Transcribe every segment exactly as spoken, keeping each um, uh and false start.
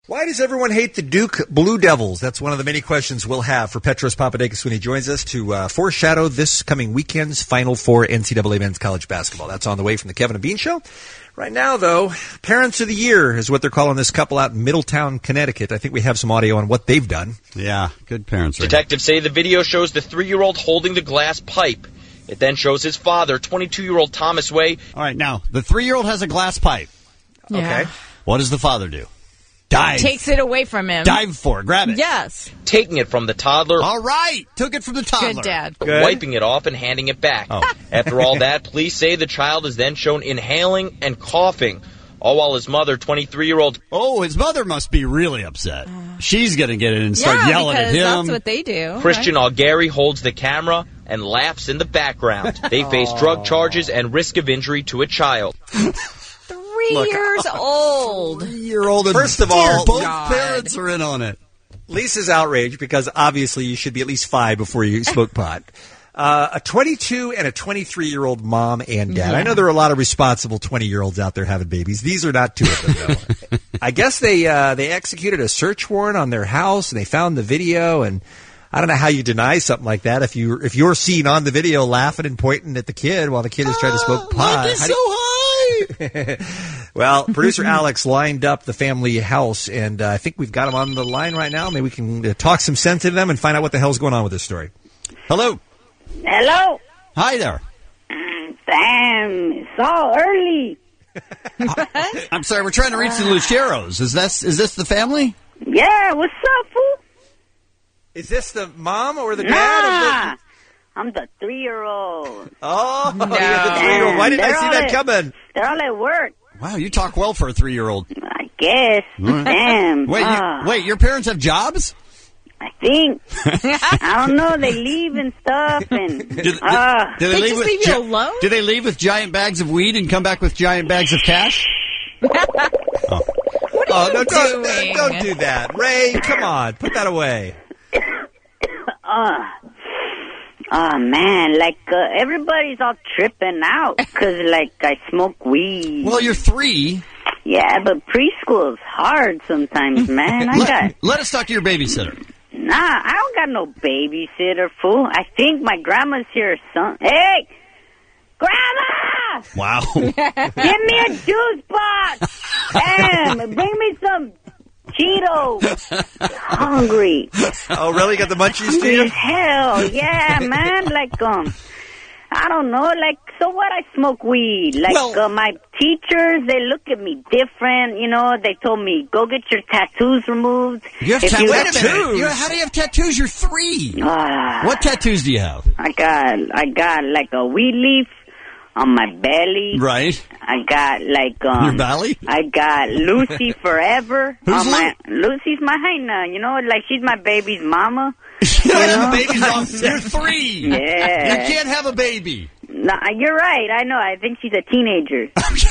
Why does everyone hate the Duke Blue Devils? That's one of the many questions we'll have for Petros Papadakis when he joins us to uh, foreshadow this coming weekend's Final Four N C double A men's college basketball. That's on the way from the Kevin and Bean Show. Right now, though, Parents of the Year is what they're calling this couple out in Middletown, Connecticut. I think we have some audio on what they've done. Yeah, good parents. Right? Detectives say the video shows the three-year-old holding the glass pipe. It then shows his father, twenty-two-year-old Thomas Way. All right, now, the three-year-old has a glass pipe. Yeah. Okay. What does the father do? Dive. Takes it away from him. Dive for it. Grab it. Yes. Taking it from the toddler. All right. Took it from the toddler. Good dad. Good. Wiping it off and handing it back. Oh. After all that, police say the child is then shown inhaling and coughing, all while his mother, twenty-three-year-old... Oh, his mother must be really upset. She's going to get in and start yeah, yelling at because him. that's what they do. Christian right? Algari holds the camera and laughs in the background. They face drug charges and risk of injury to a child. Three Look, years old. Three-year-old. First of all, both God. parents are in on it. Lisa's outraged because obviously you should be at least five before you smoke pot. Uh, a twenty-two and a twenty-three-year-old mom and dad. Yeah. I know there are a lot of responsible twenty-year-olds out there having babies. These are not two of them, though. I guess they uh, they executed a search warrant on their house, and they found the video, and I don't know how you deny something like that if, you, if you're seen on the video laughing and pointing at the kid while the kid is trying to smoke pot. Look, it's How so do you- high. Well, producer Alex lined up the family house, and uh, I think we've got him on the line right now. Maybe we can uh, talk some sense into them and find out what the hell's going on with this story. Hello. Hello. Hi there. Damn, it's all early. I'm sorry, we're trying to reach the Luceros. Is this, is this the family? Yeah, what's up, fool? Is this the mom or the Nah, dad? Of the... I'm the three-year-old. Oh, No. you're the three-year-old. Why didn't I They're see all that at- coming? They're all at work, Wow, you talk well for a three-year-old. I guess. Damn. Wait, Ah, you, wait, your parents have jobs? I think. I don't know. They leave and stuff, and Do, do- uh, do They leave just with leave you gi- alone? Do they leave with giant bags of weed and come back with giant bags of cash? Oh, no, don't, doing? don't do that. Ray, come on. Put that away. uh, oh man, like uh, everybody's all tripping out because like I smoke weed. Well, you're three. Yeah, but preschool's hard sometimes, man. I got. Let, let us talk to your babysitter. Nah, I don't got no babysitter, fool. I think my grandma's here or something. Hey! Grandma! Wow. Give me a juice box! Damn, bring me some Cheetos. Hungry. Oh, really? Got the munchies to Hungry you? as hell. Yeah, man. Like, um, I don't know. Like, so what? I smoke weed. Like, Well- uh, my teachers, they look at me different. You know, they told me, go get your tattoos removed. You have If tattoos? you- Wait a minute. You- how do you have tattoos? You're three. Ah. What tattoos do you have? I got, I got like a weed leaf on my belly. Right. I got like um. Your belly? I got Lucy Forever. Who's on my Lucy's my hyena. You know, like she's my baby's mama. You don't have a baby's on. You're three. Yeah. You can't have a baby. No, you're right. I know. I think she's a teenager.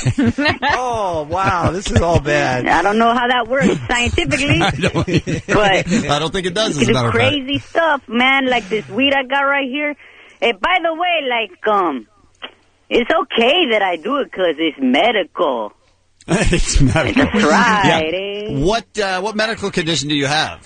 Oh, wow. This is all bad. I don't know how that works scientifically, I don't, but I don't think it does, you as a can matter do of fact. crazy stuff, man. Like this weed I got right here. Hey, by the way, like um. it's okay that I do it because it's medical. It's medical. That's right, Yeah. eh? What, uh, what medical condition do you have?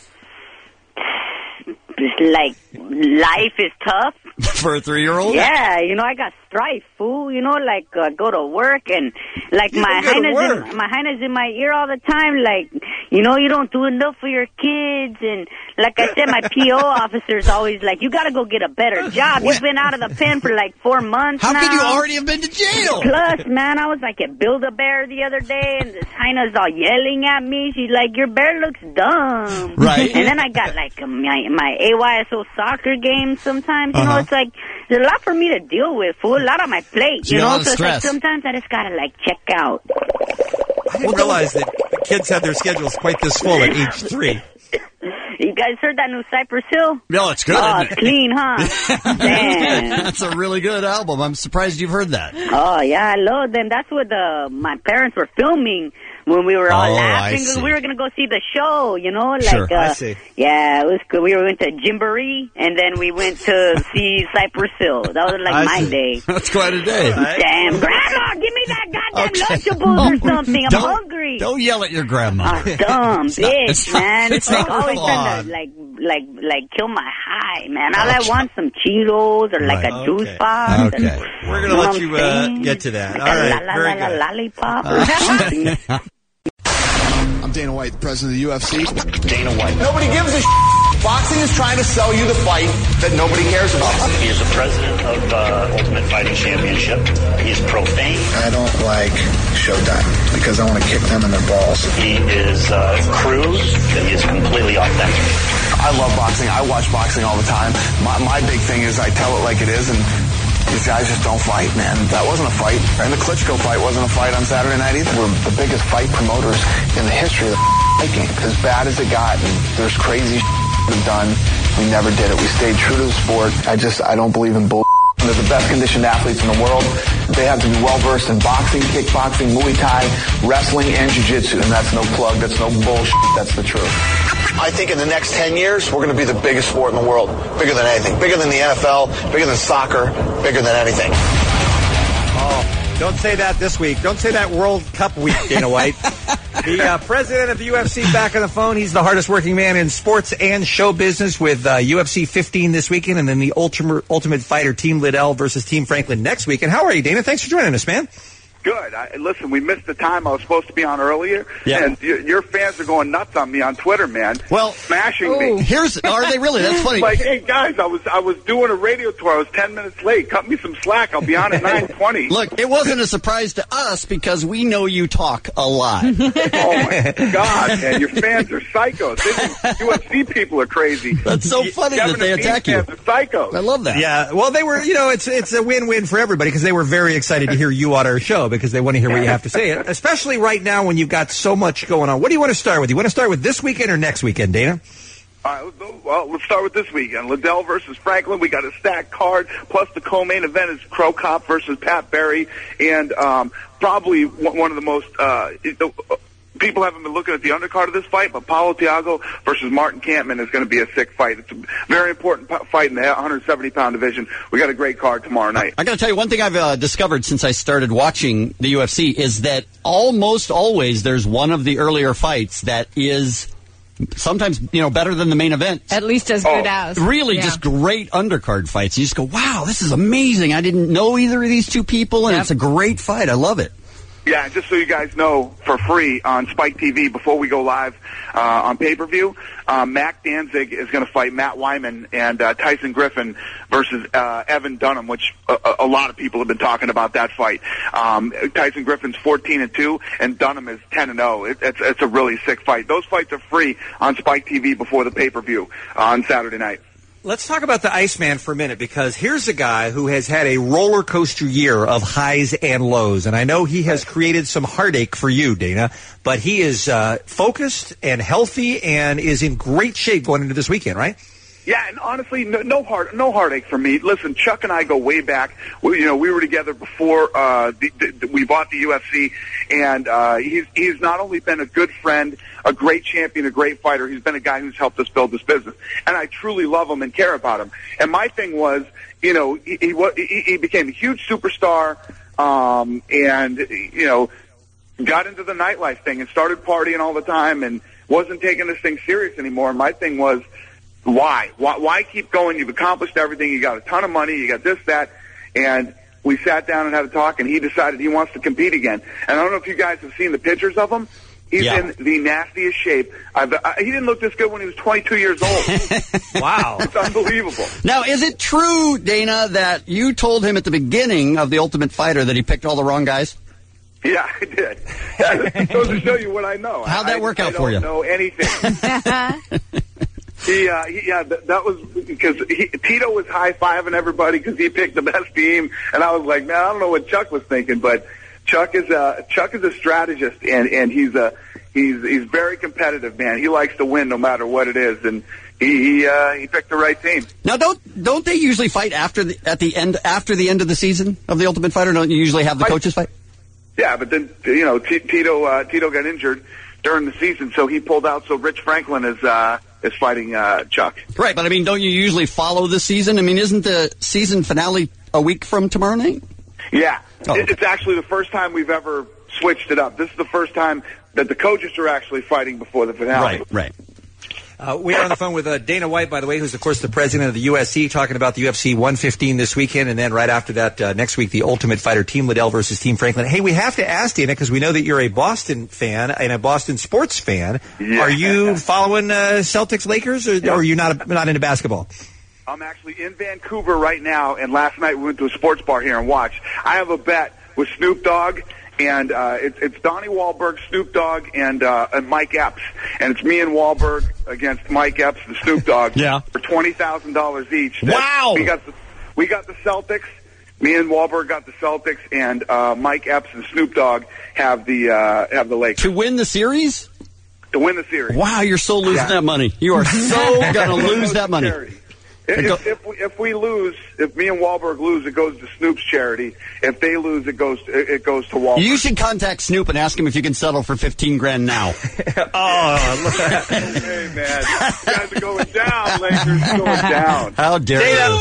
It's like life is tough. For a three-year-old? Yeah, you know, I got strife, fool. You know, like uh, go to work and like You my don't go to hyna's work. in, my hyna's in my ear all the time. Like, you know, you don't do enough for your kids, and like I said, my P O officer's always like, you got to go get a better job. You've been out of the pen for like four months How now. could you already have been to jail? Plus, man, I was like at Build-A-Bear the other day, and this hyna's all yelling at me. She's like, your bear looks dumb. Right. And then I got like uh, my, my A Y S O soccer games sometimes. You Uh-huh. know, it's like, there's a lot for me to deal with, fool. A lot on my plate, So you you got a know? lot of So it's like stress. sometimes I just gotta like check out. I didn't realize that the kids had their schedules quite this full at age three. You guys heard that new Cypress Hill? No, it's good. Oh, isn't it's it? clean, huh? Damn. That's a really good album. I'm surprised you've heard that. Oh, yeah, I love them. That's what the, my parents were filming when we were all Oh, I laughing. 'Cause see. we were going to go see the show, you know? Like, Sure, uh, I see. Yeah, it was good. We went to Gymboree, and then we went to see Cypress Hill. That was like I my see. day. That's quite a day. Damn, Grandma, give me that goddamn Okay. Lunchables or something. I'm Don't- hungry. Don't yell at your grandma. Ah, dumb It's not- bitch, it's not- man. it's like not always her trying fault. to like, like, like kill my high, man. All I want some Cheetos or like Right. a juice Okay. box. Okay. And, We're going to know let what you I'm uh, saying? get to that. Like All a right, la, la, very la, good. lollipop or something. I'm Dana White, the president of the U F C. Dana White. Nobody gives a Boxing is trying to sell you the fight that nobody cares about. He is the president of uh, Ultimate Fighting Championship. He is profane. I don't like Showtime because I want to kick them in their balls. He is uh, crude. And he is completely authentic. I love boxing. I watch boxing all the time. My, my big thing is I tell it like it is, and these guys just don't fight, man. That wasn't a fight. And the Klitschko fight wasn't a fight on Saturday night either. We're the biggest fight promoters in the history of the fight game. As bad as it got, and there's crazy we've done, we never did it. We stayed true to the sport. I just, I don't believe in bull. They're the best conditioned athletes in the world. They have to be well versed in boxing, kickboxing, Muay Thai, wrestling, and jiu-jitsu. And that's no plug. That's no bullshit. That's the truth. I think in the next ten years, we're going to be the biggest sport in the world. Bigger than anything. Bigger than the N F L. Bigger than soccer. Bigger than anything. Oh, don't say that this week. Don't say that World Cup week, Dana White. The uh, president of the U F C back on the phone. He's the hardest working man in sports and show business with uh, U F C fifteen this weekend, and then the Ultimate, Ultimate Fighter Team Liddell versus Team Franklin next weekend. How are you, Dana? Thanks for joining us, man. Good. I, listen, we missed the time I was supposed to be on earlier, Yeah. and y- your fans are going nuts on me on Twitter, man. Well, smashing me. Here's are they really? That's funny. Like, hey guys, I was I was doing a radio tour. I was ten minutes late. Cut me some slack. I'll be on at nine twenty. Look, it wasn't a surprise to us because we know you talk a lot. Oh my God, man! Your fans are psychos. This U F C people are crazy. That's so funny Kevin that they and Dean attack you. fans are psychos. I love that. Yeah, well, they were, you know, it's it's a win-win for everybody because they were very excited to hear you on our show because they want to hear what you have to say, especially right now when you've got so much going on. What do you want to start with? You want to start with this weekend or next weekend, Dana? All right, let's go- well, let's start with this weekend. Liddell versus Franklin. We got a stacked card. Plus, the co-main event is Crow Cop versus Pat Barry, and um, probably one one of the most. Uh, it- uh, People haven't been looking at the undercard of this fight, but Paulo Thiago versus Martin Kampman is going to be a sick fight. It's a very important p- fight in the one seventy pound division. We got a great card tomorrow night. I got to tell you, one thing I've uh, discovered since I started watching the U F C is that almost always there's one of the earlier fights that is sometimes, you know, better than the main event. At least as good as. Really Yeah. just great undercard fights. You just go, wow, this is amazing. I didn't know either of these two people, and Yep. it's a great fight. I love it. Yeah, and just so you guys know, for free on Spike T V before we go live uh, on pay-per-view, uh, Mac Danzig is going to fight Matt Wyman and uh, Tyson Griffin versus uh, Evan Dunham, which a, a lot of people have been talking about that fight. Um, Tyson Griffin's fourteen and two, and Dunham is ten and oh. It, it's, it's a really sick fight. Those fights are free on Spike T V before the pay-per-view uh, on Saturday night. Let's talk about the Iceman for a minute because here's a guy who has had a roller coaster year of highs and lows. And I know he has created some heartache for you, Dana, but he is uh, focused and healthy and is in great shape going into this weekend, right? Yeah, and honestly, no, no heart, no heartache for me. Listen, Chuck and I go way back. We, you know, we were together before uh, the, the, we bought the U F C, and uh, he's he's not only been a good friend, a great champion, a great fighter. He's been a guy who's helped us build this business, and I truly love him and care about him. And my thing was, you know, he he, wa- he, he became a huge superstar, um, and you know, got into the nightlife thing and started partying all the time, and wasn't taking this thing serious anymore. And my thing was, Why? why? Why keep going? You've accomplished everything. You got a ton of money. You got this, that. And we sat down and had a talk, and he decided he wants to compete again. And I don't know if you guys have seen the pictures of him. He's Yeah. in the nastiest shape. I've, I, he didn't look this good when he was twenty-two years old. Wow. It's unbelievable. Now, is it true, Dana, that you told him at the beginning of The Ultimate Fighter that he picked all the wrong guys? Yeah, I did. That goes to show you what I know. How'd that I- work I out for you? I don't know anything. He, uh, he, yeah, that, that was because he, Tito was high-fiving everybody because he picked the best team, and I was like, man, I don't know what Chuck was thinking, but Chuck is a Chuck is a strategist, and and he's a he's he's very competitive, man. He likes to win no matter what it is, and he he, uh, he picked the right team. Now, don't don't they usually fight after the at the end after the end of the season of The Ultimate Fighter? Don't you usually have the I- coaches fight? Yeah, but then you know T- Tito uh, Tito got injured during the season, so he pulled out. So Rich Franklin is uh, is fighting uh, Chuck. Right, but I mean, don't you usually follow the season? I mean, isn't the season finale a week from tomorrow night? Yeah, oh. it, it's actually the first time we've ever switched it up. This is the first time that the coaches are actually fighting before the finale. Right, right. Uh, we are on the phone with uh, Dana White, by the way, who's, of course, the president of the U F C, talking about the U F C one fifteen this weekend, and then right after that, uh, next week, the Ultimate Fighter, Team Liddell versus Team Franklin. Hey, we have to ask, Dana, because we know that you're a Boston fan and a Boston sports fan. Yeah. Are you following uh, Celtics Lakers, or, Yeah. or are you not not into basketball? I'm actually in Vancouver right now, and last night we went to a sports bar here and watched. I have a bet with Snoop Dogg, and uh, it's, it's Donnie Wahlberg, Snoop Dogg, and, uh, and Mike Epps. And it's me and Wahlberg against Mike Epps and Snoop Dogg Yeah. for twenty thousand dollars each. Wow! We got the, we got the Celtics. Me and Wahlberg got the Celtics, and uh, Mike Epps and Snoop Dogg have the uh, have the Lakers. To win the series? To win the series. Wow, you're so losing Yeah. that money. You are so going to lose that money. Charity. If, if, we, if we lose, if me and Wahlberg lose, it goes to Snoop's charity. If they lose, it goes it, it goes to Wahlberg. You should contact Snoop and ask him if you can settle for fifteen grand now. Oh, look at that. Hey, man. You guys are going down, Lakers. Going down. How dare Dana, you?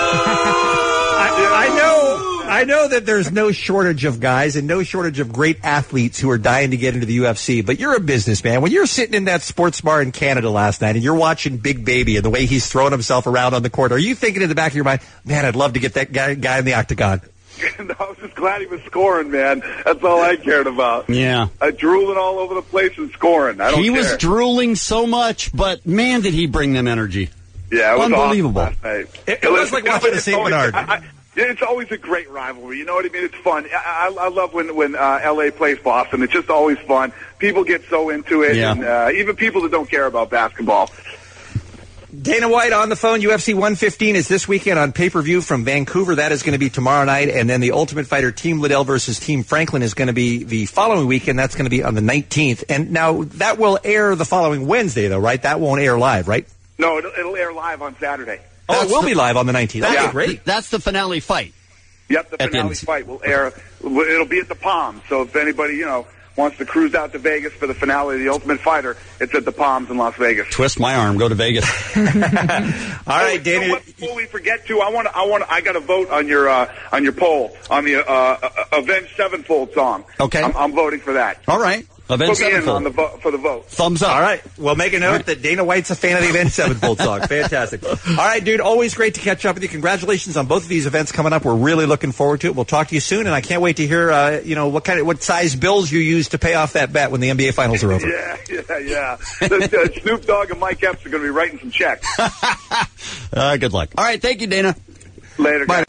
I, I, I know. I know that there's no shortage of guys and no shortage of great athletes who are dying to get into the U F C, but you're a businessman. When you're sitting in that sports bar in Canada last night and you're watching Big Baby and the way he's throwing himself around on the court, are you thinking in the back of your mind, man, I'd love to get that guy, guy in the octagon? I was just glad he was scoring, man. That's all I cared about. Yeah. Uh, drooling all over the place and scoring. I don't He care. was drooling so much, but man, did he bring them energy. Yeah, it was Unbelievable. awesome last night. It- it was like watching the it's Saint always- Bernard. I, I, it's always a great rivalry. You know what I mean? It's fun. I, I, I love when when uh, L A plays Boston. It's just always fun. People get so into it, Yeah. and uh, even people that don't care about basketball. Dana White on the phone. U F C one fifteen is this weekend on pay-per-view from Vancouver. That is going to be tomorrow night. And then the Ultimate Fighter, Team Liddell versus Team Franklin, is going to be the following weekend. That's going to be on the nineteenth. And now that will air the following Wednesday, though, right? That won't air live, right? No, it'll, it'll air live on Saturday. Oh, it will be live on the nineteenth. That's, Okay, great. That's the finale fight. Yep, the At the finale end. fight will air. It'll be at the Palms. So if anybody, you know, wants to cruise out to Vegas for the finale of the Ultimate Fighter, it's at the Palms in Las Vegas. Twist my arm, go to Vegas. All right, You know Dana. what, before we forget to, I want to, I want to, I got to vote on your, uh, on your poll on the uh, uh, Avenged Sevenfold song. Okay. I'm, I'm voting for that. All right. Avenged Put me in Sevenfold. on the vo- for the vote. Thumbs up. All right. We'll make a note that Dana White's a fan of the Avenged Sevenfold song. Fantastic. All right, dude. Always great to catch up with you. Congratulations on both of these events coming up. We're really looking forward to it. We'll talk to you soon, and I can't wait to hear, uh, you know, what kind of what size bills you use to pay off that bet when the N B A Finals are over. Yeah, yeah, yeah. the, uh, Snoop Dogg and Mike Epps are going to be writing some checks. Uh, good luck. All right. Thank you, Dana. Later, Bye.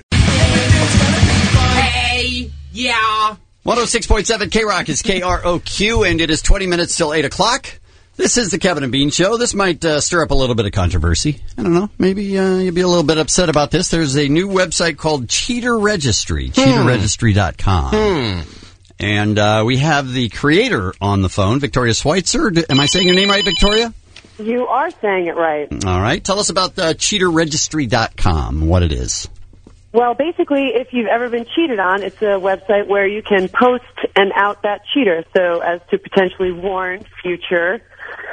guys. Hey, yeah. one oh six point seven K-Rock is K R O Q, and it is twenty minutes till eight o'clock. This is the Kevin and Bean Show. This might uh, stir up a little bit of controversy. I don't know. Maybe uh, you'll be a little bit upset about this. There's a new website called Cheater Registry, cheater registry dot com. Hmm. And uh, we have the creator on the phone, Victoria Schweitzer. D- Am I saying your name right, Victoria? You are saying it right. All right. Tell us about uh, cheater registry dot com, what it is. Well, basically, if you've ever been cheated on, it's a website where you can post and out that cheater, so as to potentially warn future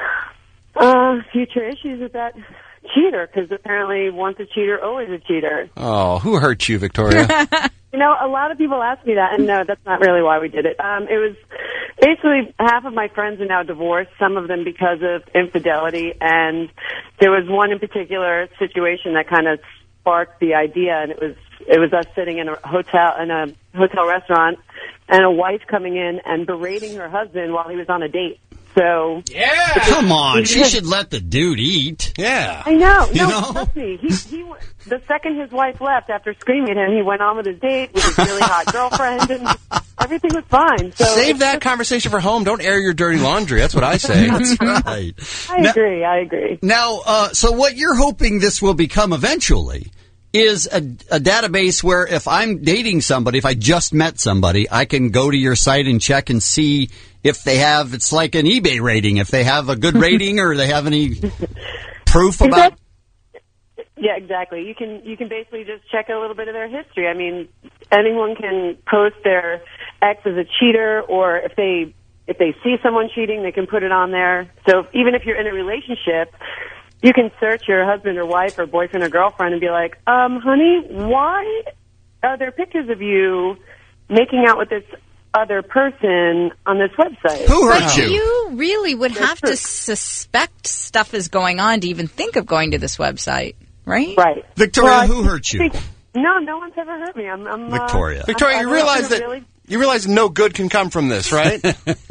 uh, future issues with that cheater, because apparently once a cheater, always a cheater. Oh, who hurt you, Victoria? You know, a lot of people ask me that, and no, that's not really why we did it. Um, it was basically half of my friends are now divorced, some of them because of infidelity, and there was one in particular situation that kind of sparked the idea, and it was it was us sitting in a hotel in a hotel restaurant, and a wife coming in and berating her husband while he was on a date. So yeah, come on, she should let the dude eat. Yeah, I know. You No, know? trust me. He, he, the second his wife left after screaming at him, he went on with his date with his really hot girlfriend, and everything was fine. So Save that conversation for home. Don't air your dirty laundry. That's what I say. That's right. I Now- agree. I agree. Now, uh, so what you're hoping this will become eventually is a, a database where if I'm dating somebody, if I just met somebody, I can go to your site and check and see if they have, it's like an eBay rating, if they have a good rating or they have any proof about... That, yeah, exactly. You can you can basically just check a little bit of their history. I mean, anyone can post their ex as a cheater, or if they if they see someone cheating, they can put it on there. So even if you're in a relationship, you can search your husband or wife or boyfriend or girlfriend and be like, um, honey, why are there pictures of you making out with this other person on this website? Who hurt but you? You really would That's have true. to suspect stuff is going on to even think of going to this website, right? Right. Victoria, Well, I who hurt you? think- No, no one's ever hurt me. I'm, I'm Victoria. Uh, Victoria, I'm- you I'm realize that really, you realize no good can come from this, right?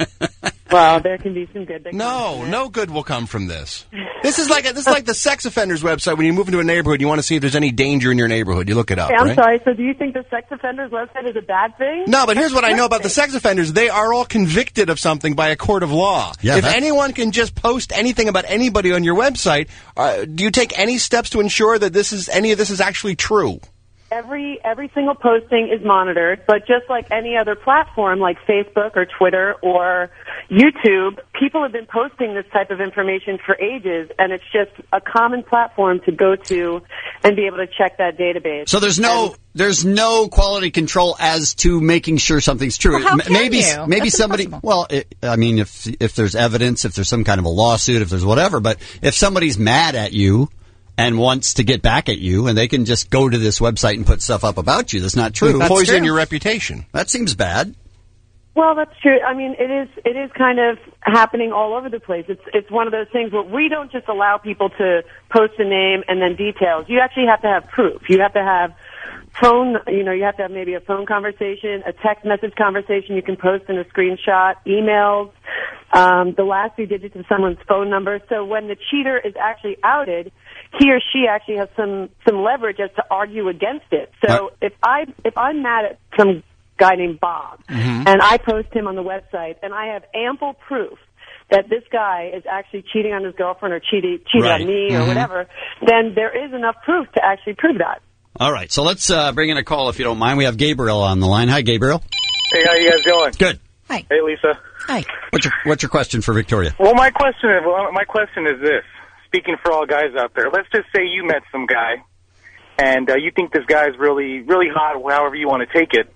well, there can be some good. that No, comes from it. no good will come from this. This is like a, this is like the sex offenders website. When you move into a neighborhood, you want to see if there's any danger in your neighborhood. You look it up. Hey, I'm right? sorry. So, do you think the sex offenders website is a bad thing? No, but here's what I know about the sex offenders. They are all convicted of something by a court of law. Yeah, if that- anyone can just post anything about anybody on your website, uh, do you take any steps to ensure that this is any of this is actually true? Every every single posting is monitored, but just like any other platform, like Facebook or Twitter or YouTube, people have been posting this type of information for ages, and it's just a common platform to go to and be able to check that database. So there's no there's no quality control as to making sure something's true. Well, how M- can maybe you? maybe That's somebody. impossible. Well, it, I mean, if if there's evidence, if there's some kind of a lawsuit, if there's whatever. But if somebody's mad at you and wants to get back at you, and they can just go to this website and put stuff up about you that's not true. And poison your reputation. That seems bad. Well, that's true. I mean, it is it is kind of happening all over the place. It's it's one of those things where we don't just allow people to post a name and then details. You actually have to have proof. You have to have phone, you know, you have to have maybe a phone conversation, a text message conversation you can post in a screenshot, emails, um, the last few digits of someone's phone number. So when the cheater is actually outed, he or she actually has some some leverage as to argue against it. So if I if I'm mad at some guy named Bob Mhm. and I post him on the website and I have ample proof that this guy is actually cheating on his girlfriend or cheating cheating Right. on me or Mhm. whatever, then there is enough proof to actually prove that. All right, so let's uh, bring in a call if you don't mind. We have Gabriel on the line. Hi, Gabriel. Hey, how you guys doing? Good. Hi. Hey, Lisa. Hi. What's your What's your question for Victoria? Well, my question is well, my question is this. Speaking for all guys out there, let's just say you met some guy, and uh, you think this guy's really, really hot, however you want to take it.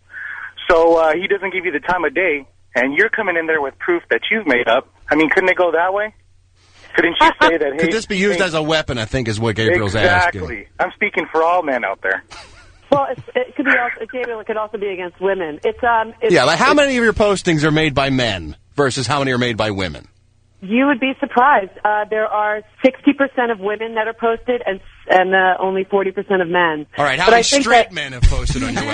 So uh, he doesn't give you the time of day, and you're coming in there with proof that you've made up. I mean, couldn't it go that way? Couldn't you say that, hey... Could this be used hey, as a weapon, I think, is what Gabriel's exactly. asking. I'm speaking for all men out there. Well, it's, it could be also, Gabriel, it could also be against women. It's um. It's, Yeah, like how it's, many of your postings are made by men versus how many are made by women? You would be surprised. Uh, there are sixty percent of women that are posted, and and uh, only forty percent of men. All right, how But many I think straight that- men have posted on your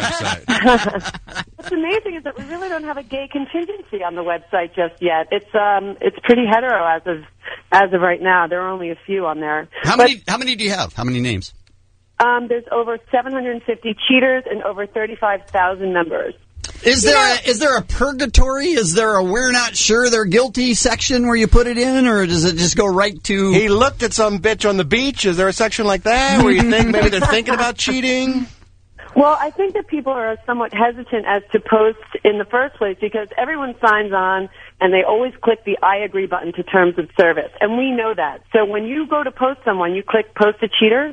website? What's amazing is that we really don't have a gay contingency on the website just yet. It's um, it's pretty hetero as of as of right now. There are only a few on there. How But, many How many do you have? How many names? Um, there's over seven hundred fifty cheaters and over thirty-five thousand members. Is there a, is there a purgatory? Is there a we're not sure they're guilty section where you put it in, or does it just go right to? He looked at some bitch on the beach. Is there a section like that where you think maybe they're thinking about cheating? Well, I think that people are somewhat hesitant as to post in the first place because everyone signs on and they always click the I agree button to terms of service. And we know that. So when you go to post someone, you click post a cheater,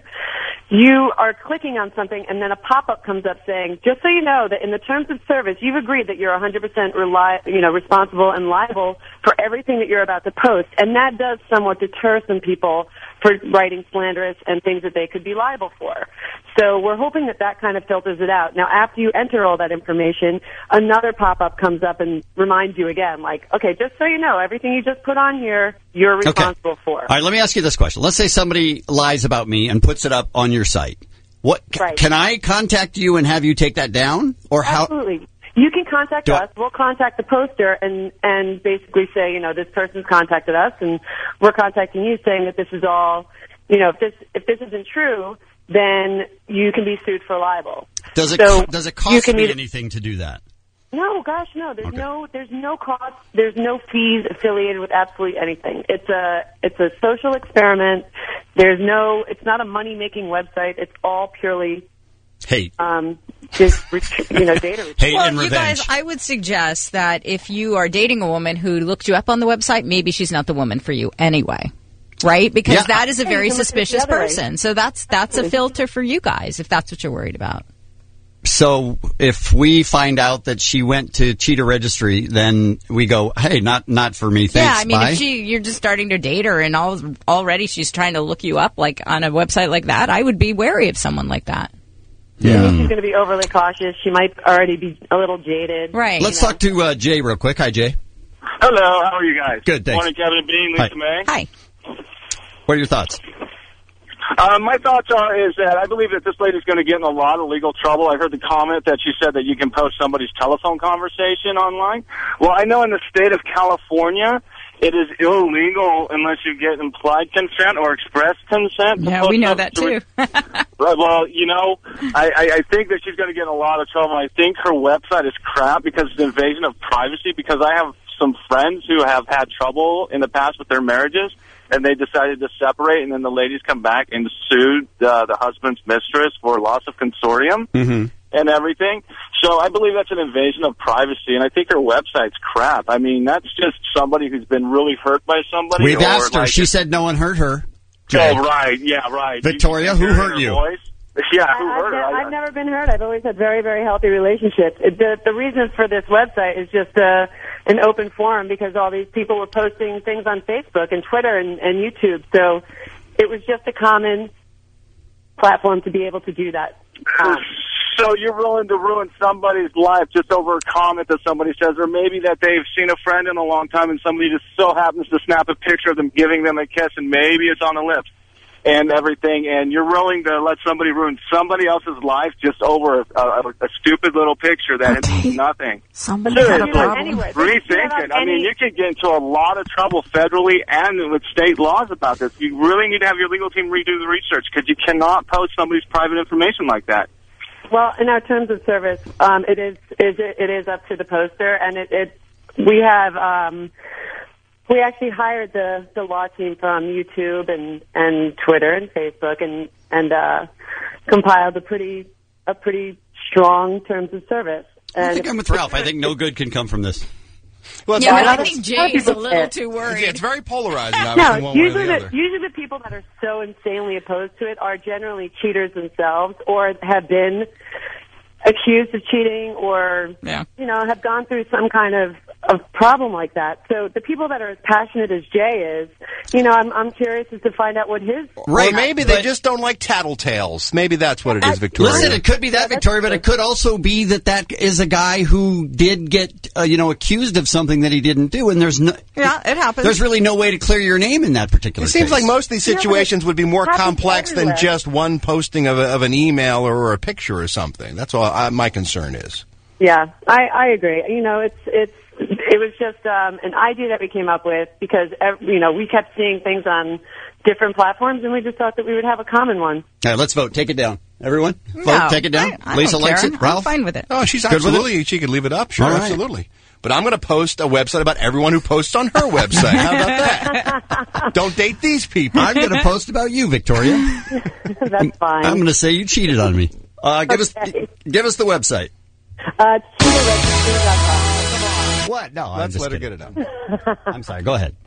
you are clicking on something and then a pop-up comes up saying, just so you know that in the terms of service, you've agreed that you're one hundred percent reli- you know, responsible and liable for everything that you're about to post. And that does somewhat deter some people for writing slanderous and things that they could be liable for. So we're hoping that that kind of filters it out. Now, after you enter all that information, another pop-up comes up and reminds you again, like, okay, just so you know, everything you just put on here, you're responsible for. All right, let me ask you this question. Let's say somebody lies about me and puts it up on your site. What c- Right. can I contact you and have you take that down, or how? Absolutely. You can contact Do I- us. We'll contact the poster and, and basically say, you know, this person's contacted us and we're contacting you saying that this is all, you know, if this, if this isn't true, then you can be sued for libel. Does it So co- does it you cost can me either- anything to do that? No, gosh, no. There's no, there's no cost. There's no fees affiliated with absolutely anything. It's a, it's a social experiment. There's no, it's not a money making website. It's all purely, Hate. um, just you know, data. Hate well, and you revenge. guys, I would suggest that if you are dating a woman who looked you up on the website, maybe she's not the woman for you anyway. Right? Because Yeah. that is a Hey, very you can look at it suspicious the other way. person. So that's that's a Absolutely. filter for you guys if that's what you're worried about. So if we find out that she went to Cheetah Registry, then we go, hey, not not for me, thanks, Yeah, I mean, bye. if she you're just starting to date her and all already she's trying to look you up like on a website like that, I would be wary of someone like that. Yeah. Maybe she's going to be overly cautious. She might already be a little jaded. Right. Let's talk to uh, Jay real quick. Hi, Jay. Hello, how are you guys? Good, thanks. Morning, Kevin and Bean, Lisa Hi. May. Hi. What are your thoughts? Uh, my thoughts are is that I believe that this lady's going to get in a lot of legal trouble. I heard the comment that she said that you can post somebody's telephone conversation online. Well, I know in the state of California, it is illegal unless you get implied consent or express consent. to Yeah, post we know something that too. Right, well, you know, I, I, I think that she's going to get in a lot of trouble. I think her website is crap because it's an invasion of privacy, because I have some friends who have had trouble in the past with their marriages, and they decided to separate, and then the ladies come back and sued uh, the husband's mistress for loss of consortium Mm-hmm. and everything. So I believe that's an invasion of privacy, and I think her website's crap. I mean, that's just somebody who's been really hurt by somebody. We've or asked her. like She said no one hurt her. Oh, right. Yeah, right. Victoria, You- you who hear hurt her you? voice? Yeah, who I've, hurt her? ne- I- I've never been hurt. I've always had very, very healthy relationships. It, the, the reason for this website is just uh, an open forum because all these people were posting things on Facebook and Twitter and, and YouTube. So it was just a common platform to be able to do that. Um, So you're willing to ruin somebody's life just over a comment that somebody says, or maybe that they've seen a friend in a long time and somebody just so happens to snap a picture of them giving them a kiss, and maybe it's on the lips and everything, and you're willing to let somebody ruin somebody else's life just over a, a, a stupid little picture that means nothing. Somebody Seriously, had a problem. Anyway, rethink it. I mean, you could get into a lot of trouble federally and with state laws about this. You really need to have your legal team redo the research because you cannot post somebody's private information like that. Well, in our terms of service, um, it is, is it is up to the poster, and it, it we have um, we actually hired the, the law team from YouTube and, and Twitter and Facebook, and and uh, compiled a pretty a pretty strong terms of service. I And think I'm with Ralph. I think no good can come from this. Well, Yeah, but I I don't- think Jay's a little too worried. Yeah, it's very polarizing, obviously, No, one way or usually the the, other. usually the people that are so insanely opposed to it are generally cheaters themselves, or have been accused of cheating, or Yeah. you know have gone through some kind of, of problem like that. So the people that are as passionate as Jay is, you know, I'm I'm curious as to find out what his Right, or maybe they but- just don't like tattletales. Maybe that's what it is, Victoria. Listen, it could be that, Victoria, but it could also be that that is a guy who did get, uh, you know, accused of something that he didn't do, and there's no, Yeah, it happens. there's really no way to clear your name in that particular It seems case. like most of these Yeah, but it situations would be more happens complex than everywhere. just one posting of, a, of an email or a picture or something. That's all I, my concern is. Yeah, I, I agree. You know, it's it's it was just um, an idea that we came up with because ev- you know we kept seeing things on different platforms, and we just thought that we would have a common one. All right, let's vote. Take it down. Everyone, No, vote. Take it down. I- I Lisa don't likes care. it. Ralph, I'm fine with it. Oh, she's Good with it? absolutely. She could leave it up. Sure, All right. absolutely. But I'm going to post a website about everyone who posts on her website. How about that? Don't date these people. I'm going to post about you, Victoria. That's fine. I'm going to say you cheated on me. Uh, give Okay. us, give us the website. Uh, cheetah registry dot com. What? No, I'm Let's just let her kidding. get it out. I'm sorry. Go ahead.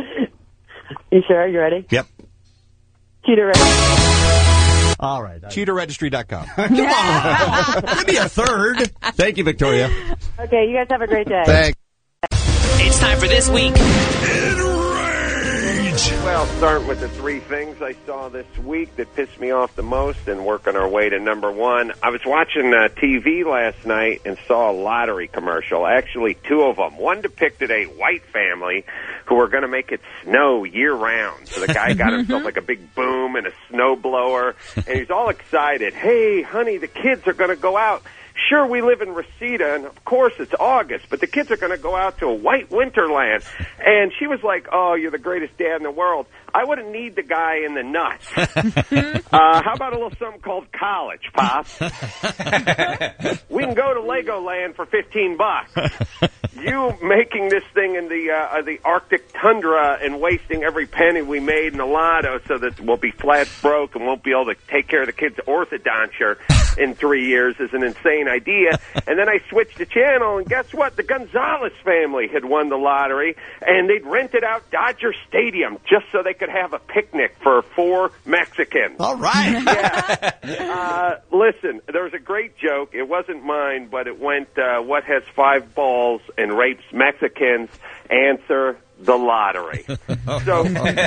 You sure? You ready? Yep. Cheetah registry. All right. cheetah registry dot com. Come on. Give me a third. Thank you, Victoria. Okay, you guys have a great day. Thanks. It's time for this week. Well, start with the three things I saw this week that pissed me off the most and working our way to number one. I was watching uh, T V last night and saw a lottery commercial, actually two of them. One depicted a white family who were going to make it snow year-round. So the guy got himself like a big boom and a snow blower, and he's all excited. Hey, honey, the kids are going to go out. Sure, we live in Reseda, and of course it's August, but the kids are going to go out to a white winterland. And she was like, oh, you're the greatest dad in the world. I wouldn't need the guy in the nuts. uh, how about a little something called college, Pop? We can go to Legoland for fifteen bucks. You making this thing in the uh, the Arctic tundra and wasting every penny we made in the lotto so that we'll be flat broke and won't be able to take care of the kids' orthodonture in three years is an insane idea. And then I switched the channel, and guess what? The Gonzalez family had won the lottery, and they'd rented out Dodger Stadium just so they could have a picnic for four Mexicans. All right. Yeah. Uh, listen, there was a great joke. It wasn't mine, but it went, uh, what has five balls and rapes Mexicans? Answer, the lottery. So,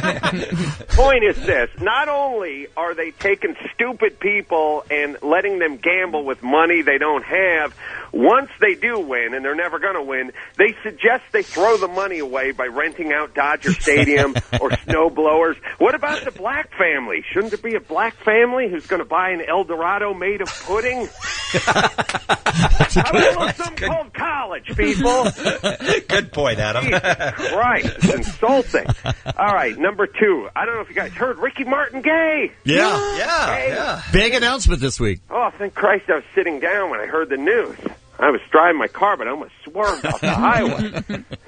point is this. Not only are they taking stupid people and letting them gamble with money they don't have, once they do win, and they're never going to win, they suggest they throw the money away by renting out Dodger Stadium or snow blowers. What about the black family? Shouldn't there be a black family who's going to buy an El Dorado made of pudding? How about something called college, people? Good point, Adam. Jesus Christ, it's insulting. All right, number two. I don't know if you guys heard Ricky Martin gay. Yeah. Yeah, Hey. yeah. Big announcement this week. Oh, thank Christ I was sitting down when I heard the news. I was driving my car, but I almost swerved off the highway.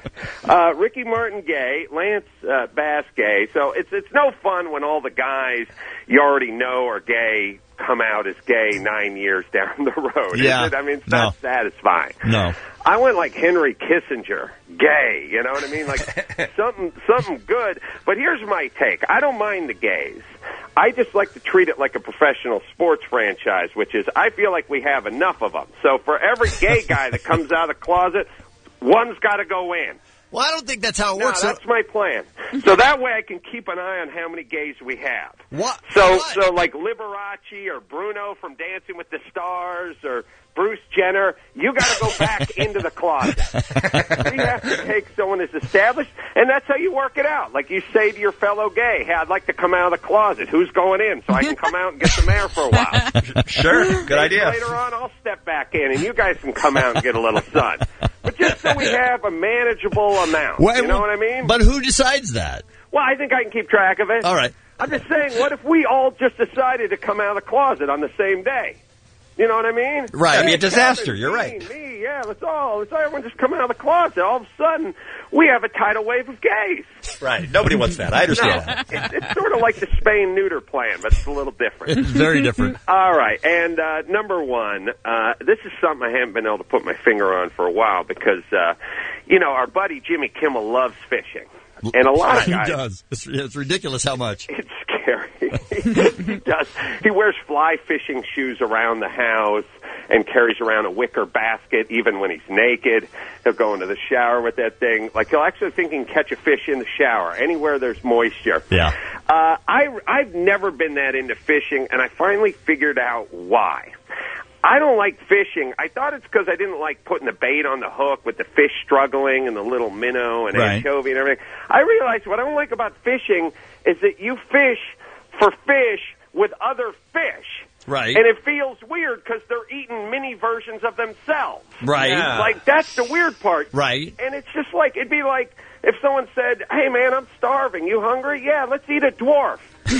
Uh, Ricky Martin gay, Lance uh, Bass gay. So it's it's no fun when all the guys you already know are gay come out as gay nine years down the road. Yeah. Is it? I mean, it's No. not satisfying. No. I went like Henry Kissinger, gay, you know what I mean? Like something something good. But here's my take. I don't mind the gays. I just like to treat it like a professional sports franchise, which is I feel like we have enough of them. So for every gay guy that comes out of the closet, one's got to go in. Well, I don't think that's how it No, works. that's my plan. So that way I can keep an eye on how many gays we have. What? So, What? so like Liberace or Bruno from Dancing with the Stars or Bruce Jenner, you got to go back into the closet. We have to take someone that's established, and that's how you work it out. Like you say to your fellow gay, hey, I'd like to come out of the closet. Who's going in so I can come out and get some air for a while? Sure, good Maybe idea. Later on, I'll step back in, and you guys can come out and get a little sun. But just so we have a manageable amount. Well, you know what I mean? But who decides that? Well, I think I can keep track of it. All right. I'm just saying, what if we all just decided to come out of the closet on the same day? You know what I mean? Right. That'd be a Hey, disaster. Kevin, You're me, right. Me, yeah, let's all, let's all everyone just come out of the closet. All of a sudden, we have a tidal wave of gays. Right. Nobody wants that. I understand No, that. it's, it's sort of like the spay-neuter plan, but it's a little different. It's very different. All right, and uh, number one, uh, this is something I haven't been able to put my finger on for a while because, uh, you know, our buddy Jimmy Kimmel loves fishing. And a lot of He guys... does. It's, it's ridiculous how much. It's scary. He does. He wears fly fishing shoes around the house and carries around a wicker basket even when he's naked. He'll go into the shower with that thing. Like, he'll actually think he can catch a fish in the shower, anywhere there's moisture. Yeah. Uh, I, I've never been that into fishing, and I finally figured out why. I don't like fishing. I thought it's because I didn't like putting the bait on the hook with the fish struggling and the little minnow and Right. anchovy and everything. I realized what I don't like about fishing is that you fish for fish with other fish. Right. And it feels weird because they're eating mini versions of themselves. Right. Yeah. Like, that's the weird part. Right. And it's just like, it'd be like if someone said, hey, man, I'm starving. You hungry? Yeah, let's eat a dwarf.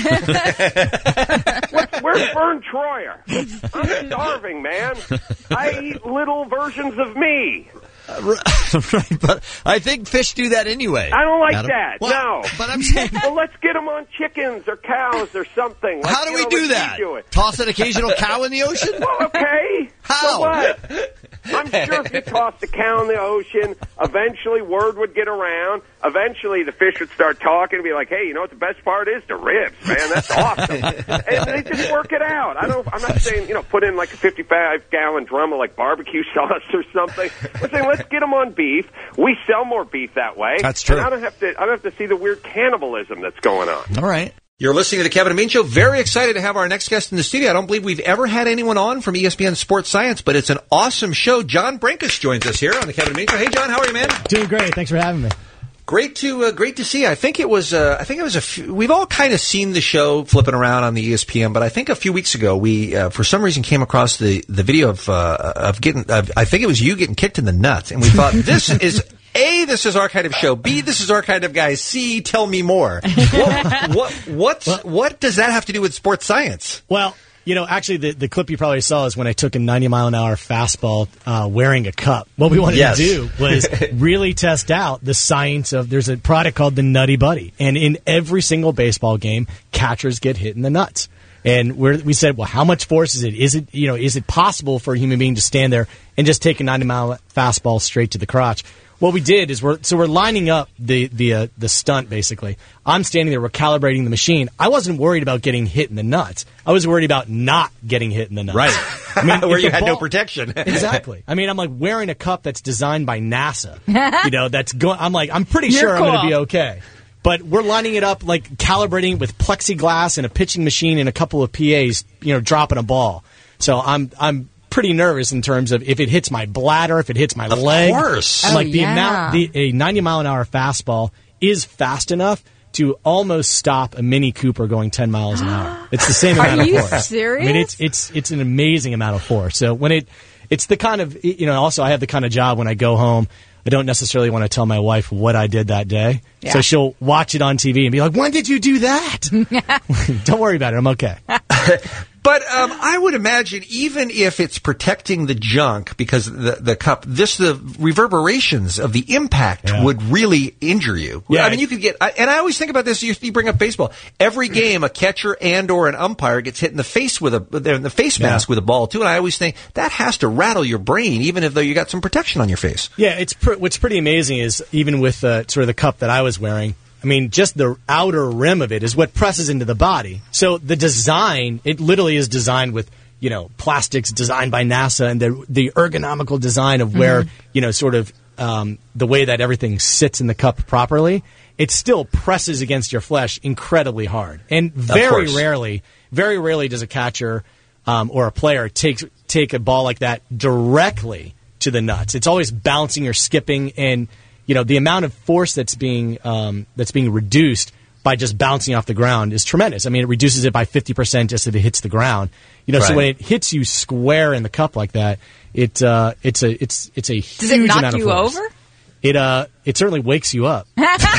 What's, where's Vern Troyer? I'm starving, man. I eat little versions of me. Right, but I think fish do that anyway. I don't like Adam. that. Well, no. But I'm saying, Well, let's get them on chickens or cows or something. Like, how do you we know, do like that? you do it. Toss an occasional cow in the ocean? Well, okay. How? So what? I'm sure if you tossed a cow in the ocean, eventually word would get around. Eventually the fish would start talking and be like, hey, you know what the best part is? The ribs, man. That's awesome. And they just work it out. I don't, I'm not saying, you know, put in like a fifty-five gallon drum of like barbecue sauce or something. I'm saying let's get them on beef. We sell more beef that way. That's true. And I don't have to, I don't have to see the weird cannibalism that's going on. All right. You're listening to the Kevin and Bean Show. Very excited to have our next guest in the studio. I don't believe we've ever had anyone on from E S P N Sports Science, but it's an awesome show. John Brinkus joins us here on the Kevin and Bean Show. Hey, John, how are you, man? Doing great. Thanks for having me. Great to uh, great to see you. I think it was uh, I think it was a few, we've all kind of seen the show flipping around on the E S P N, but I think a few weeks ago we uh, for some reason came across the the video of uh, of getting of, I think it was you getting kicked in the nuts, and we thought this is. A, this is our kind of show. B, this is our kind of guy. C, tell me more. What what what's, well, what does that have to do with sports science? Well, you know, actually, the, the clip you probably saw is when I took a ninety mile an hour fastball uh, wearing a cup. What we wanted Yes. to do was really test out the science of, there's a product called the Nutty Buddy. And in every single baseball game, catchers get hit in the nuts. And we're, we said, well, how much force is it? Is it, you know, is it possible for a human being to stand there and just take a ninety mile fastball straight to the crotch? what we did is we're so we're lining up the the uh, the stunt basically. I'm standing there, we're calibrating the machine. I wasn't worried about getting hit in the nuts. I was worried about not getting hit in the nuts. Right. I mean, where if you the had no ball- protection. Exactly. I mean, I'm like wearing a cup that's designed by NASA. You know, that's going. I'm like, I'm pretty You're sure cool. I'm going to be okay. But we're lining it up, like calibrating with plexiglass and a pitching machine and a couple of P As, you know, dropping a ball. So I'm I'm pretty nervous in terms of if it hits my bladder, if it hits my Of leg. course. I'm Oh, like the yeah. amount, the a ninety mile an hour fastball is fast enough to almost stop a Mini Cooper going ten miles an hour. It's the same Are amount of you force. serious? I mean, it's it's it's an amazing amount of force. So when it, it's the kind of, you know, also I have the kind of job when I go home, I don't necessarily want to tell my wife what I did that day. Yeah. So she'll watch it on T V and be like, when did you do that? Don't worry about it. I'm okay. But um, I would imagine even if it's protecting the junk because the the cup, this the reverberations of the impact Yeah. would really injure you. Yeah. I mean, you could get, I- and I always think about this. You, you bring up baseball. Every game, a catcher and or an umpire gets hit in the face with a they're in the face Yeah. mask with a ball too. And I always think that has to rattle your brain, even if though you got some protection on your face. Yeah, it's pr- what's pretty amazing is even with uh, sort of the cup that I was wearing, I mean, just the outer rim of it is what presses into the body. So the design, it literally is designed with, you know, plastics designed by NASA and the the ergonomical design of where, Mm-hmm. you know, sort of um, the way that everything sits in the cup properly. It still presses against your flesh incredibly hard. And very course. rarely, very rarely does a catcher um, or a player take, take a ball like that directly to the nuts. It's always bouncing or skipping, and you know the amount of force that's being um, that's being reduced by just bouncing off the ground is tremendous. I mean, it reduces it by fifty percent just if it hits the ground. You know, so Right. when it hits you square in the cup like that, it uh, it's a it's it's a huge Does it knock amount of you force. over? It uh it certainly wakes you up.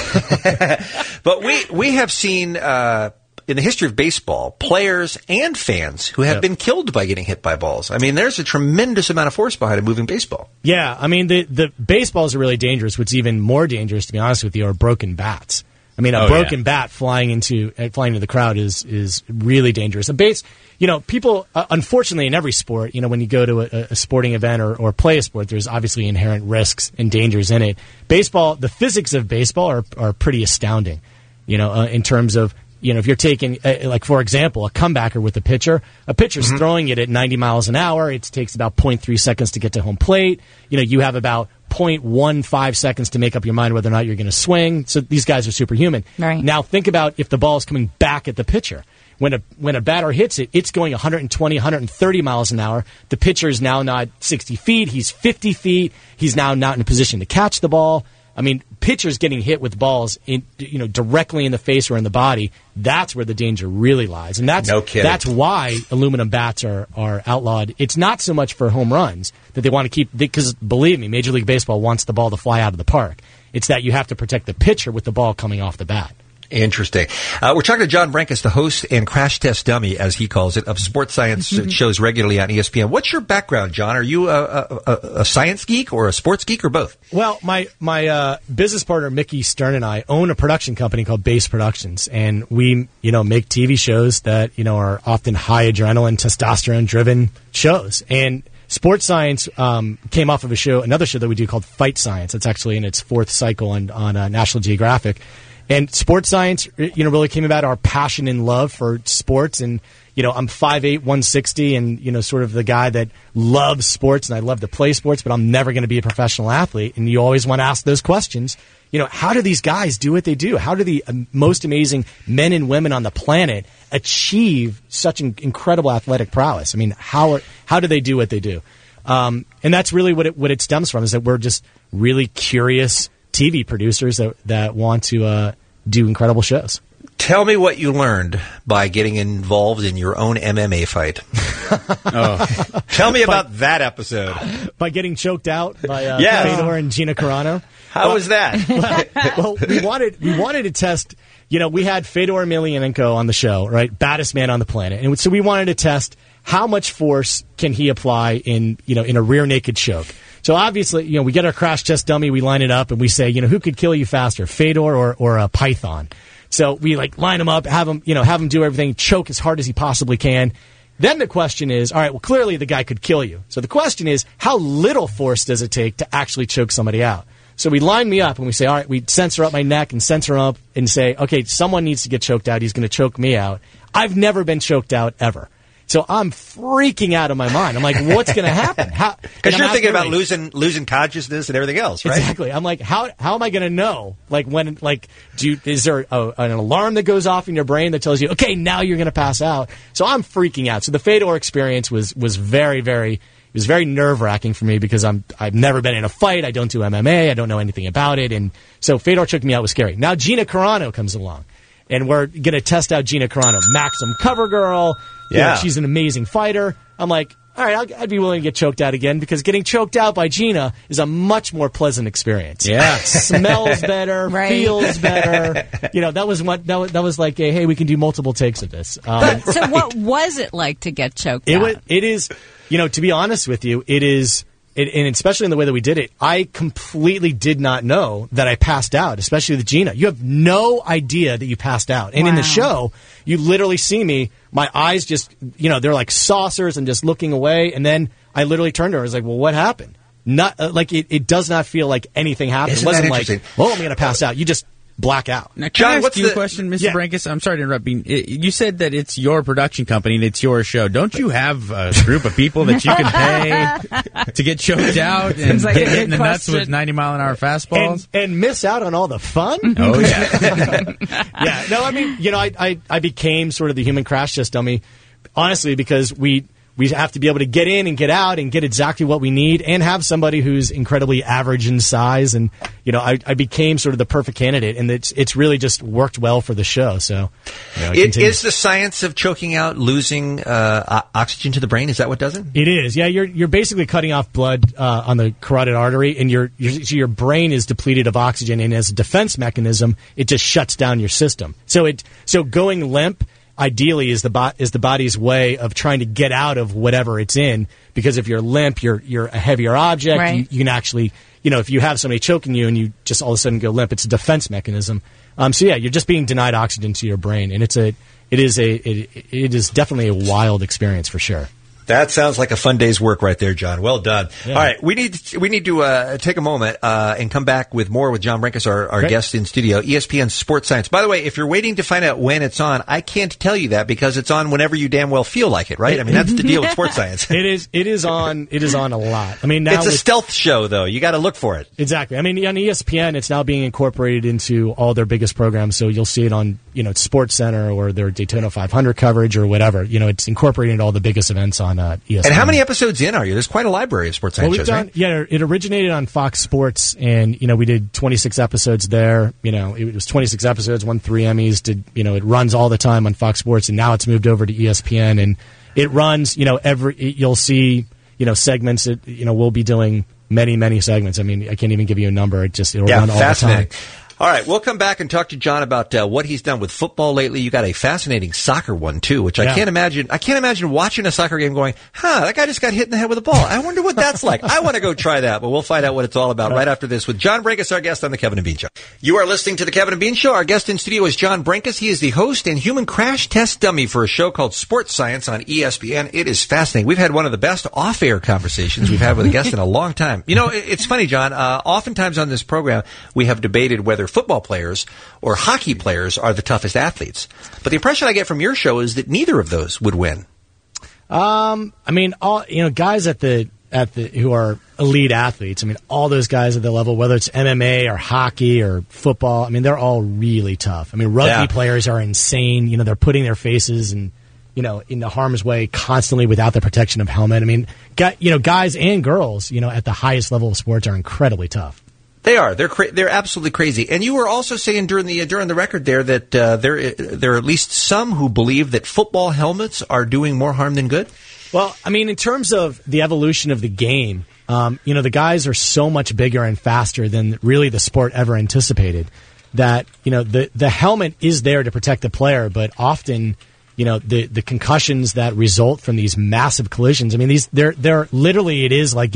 But we we have seen uh, in the history of baseball players and fans who have Yep. been killed by getting hit by balls. I mean, there's a tremendous amount of force behind a moving baseball. Yeah, I mean the the baseballs are really dangerous. What's even more dangerous, to be honest with you, are broken bats. I mean, a Oh, broken yeah. bat flying into uh, flying into the crowd is is really dangerous. A base, you know, people uh, unfortunately in every sport, you know, when you go to a, a sporting event or, or play a sport, there's obviously inherent risks and dangers in it. Baseball, the physics of baseball are are pretty astounding. You know, uh, in terms of, you know, if you're taking, uh, like, for example, a comebacker with a pitcher, a pitcher's Mm-hmm. throwing it at ninety miles an hour. It takes about zero point three seconds to get to home plate. You know, you have about zero point one five seconds to make up your mind whether or not you're going to swing. So these guys are superhuman. Right. Now, think about if the ball is coming back at the pitcher. When a when a batter hits it, it's going one twenty, one thirty miles an hour. The pitcher is now not sixty feet. He's fifty feet. He's now not in a position to catch the ball. I mean, pitchers getting hit with balls, in, you know, directly in the face or in the body. That's where the danger really lies, and that's No kidding. that's why aluminum bats are are outlawed. It's not so much for home runs that they want to keep, because believe me, Major League Baseball wants the ball to fly out of the park. It's that you have to protect the pitcher with the ball coming off the bat. Interesting. Uh, we're talking to John Brankus, the host and crash test dummy, as he calls it, of sports science uh, shows regularly on E S P N. What's your background, John? Are you a, a, a, a science geek or a sports geek or both? Well, my my uh, business partner Mickey Stern and I own a production company called Base Productions, and we you know make T V shows that you know are often high adrenaline, testosterone driven shows. And sports science um, came off of a show, another show that we do called Fight Science. It's actually in its fourth cycle on on uh, National Geographic. And sports science, you know, really came about our passion and love for sports. And, you know, I'm five eight, one sixty, and, you know, sort of the guy that loves sports, and I love to play sports, but I'm never going to be a professional athlete. And you always want to ask those questions. You know, how do these guys do what they do? How do the um, most amazing men and women on the planet achieve such an incredible athletic prowess? I mean, how are, how do they do what they do? Um, and that's really what it, what it stems from, is that we're just really curious T V producers that that want to uh, do incredible shows. Tell me what you learned by getting involved in your own M M A fight. oh. Tell me about by, that episode. By getting choked out by uh, yes. Fedor and Gina Carano. How well, was that? well, well, we wanted we wanted to test. You know, we had Fedor Emelianenko on the show, right? Baddest man on the planet, and so we wanted to test how much force can he apply in you know in a rear naked choke. So obviously, you know, we get our crash test dummy, we line it up, and we say, you know, who could kill you faster, Fedor or, or a python? So we like line him up, have him, you know, have him do everything, choke as hard as he possibly can. Then the question is, all right, well, clearly the guy could kill you. So the question is, how little force does it take to actually choke somebody out? So we line me up and we say, all right, we censor up my neck and censor up and say, okay, someone needs to get choked out. He's going to choke me out. I've never been choked out ever. So I'm freaking out of my mind. I'm like, what's going to happen? Because you're thinking about losing losing consciousness and everything else, right? Exactly. I'm like, how how am I going to know? Like, when, like, do you, is there a, an alarm that goes off in your brain that tells you, okay, now you're going to pass out? So I'm freaking out. So the Fedor experience was was very, very, it was very nerve wracking for me because I'm I've never been in a fight. I don't do M M A. I don't know anything about it. And so Fedor choking me out was scary. Now Gina Carano comes along, and we're going to test out Gina Carano, Maxim cover girl. Yeah. You know, she's an amazing fighter. I'm like, all right, I'd, I'd be willing to get choked out again because getting choked out by Gina is a much more pleasant experience. Yeah. Smells better, Right. feels better. You know, that was what that was, that was like, a, hey, we can do multiple takes of this. Um, But, so what was it like to get choked it out? was, it is, you know, to be honest with you, it is, it, and especially in the way that we did it, I completely did not know that I passed out, especially with Gina. You have no idea that you passed out. And in the Wow. show, you literally see me, my eyes just, you know, they're like saucers and just looking away. And then I literally turned to her and was like, well, what happened? Not uh, like it, it does not feel like anything happened. Isn't it wasn't that like, interesting? oh, I'm going to pass out. You just black out. Now, can John, I ask what's you a the- question, Mister Yeah. Brankus? I'm sorry to interrupt. Being, it- you said that it's your production company and it's your show. Don't you have a group of people that you can pay to get choked out and Seems like get a hit good in the nuts question. with ninety mile an hour And, fastballs? and miss out on all the fun? Oh, yeah. Yeah, no, I mean, you know, I, I, I became sort of the human crash test dummy, honestly, because we we have to be able to get in and get out and get exactly what we need and have somebody who's incredibly average in size. And, you know, I, I became sort of the perfect candidate, and it's it's really just worked well for the show. So, you know, it It continues. is the science of choking out, losing uh, o- oxygen to the brain. Is that what does it? It is, yeah. You're you're basically cutting off blood uh, on the carotid artery, and your your, so your brain is depleted of oxygen, and as a defense mechanism, it just shuts down your system. So it so going limp, ideally, is the bo- is the body's way of trying to get out of whatever it's in. Because if you're limp, you're you're a heavier object. Right. You, you can actually, you know, if you have somebody choking you and you just all of a sudden go limp, it's a defense mechanism. Um, so yeah, you're just being denied oxygen to your brain, and it's a it is a it, it is definitely a wild experience for sure. That sounds like a fun day's work right there, John. Well done. Yeah. All right, we need we need to uh, take a moment uh, and come back with more with John Brankus, our, our Great. guest in studio, E S P N Sports Science. By the way, if you're waiting to find out when it's on, I can't tell you that because it's on whenever you damn well feel like it, right? I mean, that's the deal with Sports Science. It is. It is on. It is on a lot. I mean, now It's a with- stealth show, though. You got to look for it. exactly. I mean, on E S P N, it's now being incorporated into all their biggest programs. So you'll see it on, you know, Sports Center or their Daytona five hundred coverage or whatever. You know, it's incorporated into all the biggest events on uh, E S P N. And how many episodes in are you? There's quite a library of Sports Well, Science we've shows, done. right? Yeah, it originated on Fox Sports, and you know, we did twenty-six episodes there. You know, it was twenty-six episodes, won three Emmys. Did you know? It runs all the time on Fox Sports, and now it's moved over to E S P N, and it runs. You know, every it, you'll see. You know, segments. That, you know, we'll be doing many, many segments. I mean, I can't even give you a number. It just it'll Yeah, run all fascinating. the time. All right, we'll come back and talk to John about uh, what he's done with football lately. You got a fascinating soccer one too, which I Yeah. can't imagine. I can't imagine watching a soccer game going, "Huh, that guy just got hit in the head with a ball. I wonder what that's like. I want to go try that." But we'll find out what it's all about right after this with John Brankus, our guest on the Kevin and Bean Show. You are listening to the Kevin and Bean Show. Our guest in studio is John Brankus. He is the host and human crash test dummy for a show called Sports Science on E S P N. It is fascinating. We've had one of the best off-air conversations we've had with a guest in a long time. You know, it- it's funny, John. Uh, oftentimes on this program, we have debated whether football players or hockey players are the toughest athletes. But the impression I get from your show is that neither of those would win. Um, I mean, all you know, guys at the at the who are elite athletes. I mean, all those guys at the level, whether it's M M A or hockey or football. I mean, they're all really tough. I mean, rugby Yeah. players are insane. You know, they're putting their faces and you know into harm's way constantly without the protection of helmet. I mean, gu- you know, guys and girls, you know, at the highest level of sports are incredibly tough. They are. They're cra- they're absolutely crazy. And you were also saying during the during the record there that uh, there there are at least some who believe that football helmets are doing more harm than good. Well, I mean, in terms of the evolution of the game, um, you know, the guys are so much bigger and faster than really the sport ever anticipated. That you know, the the helmet is there to protect the player, but often, you know, the the concussions that result from these massive collisions. I mean, these they're they're literally it is like getting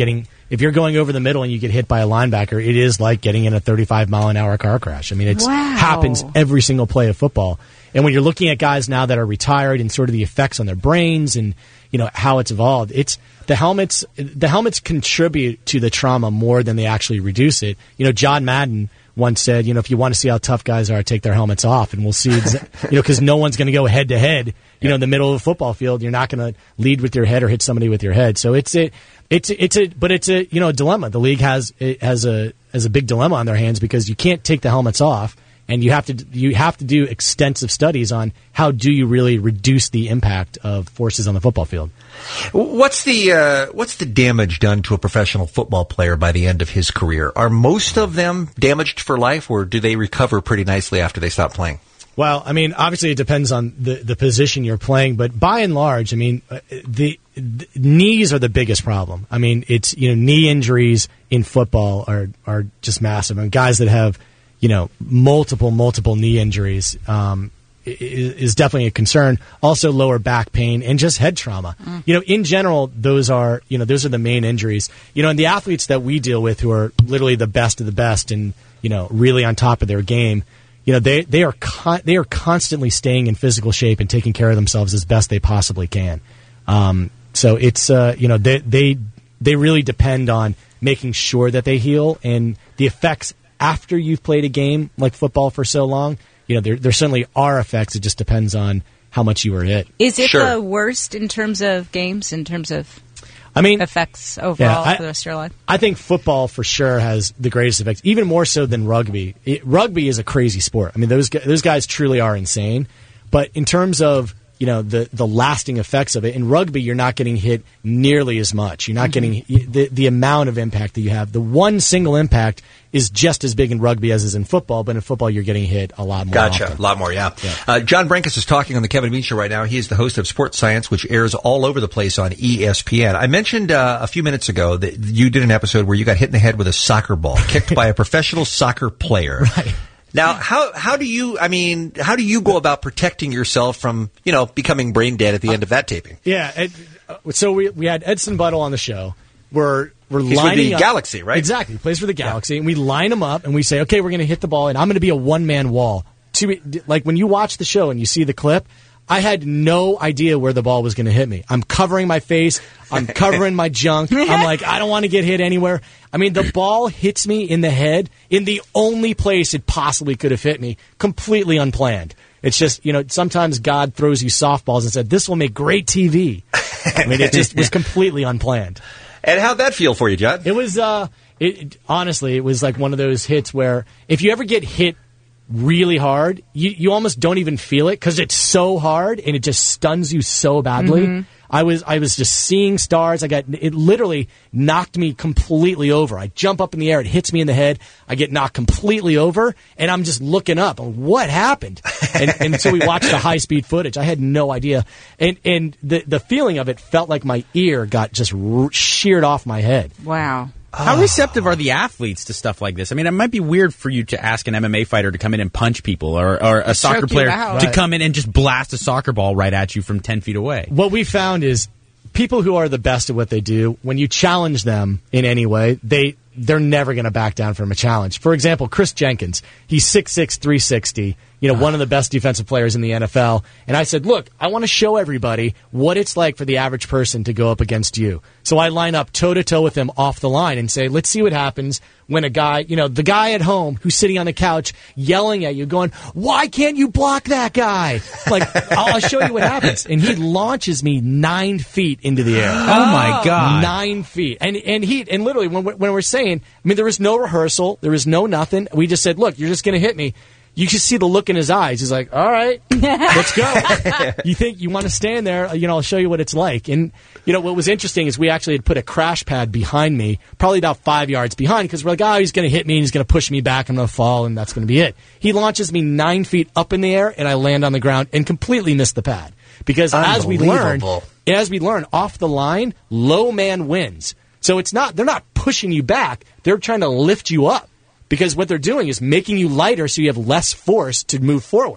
if you're going over the middle and you get hit by a linebacker, it is like getting in a thirty-five mile an hour car crash. I mean, it Wow. happens every single play of football. And when you're looking at guys now that are retired and sort of the effects on their brains and, you know, how it's evolved, it's the helmets, the helmets contribute to the trauma more than they actually reduce it. You know, John Madden once said, you know, if you want to see how tough guys are, take their helmets off, and we'll see, exa- you know, because no one's going to go head to head, you know, in the middle of a football field. You're not going to lead with your head or hit somebody with your head. So it's a, it's a, it's a, but it's a, you know, a dilemma. The league has, it has a, has a big dilemma on their hands because you can't take the helmets off. And you have to you have to do extensive studies on how do you really reduce the impact of forces on the football field. What's the uh, what's the damage done to a professional football player by the end of his career? Are most of them damaged for life, or do they recover pretty nicely after they stop playing? Well, I mean, obviously it depends on the, the position you're playing, but by and large, I mean, uh, the, the knees are the biggest problem. I mean, it's, you know, knee injuries in football are are just massive. And guys that have, you know, multiple, multiple knee injuries um, is, is definitely a concern. Also, lower back pain and just head trauma. Mm. You know, in general, those are, you know, those are the main injuries. You know, and the athletes that we deal with who are literally the best of the best and, you know, really on top of their game, you know, they, they are con- they are constantly staying in physical shape and taking care of themselves as best they possibly can. Um, so it's, uh, you know, they, they, they really depend on making sure that they heal, and the effects after you've played a game like football for so long, you know, there, there certainly are effects. It just depends on how much you were hit. Is it Sure. the worst in terms of games, in terms of I mean, effects overall yeah, I, for the rest of your life? I think football for sure has the greatest effects, even more so than rugby. It, rugby is a crazy sport. I mean, those gu- those guys truly are insane. But in terms of, you know, the, the lasting effects of it, in rugby, you're not getting hit nearly as much. You're not Mm-hmm. getting the the amount of impact that you have. The one single impact is just as big in rugby as is in football, but in football, you're getting hit a lot more. Gotcha. often. A lot more, yeah. yeah. Uh, John Brankus is talking on the Kevin Bean Show right now. He is the host of Sports Science, which airs all over the place on E S P N. I mentioned uh, a few minutes ago that you did an episode where you got hit in the head with a soccer ball, kicked by a professional soccer player. Right. Now, how how do you, I mean, how do you go about protecting yourself from, you know, becoming brain dead at the end of that taping? Yeah. Ed, uh, so we we had Edson Buttle on the show. We're we're He's with lining the up. Galaxy, right? Exactly. He plays for the Galaxy, and we line him up, and we say, okay, we're going to hit the ball, and I'm going to be a one man wall. To like when you watch the show and you see the clip, I had no idea where the ball was going to hit me. I'm covering my face. I'm covering my junk. I'm like, I don't want to get hit anywhere. I mean, the ball hits me in the head in the only place it possibly could have hit me, completely unplanned. It's just, you know, sometimes God throws you softballs and said, this will make great T V. I mean, it just was completely unplanned. And how'd that feel for you, John? It was, uh, it, it, honestly, it was like one of those hits where if you ever get hit really hard, you, you almost don't even feel it because it's so hard and it just stuns you so badly. Mm-hmm. I was I was just seeing stars. I got it literally knocked me completely over. I jump up in the air, it hits me in the head. I get knocked completely over, and I'm just looking up. What happened? And, and so we watched the high speed footage. I had no idea, and and the the feeling of it felt like my ear got just r- sheared off my head. Wow. How receptive are the athletes to stuff like this? I mean, it might be weird for you to ask an M M A fighter to come in and punch people, or, or a soccer Choke you player out. to Right. come in and just blast a soccer ball right at you from ten feet away. What we found is people who are the best at what they do, when you challenge them in any way, they they're never going to back down from a challenge. For example, Chris Jenkins, he's six six, three sixty, you know, one of the best defensive players in the N F L. And I said, look, I want to show everybody what it's like for the average person to go up against you. So I line up toe-to-toe with him off the line and say, let's see what happens when a guy, you know, the guy at home who's sitting on the couch yelling at you, going, why can't you block that guy? Like, I'll, I'll show you what happens. And he launches me nine feet into the air. Oh, my God. Nine feet. And and he and literally, when we're, when we're saying, I mean, there was no rehearsal. There was no nothing. We just said, look, you're just going to hit me. You can see the look in his eyes. He's like, all right, let's go. You think you want to stand there? You know, I'll show you what it's like. And, you know, what was interesting is we actually had put a crash pad behind me, probably about five yards behind, because we're like, oh, he's going to hit me and he's going to push me back. I'm going to fall, and that's going to be it. He launches me nine feet up in the air, and I land on the ground and completely miss the pad. Because as we learned, as we learn, off the line, low man wins. So it's not, they're not pushing you back. They're trying to lift you up. Because what they're doing is making you lighter so you have less force to move forward.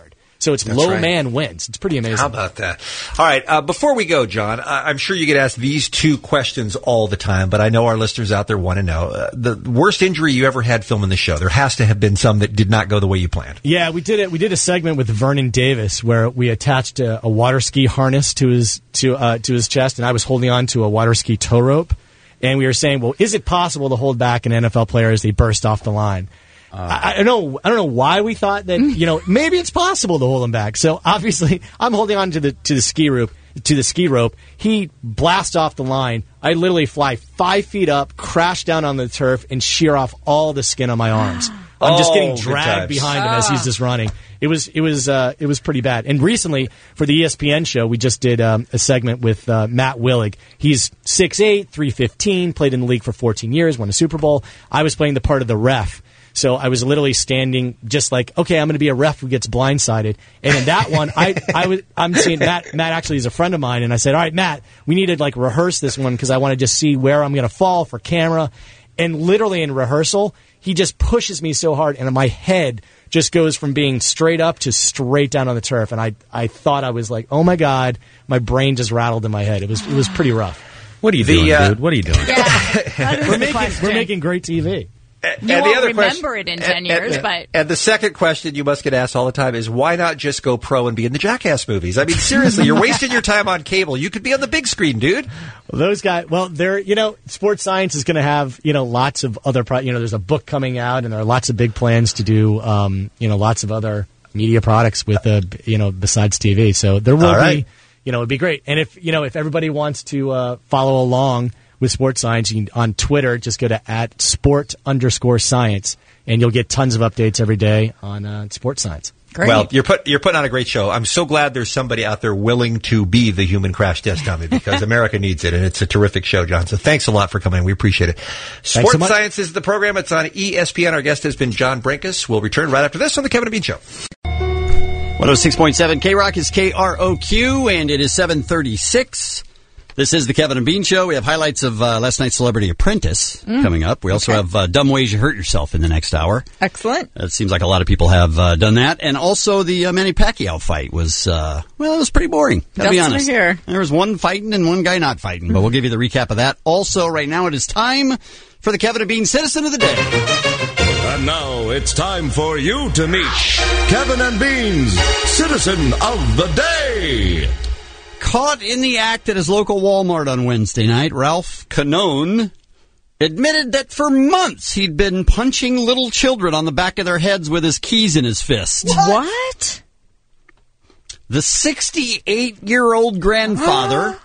So it's That's low right. man wins. It's pretty amazing. How about that? All right. Uh, before we go, John, I- I'm sure you get asked these two questions all the time, but I know our listeners out there want to know uh, the worst injury you ever had filming the show. There has to have been some that did not go the way you planned. Yeah, we did it. We did a segment with Vernon Davis where we attached a, a water ski harness to his to uh, to his chest, and I was holding on to a water ski tow rope, and we were saying, well, is it possible to hold back an N F L player as they burst off the line? Uh, I, I don't know. I don't know why we thought that. You know, maybe it's possible to hold him back. So obviously, I'm holding on to the to the ski rope. To the ski rope, he blasts off the line. I literally fly five feet up, crash down on the turf, and shear off all the skin on my arms. I'm just Oh, getting good dragged times. behind him as he's just running. It was it was uh, it was pretty bad. And recently, for the E S P N show, we just did um, a segment with uh, Matt Willig. He's six eight, three fifteen, played in the league for fourteen years, won a Super Bowl. I was playing the part of the ref. So I was literally standing just like, okay, I'm going to be a ref who gets blindsided. And in that one, I, I was, I'm seeing Matt, Matt actually is a friend of mine. And I said, all right, Matt, we need to like rehearse this one because I want to just see where I'm going to fall for camera. And literally in rehearsal, he just pushes me so hard and my head just goes from being straight up to straight down on the turf. And I, I thought I was like, oh my God, my brain just rattled in my head. It was, it was pretty rough. What are you The, doing, uh, dude? What are you doing? we're making, we're making great T V. You and won't the other remember question, it in ten and, years, and, but... And the second question you must get asked all the time is, why not just go pro and be in the Jackass movies? I mean, seriously, you're wasting your time on cable. You could be on the big screen, dude. Well, those guys, well, they're, you know, Sports Science is going to have, you know, lots of other, pro- you know, there's a book coming out, and there are lots of big plans to do, um, you know, lots of other media products with, uh, you know, besides T V. So there will All right. be, you know, it'd be great. And if, you know, if everybody wants to uh, follow along with Sports Science, you can, on Twitter, just go to at sport underscore science, and you'll get tons of updates every day on uh, Sports Science. Great. Well, you're put you're putting on a great show. I'm so glad there's somebody out there willing to be the human crash test dummy because America needs it, and it's a terrific show, John. So thanks a lot for coming. We appreciate it. so Sports much. Science is the program. It's on E S P N. Our guest has been John Brinkus. We'll return right after this on the Kevin and Bean Show. one oh six point seven K-Rock is K R O Q, and it is seven thirty-six. This is the Kevin and Bean Show. We have highlights of uh, last night's Celebrity Apprentice Mm. coming up. We also Okay. have uh, Dumb Ways You Hurt Yourself in the next hour. Excellent. It seems like a lot of people have uh, done that. And also the uh, Manny Pacquiao fight was, uh, well, it was pretty boring, gotta be That's honest. what I hear. There was one fighting and one guy not fighting, but we'll give you the recap of that. Also, right now it is time for the Kevin and Bean Citizen of the Day. And now it's time for you to meet Kevin and Bean's Citizen of the Day. Caught in the act at his local Walmart on Wednesday night, Ralph Canone admitted that for months he'd been punching little children on the back of their heads with his keys in his fist. What? The sixty-eight-year-old grandfather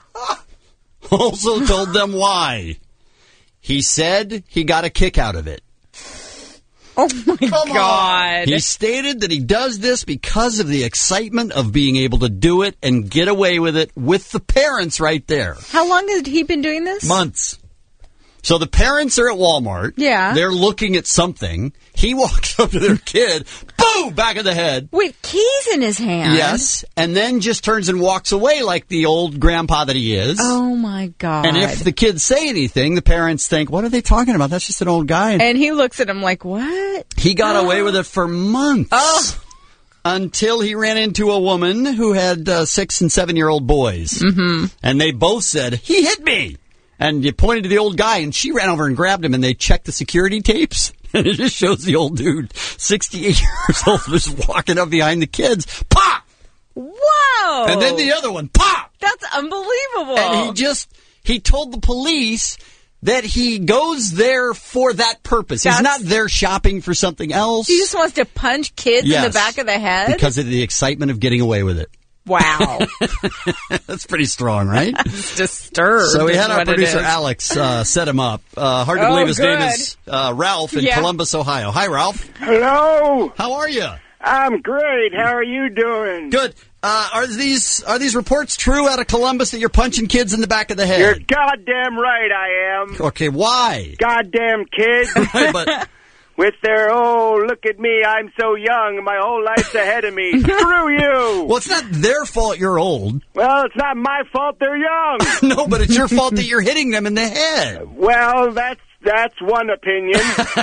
also told them why. He said he got a kick out of it. Oh, my God. He stated that he does this because of the excitement of being able to do it and get away with it with the parents right there. How long had he been doing this? Months. So the parents are at Walmart. Yeah. They're looking at something. He walks up to their kid, boom, back of the head. With keys in his hand? Yes, and then just turns and walks away like the old grandpa that he is. Oh, my God. And if the kids say anything, the parents think, what are they talking about? That's just an old guy. And he looks at him like, what? He got away with it for months. Oh. Until he ran into a woman who had uh, six and seven year old boys. Mm-hmm. And they both said, he hit me. And you pointed to the old guy, and she ran over and grabbed him, and they checked the security tapes. And it just shows the old dude, sixty-eight years old, just walking up behind the kids. Pop! Wow! And then the other one, pop! That's unbelievable. And he just, he told the police that he goes there for that purpose. He's That's- not there shopping for something else. He just wants to punch kids in the Yes. back of the head? Because of the excitement of getting away with it. Wow. That's pretty strong, right? It's disturbed. So we is had our what it producer is. Alex uh, set him up. Uh, hard to Oh, believe his good. name is uh, Ralph in Yeah. Columbus, Ohio. Hi, Ralph. Hello. How are you? I'm great. How are you doing? Good. Uh, are these are these reports true out of Columbus that you're punching kids in the back of the head? You're goddamn right I am. Okay, why? Goddamn kids. Right, but with their, oh, look at me, I'm so young, my whole life's ahead of me. Screw you. Well, it's not their fault you're old. Well, it's not my fault they're young. No, but it's your fault that you're hitting them in the head. Well, that's that's one opinion.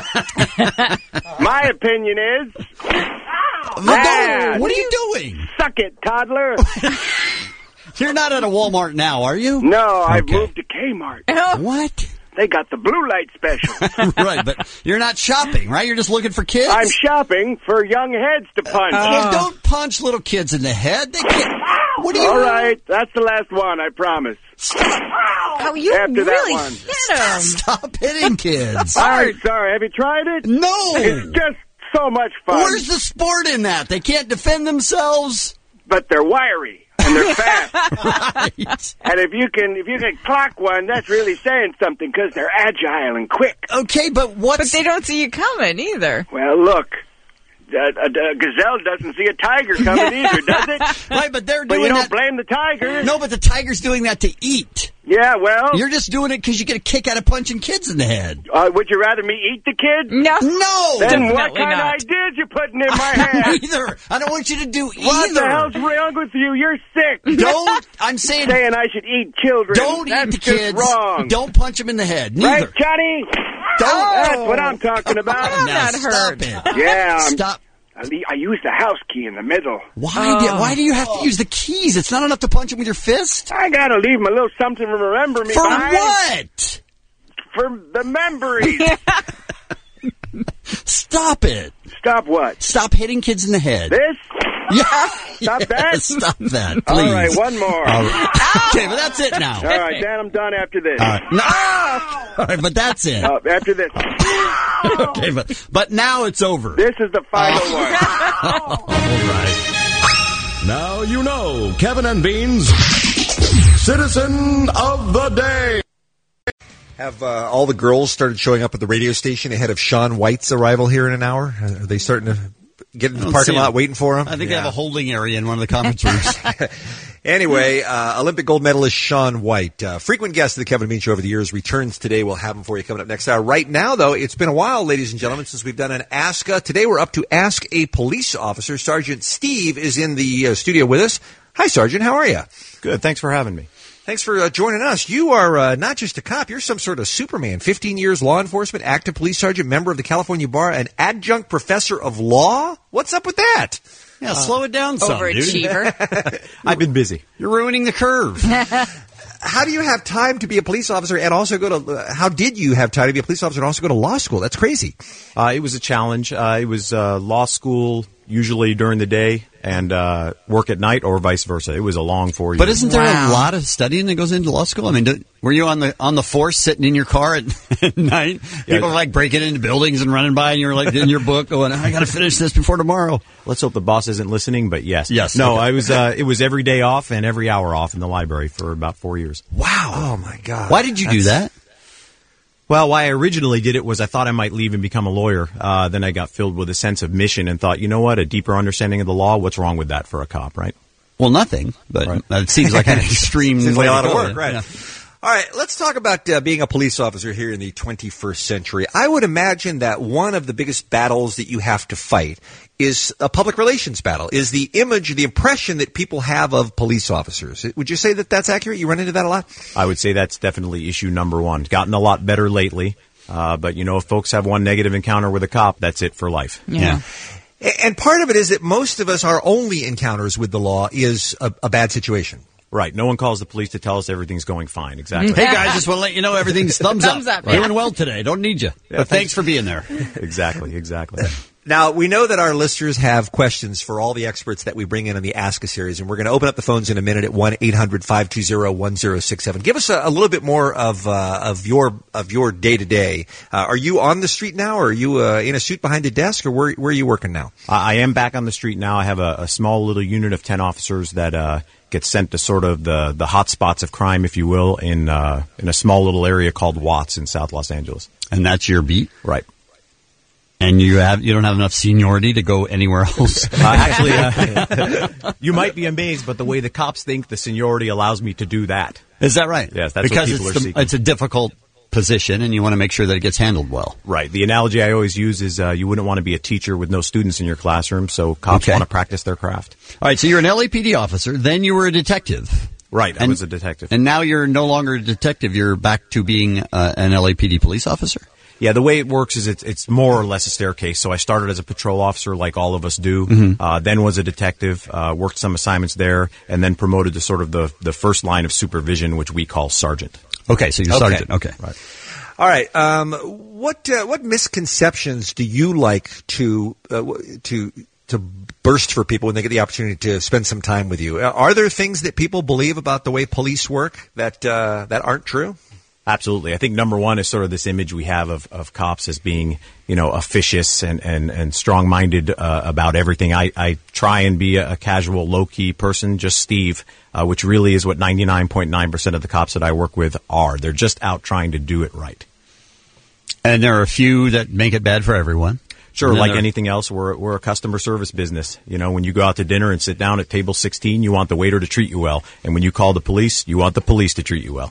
My opinion is... No, what are you doing? Suck it, toddler. You're not at a Walmart now, are you? No, I've Okay. moved to Kmart. What? They got the blue light special. Right, but you're not shopping, right? You're just looking for kids? I'm shopping for young heads to punch. Kid, don't punch little kids in the head. They can't. What do you All right, that's the last one, I promise. Oh, you After that really one. hit him. Stop hitting kids. I'm sorry. Have you tried it? No. It's just so much fun. Where's the sport in that? They can't defend themselves. But they're wiry. And they're fast. Right. And if you can if you can clock one, that's really saying something because they're agile and quick. Okay, but what? But they don't see you coming either. Well, look, a, a, a gazelle doesn't see a tiger coming either, does it? Right, but they're But doing you don't that. blame the tiger. No, but the tiger's doing that to eat. Yeah, well, You're just doing it because you get a kick out of punching kids in the head. uh, would you rather me eat the kid? No. No. Then what Definitely kind of not. ideas you putting in my head? Either. I don't want you to do either. What the hell's wrong with you? You're sick. Don't. I'm saying. Saying I should eat children. Don't That's eat the just kids. wrong. Don't punch them in the head. Neither. Right, Johnny? Don't. That's what I'm talking about. I'm Now, not stop hurt. it. Yeah, I'm- Stop. I le- I use the house key in the middle. Why? Do, why do you have to use the keys? It's not enough to punch them with your fist. I gotta leave him a little something to remember me For by. what? For the memories. Stop it. Stop what? Stop hitting kids in the head. This? Yeah. Stop Yeah, that? Stop that, All please. right, one more. All right. Okay, but that's it now. All right, Dan, I'm done after this. All right. No. All right, but that's it. Uh, after this. Okay, but but now it's over. This is the final Oh. one. All right. Now you know Kevin and Bean's Citizen of the Day. Have uh, all the girls started showing up at the radio station ahead of Sean White's arrival here in an hour? Are they starting to get in I the don't parking see lot them. waiting for him? I think they Yeah. have a holding area in one of the conference rooms. Anyway, uh, Olympic gold medalist Sean White, uh, frequent guest of the Kevin and Bean Show over the years, returns today. We'll have him for you coming up next hour. Right now, though, it's been a while, ladies and gentlemen, since we've done an Ask A. Today we're up to Ask a Police Officer. Sergeant Steve is in the uh, studio with us. Hi, Sergeant. How are you? Good. Thanks for having me. Thanks for uh, joining us. You are uh, not just a cop, you're some sort of Superman. fifteen years law enforcement, active police sergeant, member of the California Bar, an adjunct professor of law? What's up with that? Yeah, slow it down some, dude. Overachiever. I've been busy. You're ruining the curve. How do you have time to be a police officer and also go to, uh, how did you have time to be a police officer and also go to law school? That's crazy. Uh, it was a challenge. Uh, it was uh, law school usually during the day and uh, work at night or vice versa. It was a long four years. But isn't there Wow. a lot of studying that goes into law school? I mean, do, were you on the on the force sitting in your car at, at night? People were like breaking into buildings and running by, and you're like in your book going, "I got to finish this before tomorrow." Let's hope the boss isn't listening, but yes. Yes. No, Okay. I was. Uh, it was every day off and every hour off in the library for about four years. Wow. Oh, my God. Why did you do that? Well, why I originally did it was I thought I might leave and become a lawyer. Uh, then I got filled with a sense of mission and thought, you know what, a deeper understanding of the law, what's wrong with that for a cop, right? Well, nothing, but Right. it seems like an extreme Seems way like a lot to of go, work, yeah. right? Yeah. All right, let's talk about uh, being a police officer here in the twenty-first century. I would imagine that one of the biggest battles that you have to fight is a public relations battle, is the image, the impression that people have of police officers. Would you say that that's accurate? You run into that a lot? I would say that's definitely issue number one. Gotten a lot better lately, uh, but you know, if folks have one negative encounter with a cop, that's it for life. Yeah. A- And part of it is that most of us, our only encounters with the law is a, a bad situation. Right. No one calls the police to tell us everything's going fine. Exactly. Hey guys, just want to let you know everything's thumbs, Thumbs up, yeah. Doing well today. Don't need you. Yeah, but thanks thanks. for being there. Exactly. Exactly. Now, we know that our listeners have questions for all the experts that we bring in on the Ask A series, and we're going to open up the phones in a minute at one eight hundred five two zero one zero six seven. Give us a, a little bit more of uh, of your of your day to day. Are you on the street now, or are you uh, in a suit behind a desk, or where, where are you working now? I I am back on the street now. I have a, a small little unit of ten officers that uh, get sent to sort of the, the hot spots of crime, if you will, in uh, in a small little area called Watts in South Los Angeles. And that's your beat? Right. And you have you don't have enough seniority to go anywhere else? Uh, actually, uh, you might be amazed, but the way the cops think, the seniority allows me to do that. Is that right? Yes, that's because what people it's are the- seeking. it's a difficult position, and you want to make sure that it gets handled well. Right. The analogy I always use is uh, you wouldn't want to be a teacher with no students in your classroom, so cops Okay. want to practice their craft. All right, so you're an L A P D officer, then you were a detective. Right, I and, was a detective. And now you're no longer a detective. You're back to being uh, an L A P D police officer? Yeah, the way it works is it's, it's more or less a staircase. So I started as a patrol officer like all of us do, Mhm. uh, then was a detective, uh, worked some assignments there, and then promoted to sort of the, the first line of supervision, which we call sergeant. Okay, so you're Okay. sergeant. Okay. Right. All right. Um, what uh, what misconceptions do you like to uh, w- to to burst for people when they get the opportunity to spend some time with you? Uh, Are there things that people believe about the way police work that uh, that aren't true? Absolutely. I think number one is sort of this image we have of, of cops as being, you know, officious and, and, and strong-minded uh, about everything. I, I try and be a, a casual, low-key person, just Steve, uh, which really is what ninety-nine point nine percent of the cops that I work with are. They're just out trying to do it right. And there are a few that make it bad for everyone. Sure, And then like there- anything else, we're we're a customer service business. You know, when you go out to dinner and sit down at table sixteen, you want the waiter to treat you well. And when you call the police, you want the police to treat you well.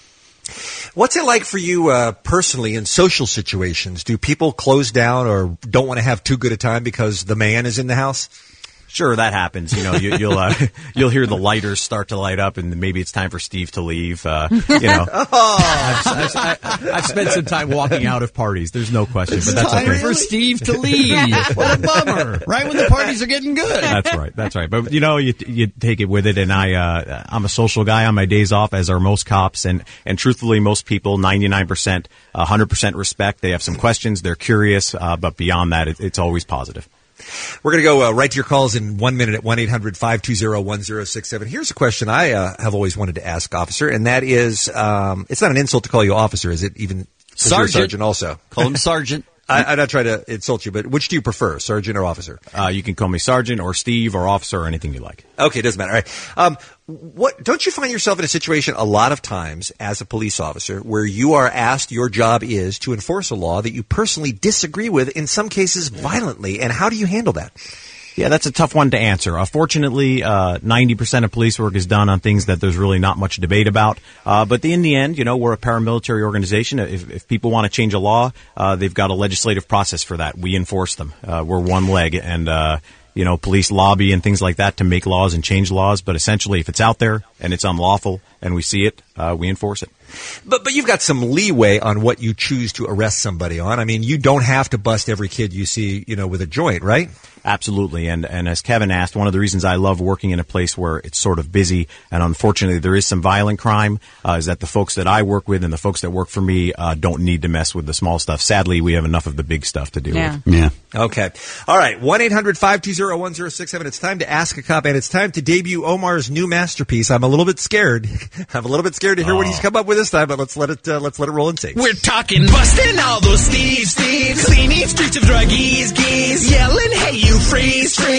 What's it like for you uh, personally in social situations? Do people close down or don't want to have too good a time because the man is in the house? Sure, that happens. You know, you, you'll uh, you'll hear the lighters start to light up, and maybe it's time for Steve to leave. Uh, you know, Oh. I've, I've, I've spent some time walking out of parties. There's no question, It's but that's time okay. for Steve to leave. What a bummer! Right when the parties are getting good. That's right. That's right. But you know, you you take it with it, and I uh, I'm a social guy on my days off, as are most cops, and and truthfully, most people, ninety-nine percent, one hundred percent respect. They have some questions, they're curious, uh, but beyond that, it, it's always positive. We're going to go uh, right to your calls in one minute at one eight hundred five two zero one zero six seven. Here's a question I uh, have always wanted to ask, officer, and that is, um, it's not an insult to call you officer, is it? Even 'cause you're a Sergeant. sergeant also. Call him sergeant. I, I'm not trying to insult you, but which do you prefer, sergeant or officer? Uh, you can call me sergeant or Steve or officer or anything you like. Okay, it doesn't matter. All right. Um, what don't you find yourself in a situation a lot of times as a police officer where you are asked your job is to enforce a law that you personally disagree with, in some cases violently, and how do you handle that? Yeah, that's a tough one to answer. Uh, fortunately, uh, ninety percent of police work is done on things that there's really not much debate about. Uh, but in the end, you know, we're a paramilitary organization. If, if people want to change a law, uh, they've got a legislative process for that. We enforce them. Uh, we're one leg, and uh, you know, police lobby and things like that to make laws and change laws. But essentially, if it's out there and it's unlawful and we see it, uh, we enforce it. But but you've got some leeway on what you choose to arrest somebody on. I mean, you don't have to bust every kid you see, you know, with a joint, right? Absolutely. And, and as Kevin asked, one of the reasons I love working in a place where it's sort of busy and unfortunately there is some violent crime uh, is that the folks that I work with and the folks that work for me uh, don't need to mess with the small stuff. Sadly, we have enough of the big stuff to deal Yeah. with. Yeah. Okay. All right. one eight hundred five two zero one zero six seven. It's time to ask a cop, and it's time to debut Omar's new masterpiece. I'm a little bit scared. I'm a little bit scared to hear what he's come up with this time, but let's let it uh, let's let it roll and see. We're talking busting all those thieves, thieves, cleaning streets of druggies, geese, yelling, hey you freeze, freeze.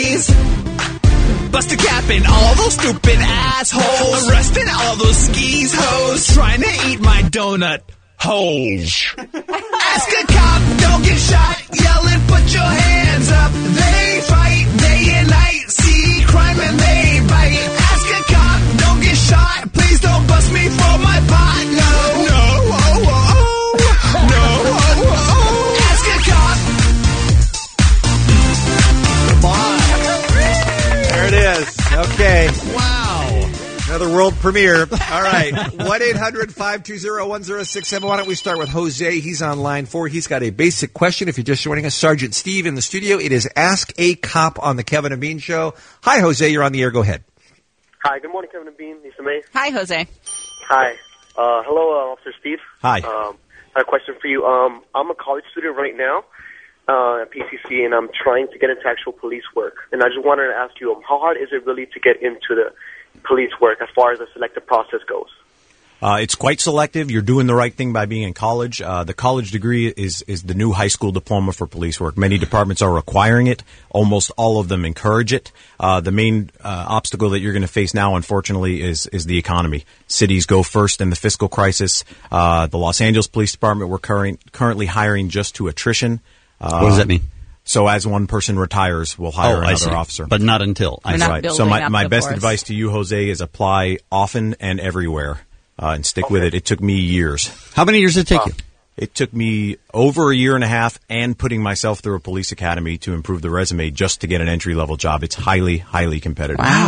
Bust a cap in all those stupid assholes, arresting all those skis hoes, trying to eat my donut holes. Ask a cop, don't get shot, yelling, put your hands up. They fight day and night, see crime and they bite. Ask a cop, don't get shot, please don't bust me for my pot. No, no, oh, oh, oh. No, oh, oh, oh. Ask a cop. There it is. Okay. Wow. Another world premiere. All right. one eight hundred five two zero one zero six seven. Why don't we start with Jose? He's on line four. He's got a basic question. If you're just joining us, Sergeant Steve in the studio. It is Ask a Cop on the Kevin and Bean Show. Hi, Jose. You're on the air. Go ahead. Hi, good morning, Kevin and Bean. Lisa May. Hi, Jose. Hi. Uh, hello, uh, Officer Steve. Hi. Um, I have a question for you. Um, I'm a college student right now uh, at P C C, and I'm trying to get into actual police work. And I just wanted to ask you, um, how hard is it really to get into the police work as far as the selective process goes? Uh, it's quite selective. You're doing the right thing by being in college. Uh, the college degree is, is the new high school diploma for police work. Many departments are requiring it. Almost all of them encourage it. Uh, the main uh, obstacle that you're going to face now, unfortunately, is is the economy. Cities go first in the fiscal crisis. Uh, the Los Angeles Police Department, we're current, currently hiring just to attrition. Uh, What does that mean? So as one person retires, we'll hire Oh, I another see. officer. But not until. That's We're not right. So building my, up my the best force. advice to you, Jose, is apply often and everywhere. Uh, and stick with it. It took me years. How many years did it take you? It took me over a year and a half and putting myself through a police academy to improve the resume just to get an entry-level job. It's highly, highly competitive. Wow.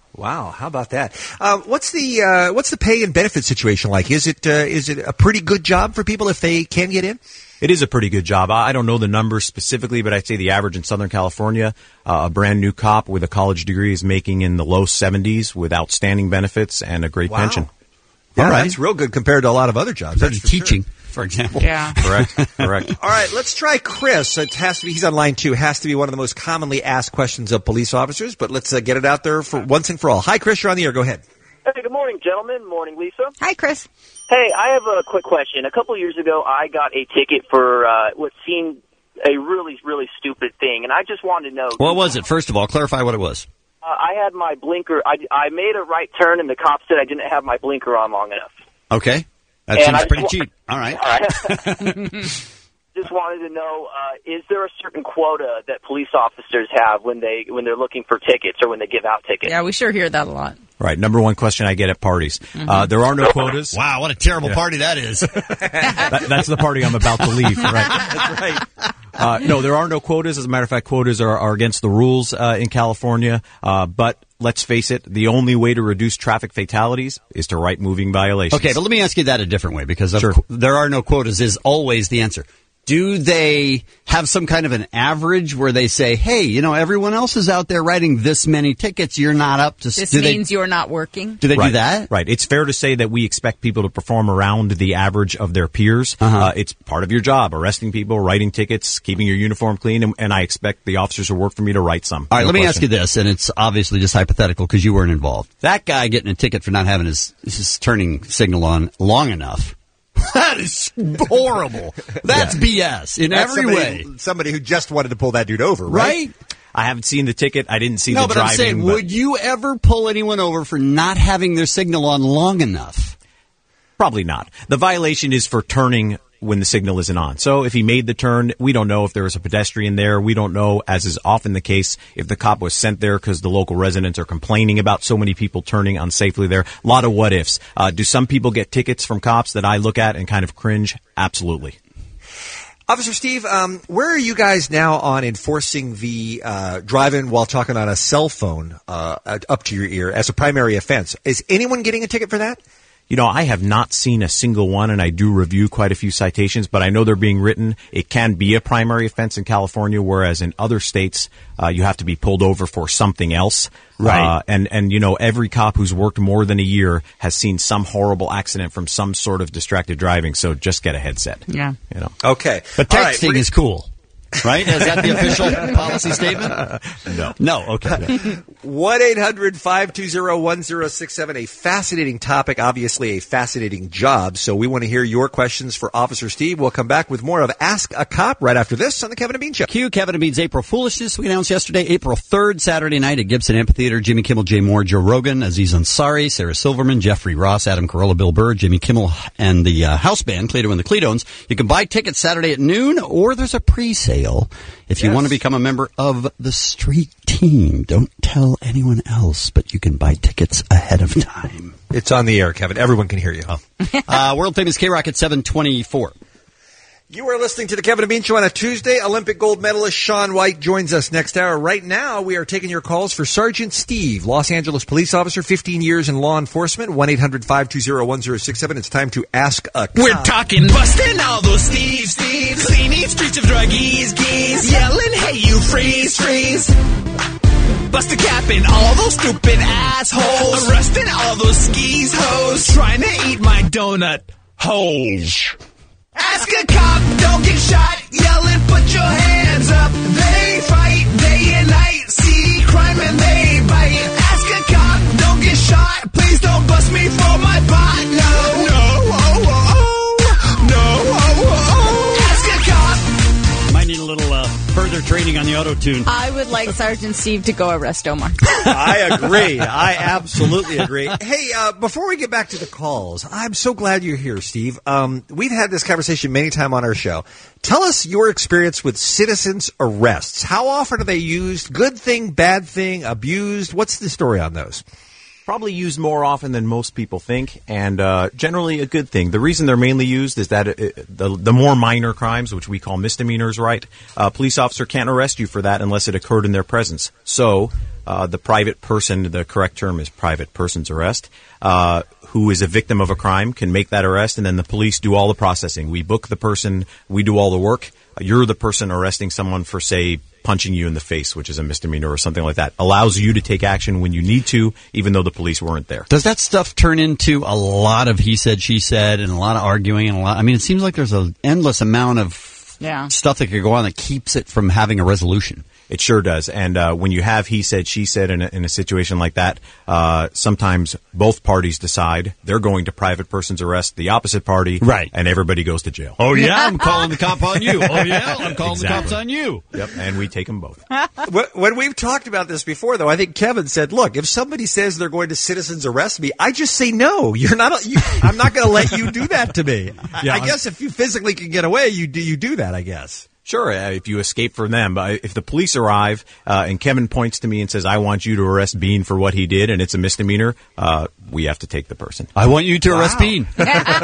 Wow, how about that? Uh, what's the uh, what's the pay and benefit situation like? Is it uh, is it a pretty good job for people if they can get in? It is a pretty good job. I don't know the numbers specifically, but I'd say the average in Southern California, uh, a brand new cop with a college degree is making in the low seventies with outstanding benefits and a great Wow. pension. Yeah, All right. that's real good compared to a lot of other jobs. That's for teaching, sure. for example. Yeah. Correct. Correct. All right, let's try Chris. It has to be. He's on line two. Has to be one of the most commonly asked questions of police officers. But let's uh, get it out there for once and for all. Hi, Chris. You're on the air. Go ahead. Hey, good morning, gentlemen. Morning, Lisa. Hi, Chris. Hey, I have a quick question. A couple years ago, I got a ticket for uh, what seemed a really, really stupid thing, and I just wanted to know. What was it? First of all, clarify what it was. Uh, I had my blinker. I, I made a right turn, and the cop said I didn't have my blinker on long enough. Okay. That And seems I pretty just wa- cheap. All right. All right. Just wanted to know: uh, is there a certain quota that police officers have when they when they're looking for tickets or when they give out tickets? Yeah, we sure hear that a lot. Right. Number one question I get at parties. Mm-hmm. Uh, there are no quotas. Wow, what a terrible Yeah. party that is. That, that's the party I'm about to leave. Right. That's right. Uh, no, there are no quotas. As a matter of fact, quotas are, are against the rules uh, in California. Uh, but let's face it, the only way to reduce traffic fatalities is to write moving violations. Okay, but let me ask you that a different way, because of Sure. qu- there are no quotas is always the answer. Do they have some kind of an average where they say, hey, you know, everyone else is out there writing this many tickets, you're not up to... s-" This do they, means you're not working. do they right. do that? Right. It's fair to say that we expect people to perform around the average of their peers. Uh-huh. Uh, it's part of your job, arresting people, writing tickets, keeping your uniform clean, and, and I expect the officers who work for me to write some. All right, No let me question. ask you this, and it's obviously just hypothetical because you weren't involved. That guy getting a ticket for not having his, his turning signal on long enough, that is horrible. That's B S in That's every somebody, way. Somebody who just wanted to pull that dude over, right? Right? I haven't seen the ticket. I didn't see No, the but driving. I'm saying, but- would you ever pull anyone over for not having their signal on long enough? Probably not. The violation is for turning when the signal isn't on. So if he made the turn, we don't know if there was a pedestrian there. We don't know, as is often the case, if the cop was sent there because the local residents are complaining about so many people turning unsafely there. A lot of what ifs. Uh, do some people get tickets from cops that I look at and kind of cringe? Absolutely. Officer Steve, um, where are you guys now on enforcing the uh, driving while talking on a cell phone uh, up to your ear as a primary offense? Is anyone getting a ticket for that? You know, I have not seen a single one, and I do review quite a few citations, but I know they're being written. It can be a primary offense in California, whereas in other states, uh, you have to be pulled over for something else. Right. Uh, and, and, you know, every cop who's worked more than a year has seen some horrible accident from some sort of distracted driving, so just get a headset. Yeah. You know. Okay. But All right, texting we're- is cool. Right? Is that the official policy statement? No. No, okay. one eight hundred five two zero one zero six seven. A fascinating topic, obviously a fascinating job. So we want to hear your questions for Officer Steve. We'll come back with more of Ask a Cop right after this on the Kevin and Bean Show. Q, Kevin and Bean's April Foolishness. We announced yesterday, April third, Saturday night at Gibson Amphitheater. Jimmy Kimmel, Jay Moore, Joe Rogan, Aziz Ansari, Sarah Silverman, Jeffrey Ross, Adam Carolla, Bill Burr, Jimmy Kimmel, and the uh, house band, Cleto and the Cletones. You can buy tickets Saturday at noon, or there's a pre-sale if you Yes. want to become a member of the street team. Don't tell anyone else, but you can buy tickets ahead of time. It's on the air, Kevin. Everyone can hear you. Oh. uh, world famous K-Rock at seven twenty-four. You are listening to the Kevin and Bean Show on a Tuesday. Olympic gold medalist Shaun White joins us next hour. Right now, we are taking your calls for Sergeant Steve, Los Angeles police officer, fifteen years in law enforcement, one eight hundred five two zero one zero six seven. It's time to ask a cop. We're talking busting all those Steve, Steve, cleaning streets of druggies, geese, yelling, hey, you freeze, freeze. Bust a cap in all those stupid assholes, arresting all those skis hoes, trying to eat my donut holes. Ask a cop, don't get shot, yelling, put your hands up. They fight day and night, see crime and they bite. Ask a cop, don't get shot, please don't bust me for my pot. No, no, oh, oh, oh. No, oh, oh, oh. Ask a cop. Might need a little uh, further training on the auto-tune. I would like Sergeant Steve to go arrest Omar. I agree. I absolutely agree. Hey, uh, before we get back to the calls, I'm so glad you're here, Steve. Um, we've had this conversation many times on our show. Tell us your experience with citizens' arrests. How often are they used? Good thing, bad thing, abused? What's the story on those? Probably used more often than most people think, and uh, generally a good thing. The reason they're mainly used is that it, the, the more minor crimes, which we call misdemeanors, right, a police officer can't arrest you for that unless it occurred in their presence. So uh, the private person, the correct term is private person's arrest, uh, who is a victim of a crime can make that arrest, and then the police do all the processing. We book the person, we do all the work. You're the person arresting someone for, say, punching you in the face, which is a misdemeanor or something like that. Allows you to take action when you need to, even though the police weren't there. Does that stuff turn into a lot of he said, she said, and a lot of arguing and a lot? I mean, it seems like there's an endless amount of yeah. stuff that could go on that keeps it from having a resolution. It sure does. And uh, when you have he said, she said in a, in a situation like that, uh, sometimes both parties decide they're going to private person's arrest the opposite party, right? And everybody goes to jail. Oh, yeah, I'm calling the cop on you. Oh, yeah, I'm calling Exactly. the cops on you. Yep, and we take them both. When we've talked about this before, though, I think Kevin said, look, if somebody says they're going to citizens arrest me, I just say no. You're not. A, you, I'm not going to let you do that to me. Yeah, I I'm- guess if you physically can get away, you do, you do that, I guess. Sure, uh, if you escape from them. But if the police arrive uh, and Kevin points to me and says, I want you to arrest Bean for what he did, and it's a misdemeanor, uh, we have to take the person. I want you to arrest Wow. Bean. All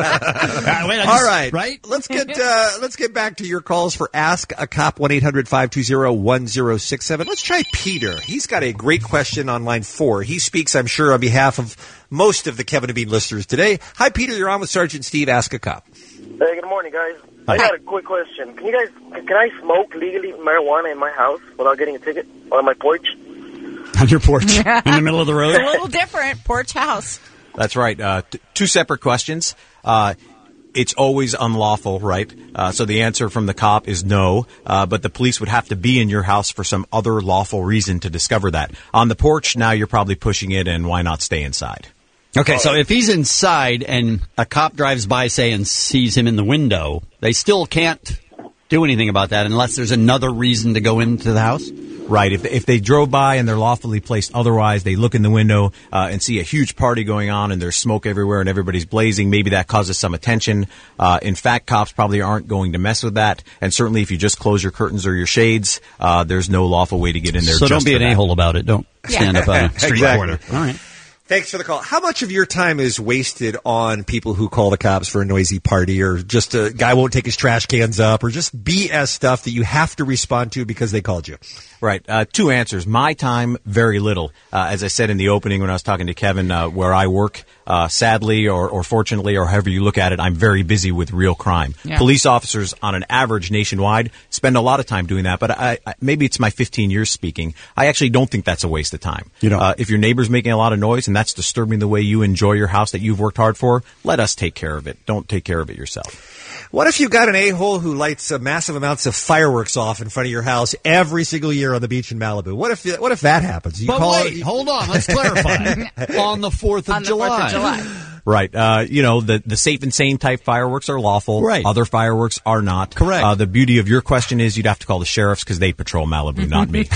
right, right? Let's get uh, let's get back to your calls for Ask a Cop. One eight hundred five two zero one zero six seven. Let's try Peter. He's got a great question on line four. He speaks, I'm sure, on behalf of most of the Kevin and Bean listeners today. Hi, Peter. You're on with Sergeant Steve. Ask a Cop. Hey, good morning, guys. I got a quick question. Can you guys, can I smoke legally marijuana in my house without getting a ticket on my porch? On your porch, in the middle of the road. It's a little different. Porch house. That's right. Uh, t- two separate questions. Uh, it's always unlawful, right? Uh, so the answer from the cop is no, uh, but the police would have to be in your house for some other lawful reason to discover that. On the porch, now you're probably pushing it, and why not stay inside? Okay, so if he's inside and a cop drives by, say, and sees him in the window, they still can't do anything about that unless there's another reason to go into the house? Right. If if they drove by and they're lawfully placed otherwise, they look in the window uh, and see a huge party going on and there's smoke everywhere and everybody's blazing, maybe that causes some attention. Uh, in fact, cops probably aren't going to mess with that. And certainly if you just close your curtains or your shades, uh, there's no lawful way to get in there. So just don't be for an that. a-hole about it. Don't stand up on a street Exactly. corner. All right. Thanks for the call. How much of your time is wasted on people who call the cops for a noisy party, or just a guy won't take his trash cans up, or just B S stuff that you have to respond to because they called you? Right. Uh, two answers. My time, very little. Uh, as I said in the opening when I was talking to Kevin, uh, where I work, uh, sadly or, or fortunately, or however you look at it, I'm very busy with real crime. Yeah. Police officers, on an average nationwide, spend a lot of time doing that. But I, I, maybe it's my fifteen years speaking. I actually don't think that's a waste of time. You know, uh, if your neighbor's making a lot of noise and that's disturbing the way you enjoy your house that you've worked hard for, let us take care of it. Don't take care of it yourself. What if you've got an a-hole who lights uh, massive amounts of fireworks off in front of your house every single year on the beach in Malibu? What if what if that happens? You But call wait, hold on. Let's clarify. On the fourth of On the July. fourth of July. Right. Uh, you know, the, the safe and sane type fireworks are lawful. Right. Other fireworks are not. Correct. Uh, the beauty of your question is you'd have to call the sheriffs because they patrol Malibu, not me.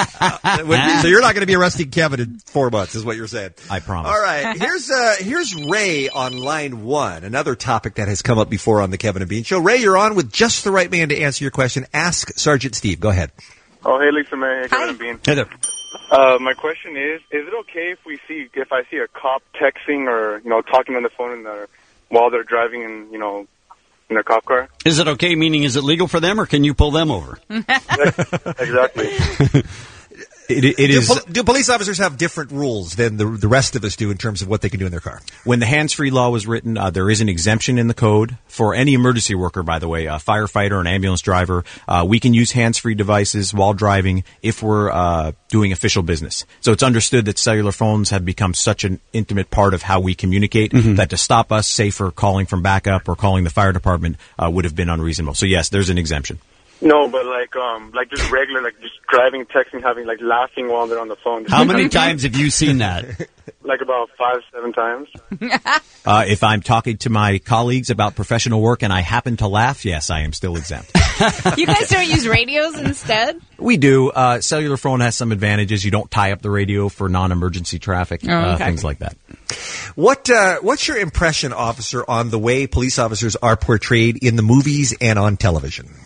so you're not going to be arresting Kevin in four months, is what you're saying. I promise. All right. Here's uh, here's Ray on line one. Another topic that has come up before on the Kevin and Bean Show. Ray, you're on with just the right man to answer your question. Ask Sergeant Steve. Go ahead. Oh, hey, Lisa May. Hey, Kevin and Bean. Hey there. Uh, my question is: is it okay if we see if I see a cop texting or you know talking on the phone in their, while they're driving in you know in their cop car? Is it okay? Meaning, is it legal for them, or can you pull them over? Exactly. It, it do, is. pol- do police officers have different rules than the the rest of us do in terms of what they can do in their car? When the hands-free law was written, uh, there is an exemption in the code for any emergency worker, by the way, a firefighter, an ambulance driver. Uh, we can use hands-free devices while driving if we're uh, doing official business. So it's understood that cellular phones have become such an intimate part of how we communicate Mm-hmm. that to stop us, say for calling from backup or calling the fire department, uh, would have been unreasonable. So yes, there's an exemption. No, but like um like just regular like just driving, texting, having like laughing while they're on the phone. How many times have you seen that? Like about five, seven times. Uh, if I'm talking to my colleagues about professional work and I happen to laugh, yes, I am still exempt. You guys don't use radios instead? We do. Uh, cellular phone has some advantages. You don't tie up the radio for non-emergency traffic, Oh, uh, okay. things like that. What uh, what's your impression, officer, on the way police officers are portrayed in the movies and on television?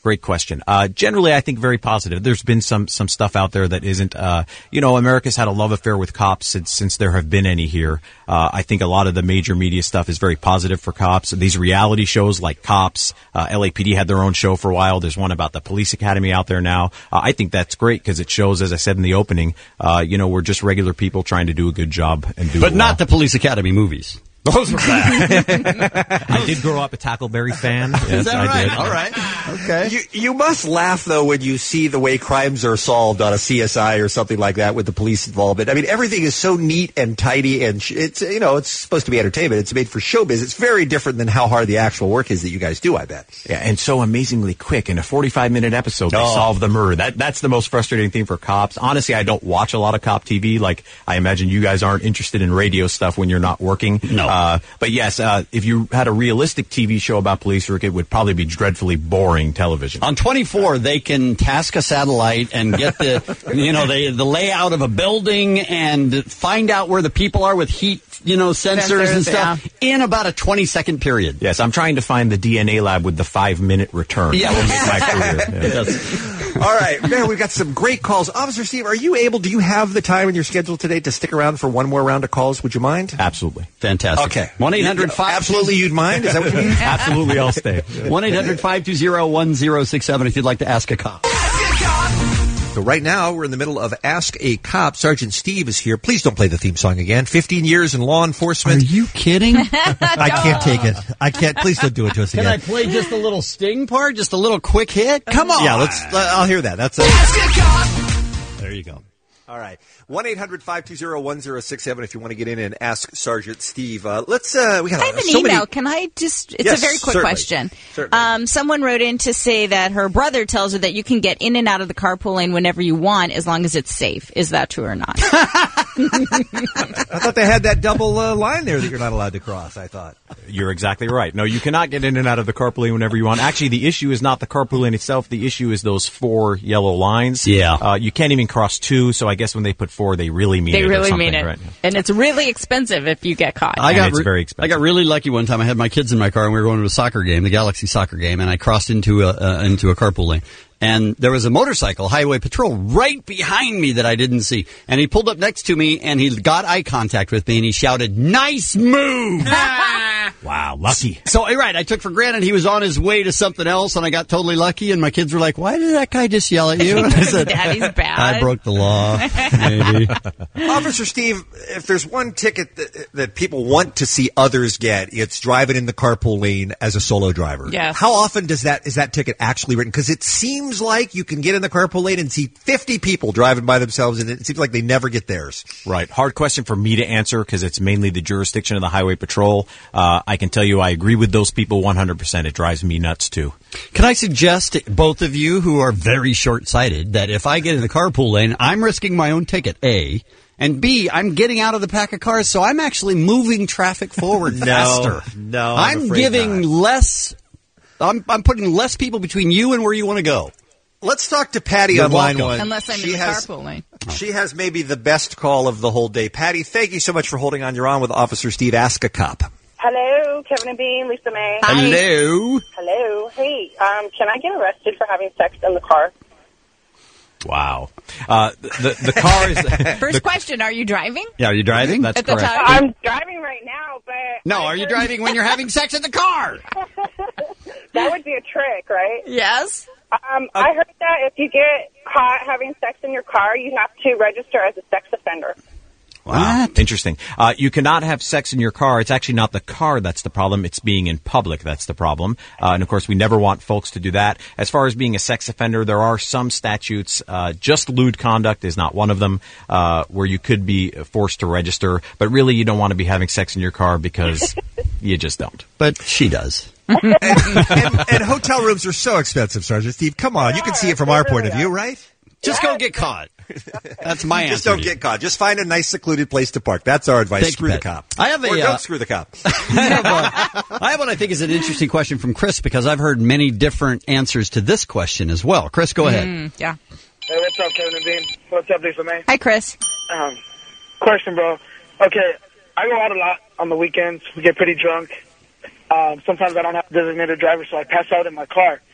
Great question. Uh, generally, I think very positive. There's been some some stuff out there that isn't. Uh, you know, America's had a love affair with cops since since there have been any here. Uh, I think a lot of the major media stuff is very positive for cops. These reality shows like Cops, uh, L A P D had their own show for a while. There's one about the police academy out there now. Uh, I think that's great because it shows, as I said in the opening, uh, you know, we're just regular people trying to do a good job and do. But it not well. the police academy movies. Those were bad. I did grow up a Tackleberry fan. Yes, Is that I right? did. All right. Okay. You, you must laugh, though, when you see the way crimes are solved on a C S I or something like that with the police involvement. I mean, everything is so neat and tidy, and sh- it's, you know, it's supposed to be entertainment. It's made for showbiz. It's very different than how hard the actual work is that you guys do, I bet. Yeah, and so amazingly quick. In a forty-five minute episode, they Oh. solve the murder. That That's the most frustrating thing for cops. Honestly, I don't watch a lot of cop T V. Like, I imagine you guys aren't interested in radio stuff when you're not working. No. Uh, but yes, uh, if you had a realistic T V show about police work, it would probably be dreadfully boring television. On twenty-four, they can task a satellite and get the, you know, the the layout of a building and find out where the people are with heat, you know, sensors, Sensors, and stuff in about a twenty second period. Yes, I'm trying to find the D N A lab with the five minute return. Yeah. That will make my career. Yeah. Yes. All right, man, we've got some great calls. Officer Steve, are you able, do you have the time in your schedule today to stick around for one more round of calls? Would you mind? Absolutely. Fantastic. Okay. one eight hundred five Absolutely, you'd mind? Is that what you mean? Absolutely, I'll stay. one eight hundred five two zero one zero six seven if you'd like to ask a cop. So right now, we're in the middle of Ask a Cop. Sergeant Steve is here. Please don't play the theme song again. fifteen years in law enforcement. Are you kidding? I can't take it. I can't. Please don't do it to us Can again. I play just a little sting part? Just a little quick hit? Come on. Yeah, let's. Uh, I'll hear that. That's. A, there you go. all right. one eight hundred five two zero one zero six seven if you want to get in and ask Sergeant Steve. Uh, let's. Uh, we got. I have an so email. many- Can I just? It's Yes, a very quick certainly. question. Certainly. Um, someone wrote in to say that her brother tells her that you can get in and out of the carpool lane whenever you want, as long as it's safe. Is that true or not? I thought they had that double uh, line there that you're not allowed to cross. I thought. You're exactly right. No, you cannot get in and out of the carpool lane whenever you want. Actually, the issue is not the carpool lane itself. The issue is those four yellow lines. Yeah. Uh, you can't even cross two, so I guess when they put four, they really mean They it. or really something, mean it, right? and it's really expensive if you get caught. I got it's re- very expensive. I got really lucky one time. I had my kids in my car and we were going to a soccer game, the Galaxy soccer game, and I crossed into a uh, into a carpool lane. And there was a motorcycle, highway patrol, right behind me that I didn't see. And he pulled up next to me and he got eye contact with me and he shouted, "Nice move!" Wow, lucky. So, eh, right, I took for granted he was on his way to something else, and I got totally lucky, and my kids were like, "Why did that guy just yell at you?" And I said, Daddy's bad. I broke the law, maybe. Officer Steve, if there's one ticket that, that people want to see others get, it's driving in the carpool lane as a solo driver. Yes. How often does that is that ticket actually written? Because it seems like you can get in the carpool lane and see fifty people driving by themselves, and it seems like they never get theirs. Right. Hard question for me to answer because it's mainly the jurisdiction of the highway patrol. Uh, I can tell you I agree with those people one hundred percent. It drives me nuts, too. Can I suggest to both of you who are very short-sighted that if I get in the carpool lane, I'm risking my own ticket, A, and B, I'm getting out of the pack of cars, so I'm actually moving traffic forward No, faster. no, I'm I'm afraid giving not. less. I'm, I'm putting less people between you and where you want to go. Let's talk to Patty You're on line welcome. one. Unless I'm She in the has- carpool lane. She has maybe the best call of the whole day. Patty, thank you so much for holding on. You're on with Officer Steve. Ask a Cop. Hello, Kevin and Bean, Lisa May. Hello. Hello. Hey, um, can I get arrested for having sex in the car? Wow. Uh, the the car is First question, are you driving? Yeah, are you driving? That's At the correct. time? I'm driving right now, but... No, I are you heard- driving when you're having sex in the car? That would be a trick, right? Yes. Um, I heard that if you get caught having sex in your car, you have to register as a sex offender. Wow. Interesting. Uh, you cannot have sex in your car. It's actually not the car that's the problem. It's being in public that's the problem. Uh, and, of course, we never want folks to do that. As far as being a sex offender, there are some statutes. Uh, just lewd conduct is not one of them, uh, where you could be forced to register. But really, you don't want to be having sex in your car because you just don't. But she does. and, and, and hotel rooms are so expensive, Sergeant Steve. Come on, you can see it from our point of view, right? Just go get caught. That's my answer. Just don't to you. get caught. Just find a nice secluded place to park. That's our advice. Thank Screw you, the Pat. cop. I have a, or uh, don't screw the cop. I have, a, I have what I think is an interesting question from Chris because I've heard many different answers to this question as well. Chris, go ahead. Mm, yeah. Hey, what's up, Kevin and Bean? What's up, Lisa May? Hi, Chris. Um, question, bro. Okay, I go out a lot on the weekends. We get pretty drunk. Um, sometimes I don't have a designated driver, so I pass out in my car.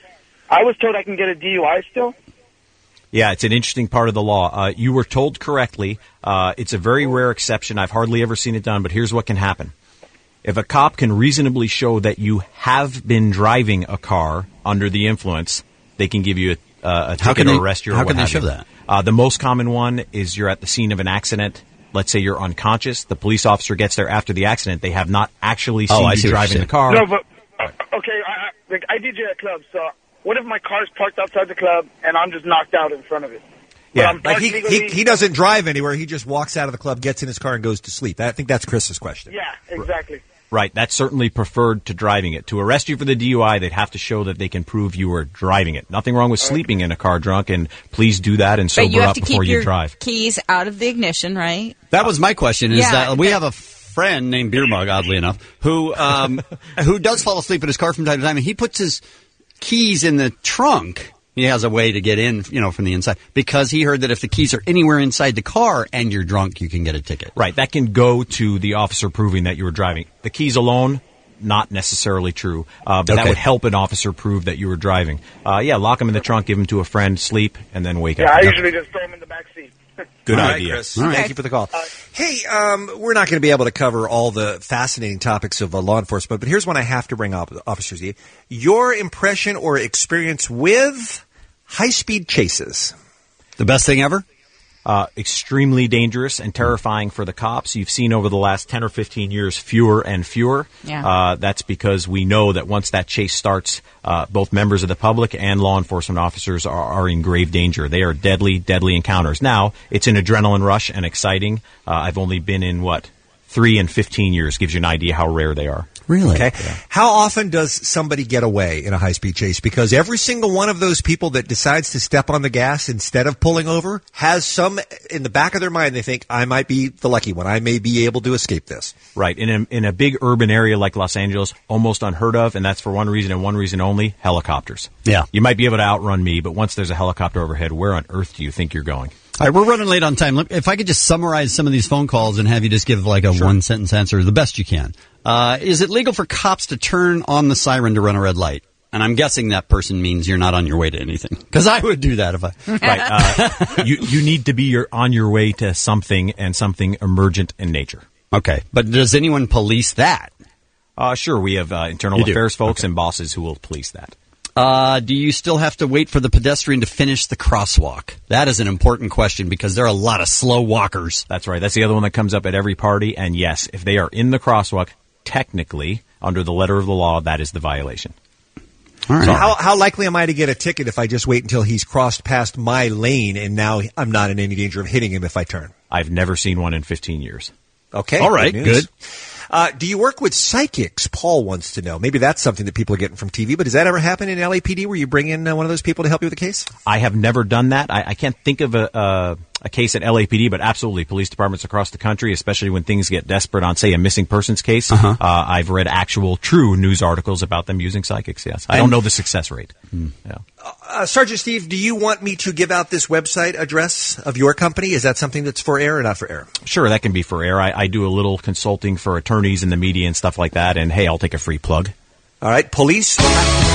I was told I can get a D U I still. Yeah, it's an interesting part of the law. Uh, you were told correctly. Uh, it's a very rare exception. I've hardly ever seen it done, but here's what can happen. If a cop can reasonably show that you have been driving a car under the influence, they can give you a, uh, a How ticket can or they- arrest you. Or how what can they have show you. that? Uh, the most common one is you're at the scene of an accident. Let's say you're unconscious. The police officer gets there after the accident. They have not actually Oh, seen I you see what driving you're the car. No, but uh, okay, I, I, like, I D J at clubs, so what if my car's parked outside the club and I'm just knocked out in front of it? But Yeah, I'm like parked he, legally- he he doesn't drive anywhere. He just walks out of the club, gets in his car, and goes to sleep. I think that's Chris's question. Yeah, exactly. Right, that's certainly preferred to driving it. To arrest you for the D U I, they'd have to show that they can prove you were driving it. Nothing wrong with sleeping in a car drunk, and please do that and But sober you have up to before keep you your drive. keys out of the ignition, right? That was my question. Is Yeah. that we have a friend named Beer Mug, oddly enough, who um, who does fall asleep in his car from time to time, and he puts his keys in the trunk. He has a way to get in, you know, from the inside, because he heard that if the keys are anywhere inside the car and you're drunk, you can get a ticket. Right, that can go to the officer proving that you were driving. The keys alone, not necessarily true, uh, but that Okay. would help an officer prove that you were driving. Uh, yeah, lock them in the trunk, give them to a friend, sleep, and then wake Yeah, up. I usually just throw them in the back seat. Good All right, idea. Chris. Thank you for the call. Hey, um, we're not going to be able to cover all the fascinating topics of uh, law enforcement, but here's one I have to bring up, officers. Your impression or experience with high-speed chases. The best thing ever? Uh, extremely dangerous and terrifying for the cops. You've seen over the last ten or fifteen years fewer and fewer. Yeah. Uh, that's because we know that once that chase starts, uh, both members of the public and law enforcement officers are, are in grave danger. They are deadly, deadly encounters. Now, it's an adrenaline rush and exciting. Uh, I've only been in, what, three and fifteen years. Gives you an idea how rare they are. Really? Okay. How often does somebody get away in a high-speed chase? Because every single one of those people that decides to step on the gas instead of pulling over has some in the back of their mind. They think, I might be the lucky one. I may be able to escape this. Right. In a, in a big urban area like Los Angeles, almost unheard of, and that's for one reason and one reason only, helicopters. Yeah. You might be able to outrun me, but once there's a helicopter overhead, where on earth do you think you're going? All right, we're running late on time. If I could just summarize some of these phone calls and have you just give like a one-sentence answer, the best you can. Uh, is it legal for cops to turn on the siren to run a red light? And I'm guessing that person means you're not on your way to anything. Because I would do that if I... Right. Uh, you, you need to be your, on your way to something and something emergent in nature. Okay. But does anyone police that? Uh, sure, we have uh, internal You do? affairs folks Okay. and bosses who will police that. Uh, do you still have to wait for the pedestrian to finish the crosswalk? That is an important question because there are a lot of slow walkers. That's right. That's the other one that comes up at every party. And yes, if they are in the crosswalk, technically, under the letter of the law, that is the violation. All right. So how, how likely am I to get a ticket if I just wait until he's crossed past my lane and now I'm not in any danger of hitting him if I turn? I've never seen one in fifteen years. Okay. All right, news. good. Uh, do you work with psychics? Paul wants to know. Maybe that's something that people are getting from T V, but does that ever happen in L A P D where you bring in uh, one of those people to help you with a case? I have never done that. I, I can't think of a, a, a case at L A P D, but absolutely, police departments across the country, especially when things get desperate on, say, a missing persons case. Uh-huh. Uh, I've read actual, true news articles about them using psychics, yes. I don't And- know the success rate. Yeah. Uh, Sergeant Steve, do you want me to give out this website address of your company? Is that something that's for air or not for air? Sure, that can be for air. I, I do a little consulting for attorneys in the media and stuff like that, and hey, I'll take a free plug. All right, police. I'm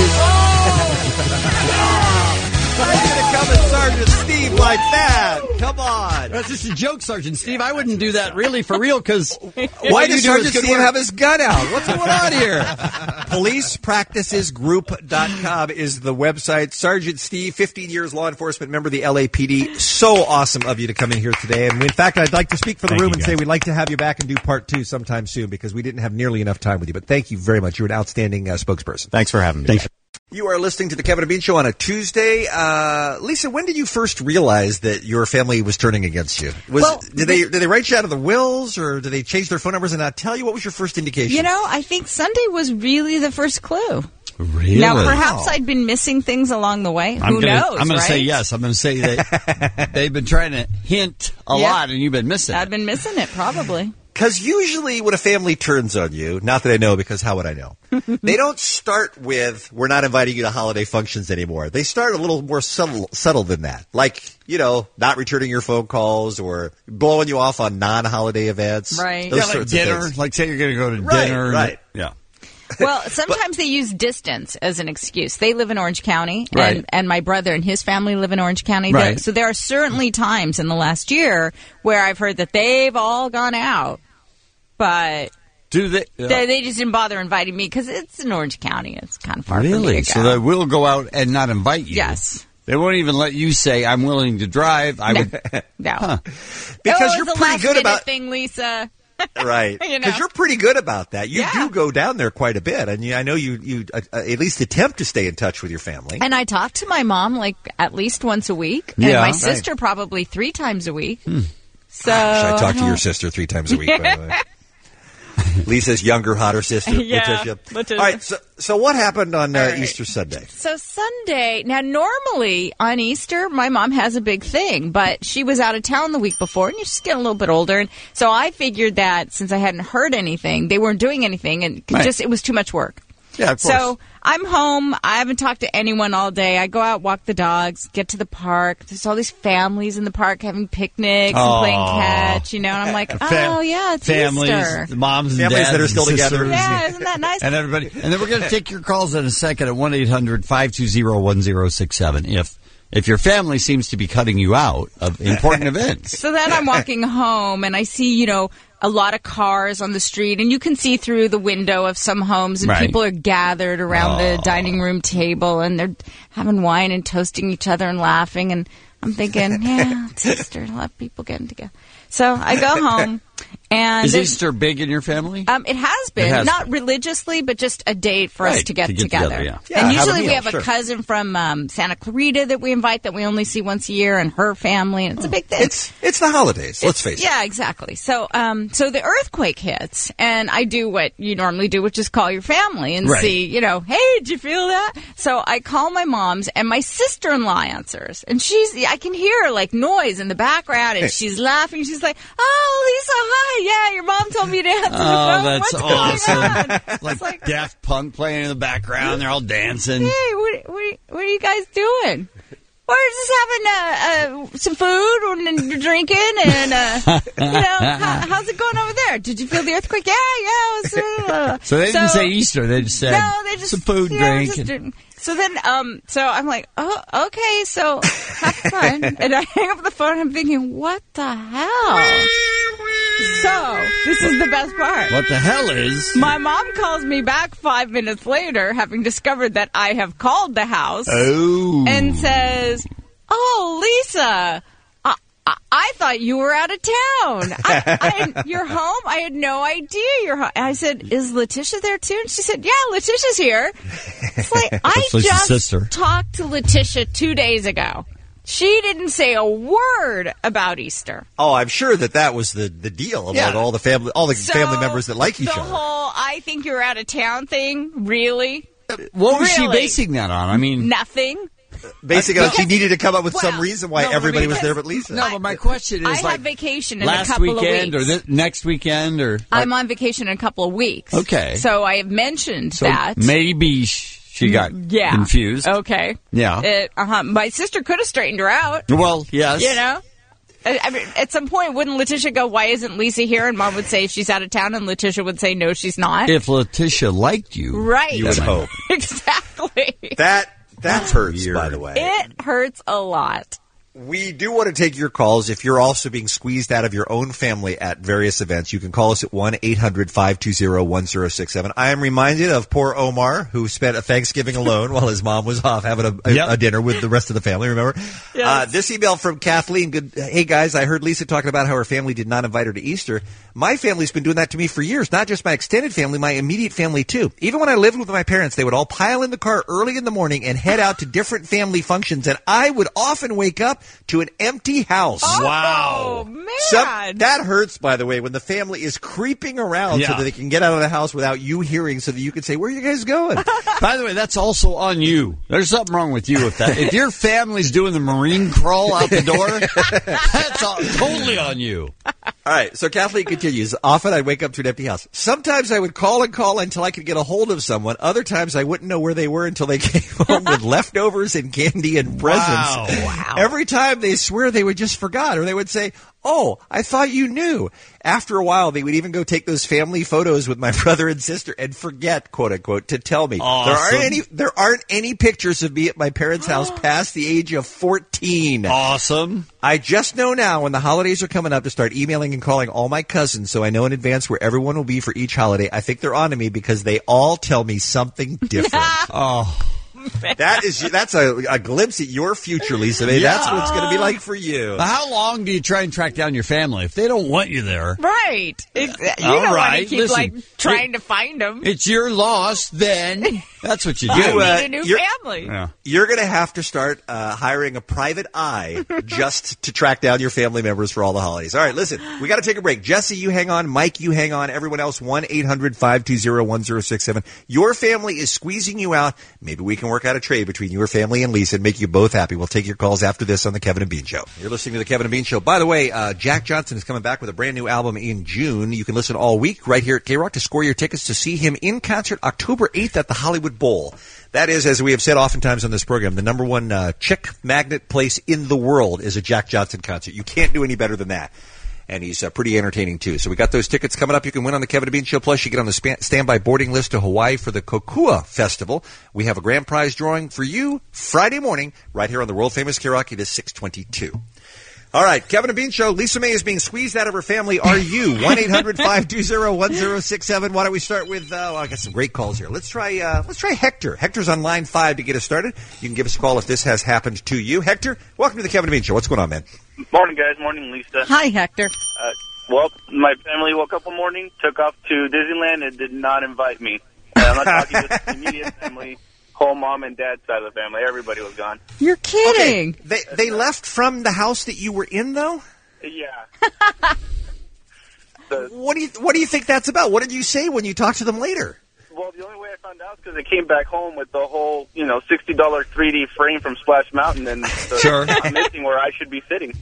going to come at Sergeant Steve like that. Come on. That's just a joke, Sergeant Steve. I wouldn't do that really for real because Why does Sergeant Steve have his gun out? What's going on here? police practices group dot com is the website. Sergeant Steve, fifteen years law enforcement member of the L A P D. So awesome of you to come in here today. And in fact, I'd like to speak for the Thank room you, and guys. say we'd like to have you back and do part two sometime soon because we didn't have nearly enough time with you. But thank you very much. You're an outstanding uh, spokesperson. Thanks for having me. Thanks. You are listening to the Kevin and Bean Show on a Tuesday. Uh, Lisa, when did you first realize that your family was turning against you? Was Well, did they did they write you out of the wills, or did they change their phone numbers and not tell you? What was your first indication? You know, I think Sunday was really the first clue. Really? Now, perhaps I'd been missing things along the way. I'm Who gonna, knows, I'm going right? to say yes. I'm going to say that they've been trying to hint a Yeah. lot and you've been missing I've it. been missing it, probably. Because usually when a family turns on you, not that I know because how would I know? They don't start with, we're not inviting you to holiday functions anymore. They start a little more subtle, subtle than that. Like, you know, not returning your phone calls or blowing you off on non-holiday events. Right. Those Yeah, like sorts of dinner. things. Like say you're going to go to Right, dinner. right. Yeah. Well, sometimes they use distance as an excuse. They live in Orange County, and, Right. and my brother and his family live in Orange County. Right. There- So there are certainly times in the last year where I've heard that they've all gone out, but Do they? they, they just didn't bother inviting me because it's in Orange County. It's kind of far for me Really? to go. So they will go out and not invite you? Yes. They won't even let you say, I'm willing to drive. I No. would. No. Huh. Because Oh, you're it was a pretty good last-minute about thing, Lisa. right. You know. Because you're pretty good about that. You Yeah. do go down there quite a bit, and you, I know you you uh, uh, at least attempt to stay in touch with your family. And I talk to my mom like at least once a week, and Yeah. my Right. sister probably three times a week. Hmm. So Gosh, I talk to don't- your sister three times a week, by the way. Lisa's younger, hotter sister, Yeah, Letitia. Letitia. All right, so, so what happened on uh, All right. Easter Sunday? So Sunday, now normally on Easter, my mom has a big thing, but she was out of town the week before, and she's getting a little bit older, and so I figured that since I hadn't heard anything, they weren't doing anything, and Right. just it was too much work. Yeah, of course. So I'm home. I haven't talked to anyone all day. I go out, walk the dogs, get to the park. There's all these families in the park having picnics and Aw. playing catch, you know. And I'm like, oh Fam- yeah, it's families, Easter. the moms and Families dads that are and still together. sisters. Yeah, isn't that nice? And everybody. And then we're going to take your calls in a second at one eight hundred five two zero one zero six seven if if your family seems to be cutting you out of important events. So then I'm walking home and I see, you know, a lot of cars on the street, and you can see through the window of some homes, and Right. people are gathered around Oh. the dining room table, and they're having wine and toasting each other and laughing. And I'm thinking, yeah, it's Easter. Let people get together. So I go home, and Is there's- Easter big in your family? Um, it has been, It has not religiously, but just a date for us Right, to get, to get together. together, yeah. Yeah, and have a usually we meal, have sure. a cousin from um, Santa Clarita that we invite that we only see once a year, and her family, and it's a big thing. It's it's the holidays. Let's face it. Yeah, exactly. So, um, so the earthquake hits, and I do what you normally do, which is call your family and Right. see, you know, hey, did you feel that? So I call my mom's, and my sister-in-law answers, and she's, I can hear like noise in the background, and she's laughing. She's like, "Oh, Lisa, hi, yeah, your mom told me to answer the Oh, phone. that's What's awesome. going on?" like, like- Daft Punk playing in the background. They're all dancing. Hey, what, what, what are you guys doing? We're just having uh, uh, some food and you're drinking, and uh, you know, how, how's it going over there? Did you feel the earthquake? Yeah, yeah. It was, uh, So they didn't say Easter. They just said no, they just some food, yeah, drink. just and- didn't- So then, um, so I'm like, oh, okay, so have fun, and I hang up the phone. And I'm thinking, what the hell? So this is the best part. What the hell is? My mom calls me back five minutes later, having discovered that I have called the house, Oh. and says, "Oh, Lisa, I, I, I thought you were out of town. I, I, you're home? I had no idea you're home." And I said, "Is Letitia there too?" And she said, "Yeah, Letitia's here." It's like, I That's Lisa's just sister. talked to Letitia two days ago. She didn't say a word about Easter. Oh, I'm sure that that was the, the deal among Yeah. all the family all the So, family members that like each the other. whole "I think you're out of town" thing, really? What was she Really? basing that on? I mean, Nothing. Basically, she needed to come up with some Well, reason why no, but everybody was because- there but Lisa. no, but my question I is have like vacation in last a couple weekend of or weeks. this, next weekend or I'm on vacation in a couple of weeks. Okay. So I have mentioned so that. maybe sh- she got yeah. confused. Okay. Yeah. It, uh-huh. My sister could have straightened her out. Well, yes. You know? I I mean, at some point, wouldn't Letitia go, "Why isn't Lisa here?" And Mom would say she's out of town, and Letitia would say, "No, she's not." If Letitia liked you, Right. You would hope. Exactly. That that hurts, Weird. by the way. It hurts a lot. We do want to take your calls. If you're also being squeezed out of your own family at various events, you can call us at one eight hundred five two zero one zero six seven. I am reminded of poor Omar, who spent a Thanksgiving alone while his mom was off having a, a, Yep. a dinner with the rest of the family, remember? Yes. Uh, this email from Kathleen. Good, hey, guys, I heard Lisa talking about how her family did not invite her to Easter. My family's been doing that to me for years, not just my extended family, my immediate family, too. Even when I lived with my parents, they would all pile in the car early in the morning and head out to different family functions, and I would often wake up to an empty house. Oh, man. Some- that hurts, by the way, when the family is creeping around so Yeah. that they can get out of the house without you hearing, so that you can say, "Where are you guys going?" By the way, that's also on you. There's something wrong with you if that. If your family's doing the marine crawl out the door, that's all, totally on you. All right, so Kathleen continues. Often I'd wake up to an empty house. Sometimes I would call and call until I could get a hold of someone. Other times I wouldn't know where they were until they came home with leftovers and candy and presents. Wow. Every time they swear they would just forgot, or they would say, Oh, I thought you knew. After a while, they would even go take those family photos with my brother and sister and forget, quote unquote, to tell me. Awesome. There aren't any there aren't any pictures of me at my parents' house past the age of fourteen. Awesome. I just know now when the holidays are coming up to start emailing and calling all my cousins so I know in advance where everyone will be for each holiday. I think they're on to me because they all tell me something different. Oh. That is that's a, a glimpse at your future, Lisa May. Yeah. That's what it's going to be like for you. How long do you try and track down your family? If they don't want you there. Right. If, you All don't want right, to keep listen, like trying it- to find them. It's your loss, then. That's what you do. You, uh, need a new you're- family. Yeah. You're going to have to start uh, hiring a private eye just to track down your family members for all the holidays. All right, listen, we got to take a break. Jesse, you hang on. Mike, you hang on. Everyone else, one eight hundred five two zero one zero six seven. Your family is squeezing you out. Maybe we can work out a trade between your family and Lisa and make you both happy. We'll take your calls after this on The Kevin and Bean Show. You're listening to The Kevin and Bean Show. By the way, uh, Jack Johnson is coming back with a brand new album in June. You can listen all week right here at K-Rock to score your tickets to see him in concert October eighth at the Hollywood Bowl. That is, as we have said oftentimes on this program, the number one uh, chick magnet place in the world is a Jack Johnson concert. You can't do any better than that. And he's uh, pretty entertaining, too. So we got those tickets coming up. You can win on the Kevin and Bean Show. Plus, you get on the span- standby boarding list to Hawaii for the Kokua Festival. We have a grand prize drawing for you Friday morning right here on the world-famous K-Rock. It is six twenty-two. All right, Kevin and Bean Show. Lisa May is being squeezed out of her family. Are you? one eight hundred five two zero one zero six seven. Why don't we start with, uh, well, I got some great calls here. Let's try, uh, let's try Hector. Hector's on line five to get us started. You can give us a call if this has happened to you. Hector, welcome to the Kevin and Bean Show. What's going on, man? Morning, guys. Morning, Lisa. Hi, Hector. Uh, well, my family woke up one morning, took off to Disneyland, and did not invite me. Uh, I'm not talking just the immediate family, whole mom and dad side of the family. Everybody was gone. You're kidding. Okay. They, they left from the house that you were in, though? Yeah. the, What do you, what do you think that's about? What did you say when you talked to them later? well, the only way I found out is because they came back home with the whole, you know, sixty dollars three D frame from Splash Mountain, and the, Sure. I'm missing where I should be sitting.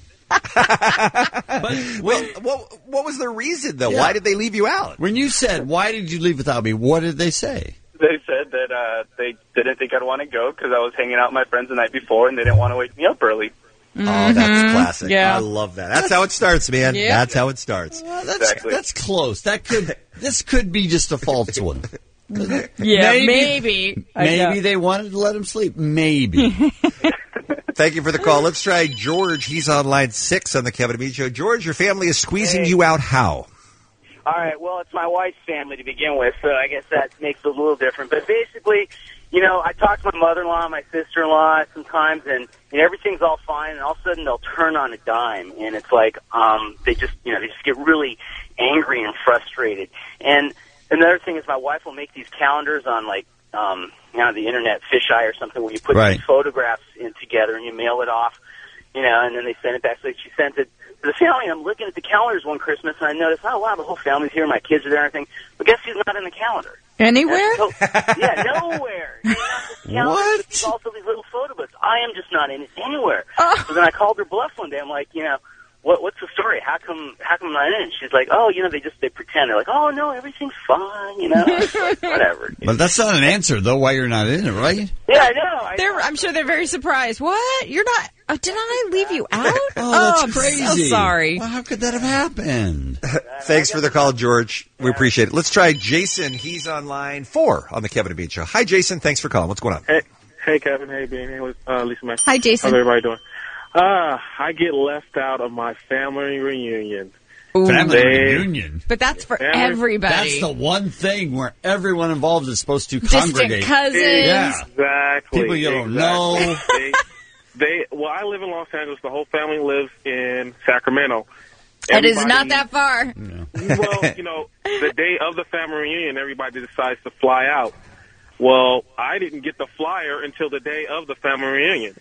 Well, what, what was the reason, though? Yeah. Why did they leave you out? When you said, why did you leave without me, what did they say? They said that uh, they didn't think I'd want to go because I was hanging out with my friends the night before, and they didn't want to wake me up early. Oh, that's classic. Yeah. I love that. That's how it starts, man. Yeah. That's how it starts. Well, that's, Exactly. that's close. That could, this could be just a false one. Yeah, Maybe- maybe. I know. Maybe they wanted to let him sleep. Maybe. Thank you for the call. Let's try George. He's on line six on the Kevin and Bean Show. George, your family is squeezing Hey. you out how? All right, well, it's my wife's family to begin with, so I guess that makes it a little different. But basically, you know, I talk to my mother-in-law, my sister-in-law sometimes, and you know, everything's all fine, and all of a sudden they'll turn on a dime, and it's like um, they just, you know, they just get really angry and frustrated. And another thing is my wife will make these calendars on, like, um, you know, the internet, Fisheye or something, where you put Right. these photographs in together and you mail it off, you know, and then they send it back. So she sent it to the family. I'm looking at the calendars one Christmas, and I noticed, oh, wow, the whole family's here, my kids are there and everything. But guess who's not in the calendar? Anywhere? So, yeah, nowhere. You know, this calendar, What? but there's also these little photo books. I am just not in it anywhere. Oh. So then I called her bluff one day. I'm like, you know, what, what's the story? How come, how come I'm not in it? She's like, oh, you know, they just, they pretend. They're like, oh, no, everything's fine, you know. It's like, whatever. But that's not an answer, though, why you're not in it, right? Yeah, I know. I They're, I'm sure they're very surprised. What? You're not? Oh, did I leave you out? Oh, that's I'm crazy. so sorry. Well, how could that have happened? Thanks for the call, George. We appreciate it. Let's try Jason. He's on line four on the Kevin and Bean Show. Hi, Jason. Thanks for calling. What's going on? Hey, hey, Kevin. Hey, Bean. Hey, uh, Lisa May. Hi, Jason. How's everybody doing? Uh, I get left out of my family reunion. Ooh. Family They- reunion. But that's for Family- everybody. That's the one thing where everyone involved is supposed to Distant congregate. cousins. Yeah. Exactly. People you don't exactly. know. they, they, well, I live in Los Angeles. The whole family lives in Sacramento. It is Everybody- not that far. Well, you know, the day of the family reunion, everybody decides to fly out. Well, I didn't get the flyer until the day of the family reunion.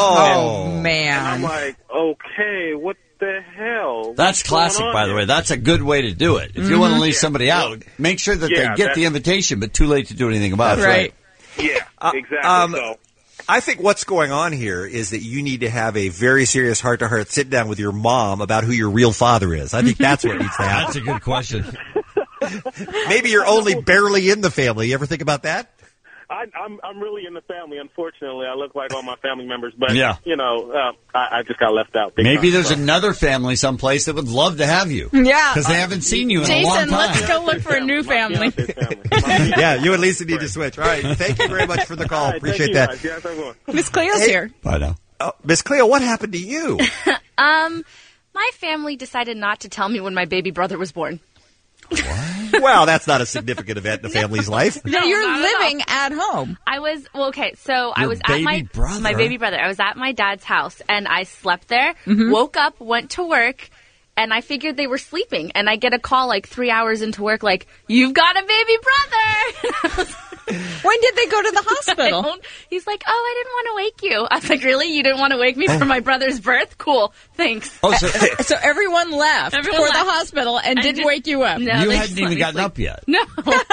Oh, And I'm man. like, okay, what the hell? That's What's going classic, on by the here? way. That's a good way to do it. If you want to leave Yeah. somebody out, make sure that Yeah, they get that- the invitation, but too late to do anything about it. Right. Yeah, Uh, exactly. um, so. I think what's going on here is that you need to have a very serious heart-to-heart sit-down with your mom about who your real father is. I think that's what needs to happen. That's a good question. Maybe you're only barely in the family. You ever think about that? I, I'm I'm really in the family. Unfortunately, I look like all my family members, but Yeah. you know, uh, I, I just got left out. big Maybe time, there's so. another family someplace that would love to have you. Yeah. Because they haven't seen you in a long Jason, time. let's go look for a new family. Yeah, you and Lisa need to switch. All right, thank you very much for the call. All right, Appreciate thank that. you, guys. Yes, I'm going. Miss Cleo's Hey. here. I know. Oh, Miss Cleo, what happened to you? Um, my family decided not to tell me when my baby brother was born. Well, that's not a significant event in the family's life. No, you're not at all. living at home. I was well. Okay, so I Your was at baby my brother? my baby brother. I was at my dad's house, and I slept there. Mm-hmm. Woke up, went to work, and I figured they were sleeping. And I get a call like three hours into work, like, "You've got a baby brother." When did they go to the hospital? I don't- He's like, "Oh, I didn't want to wake you." I was like, "Really? You didn't want to wake me for my brother's birth? Cool, thanks." Oh, so, So everyone left Everyone for left. the hospital and I didn't did- wake you up. No, you they hadn't just even let me gotten sleep. up yet. No.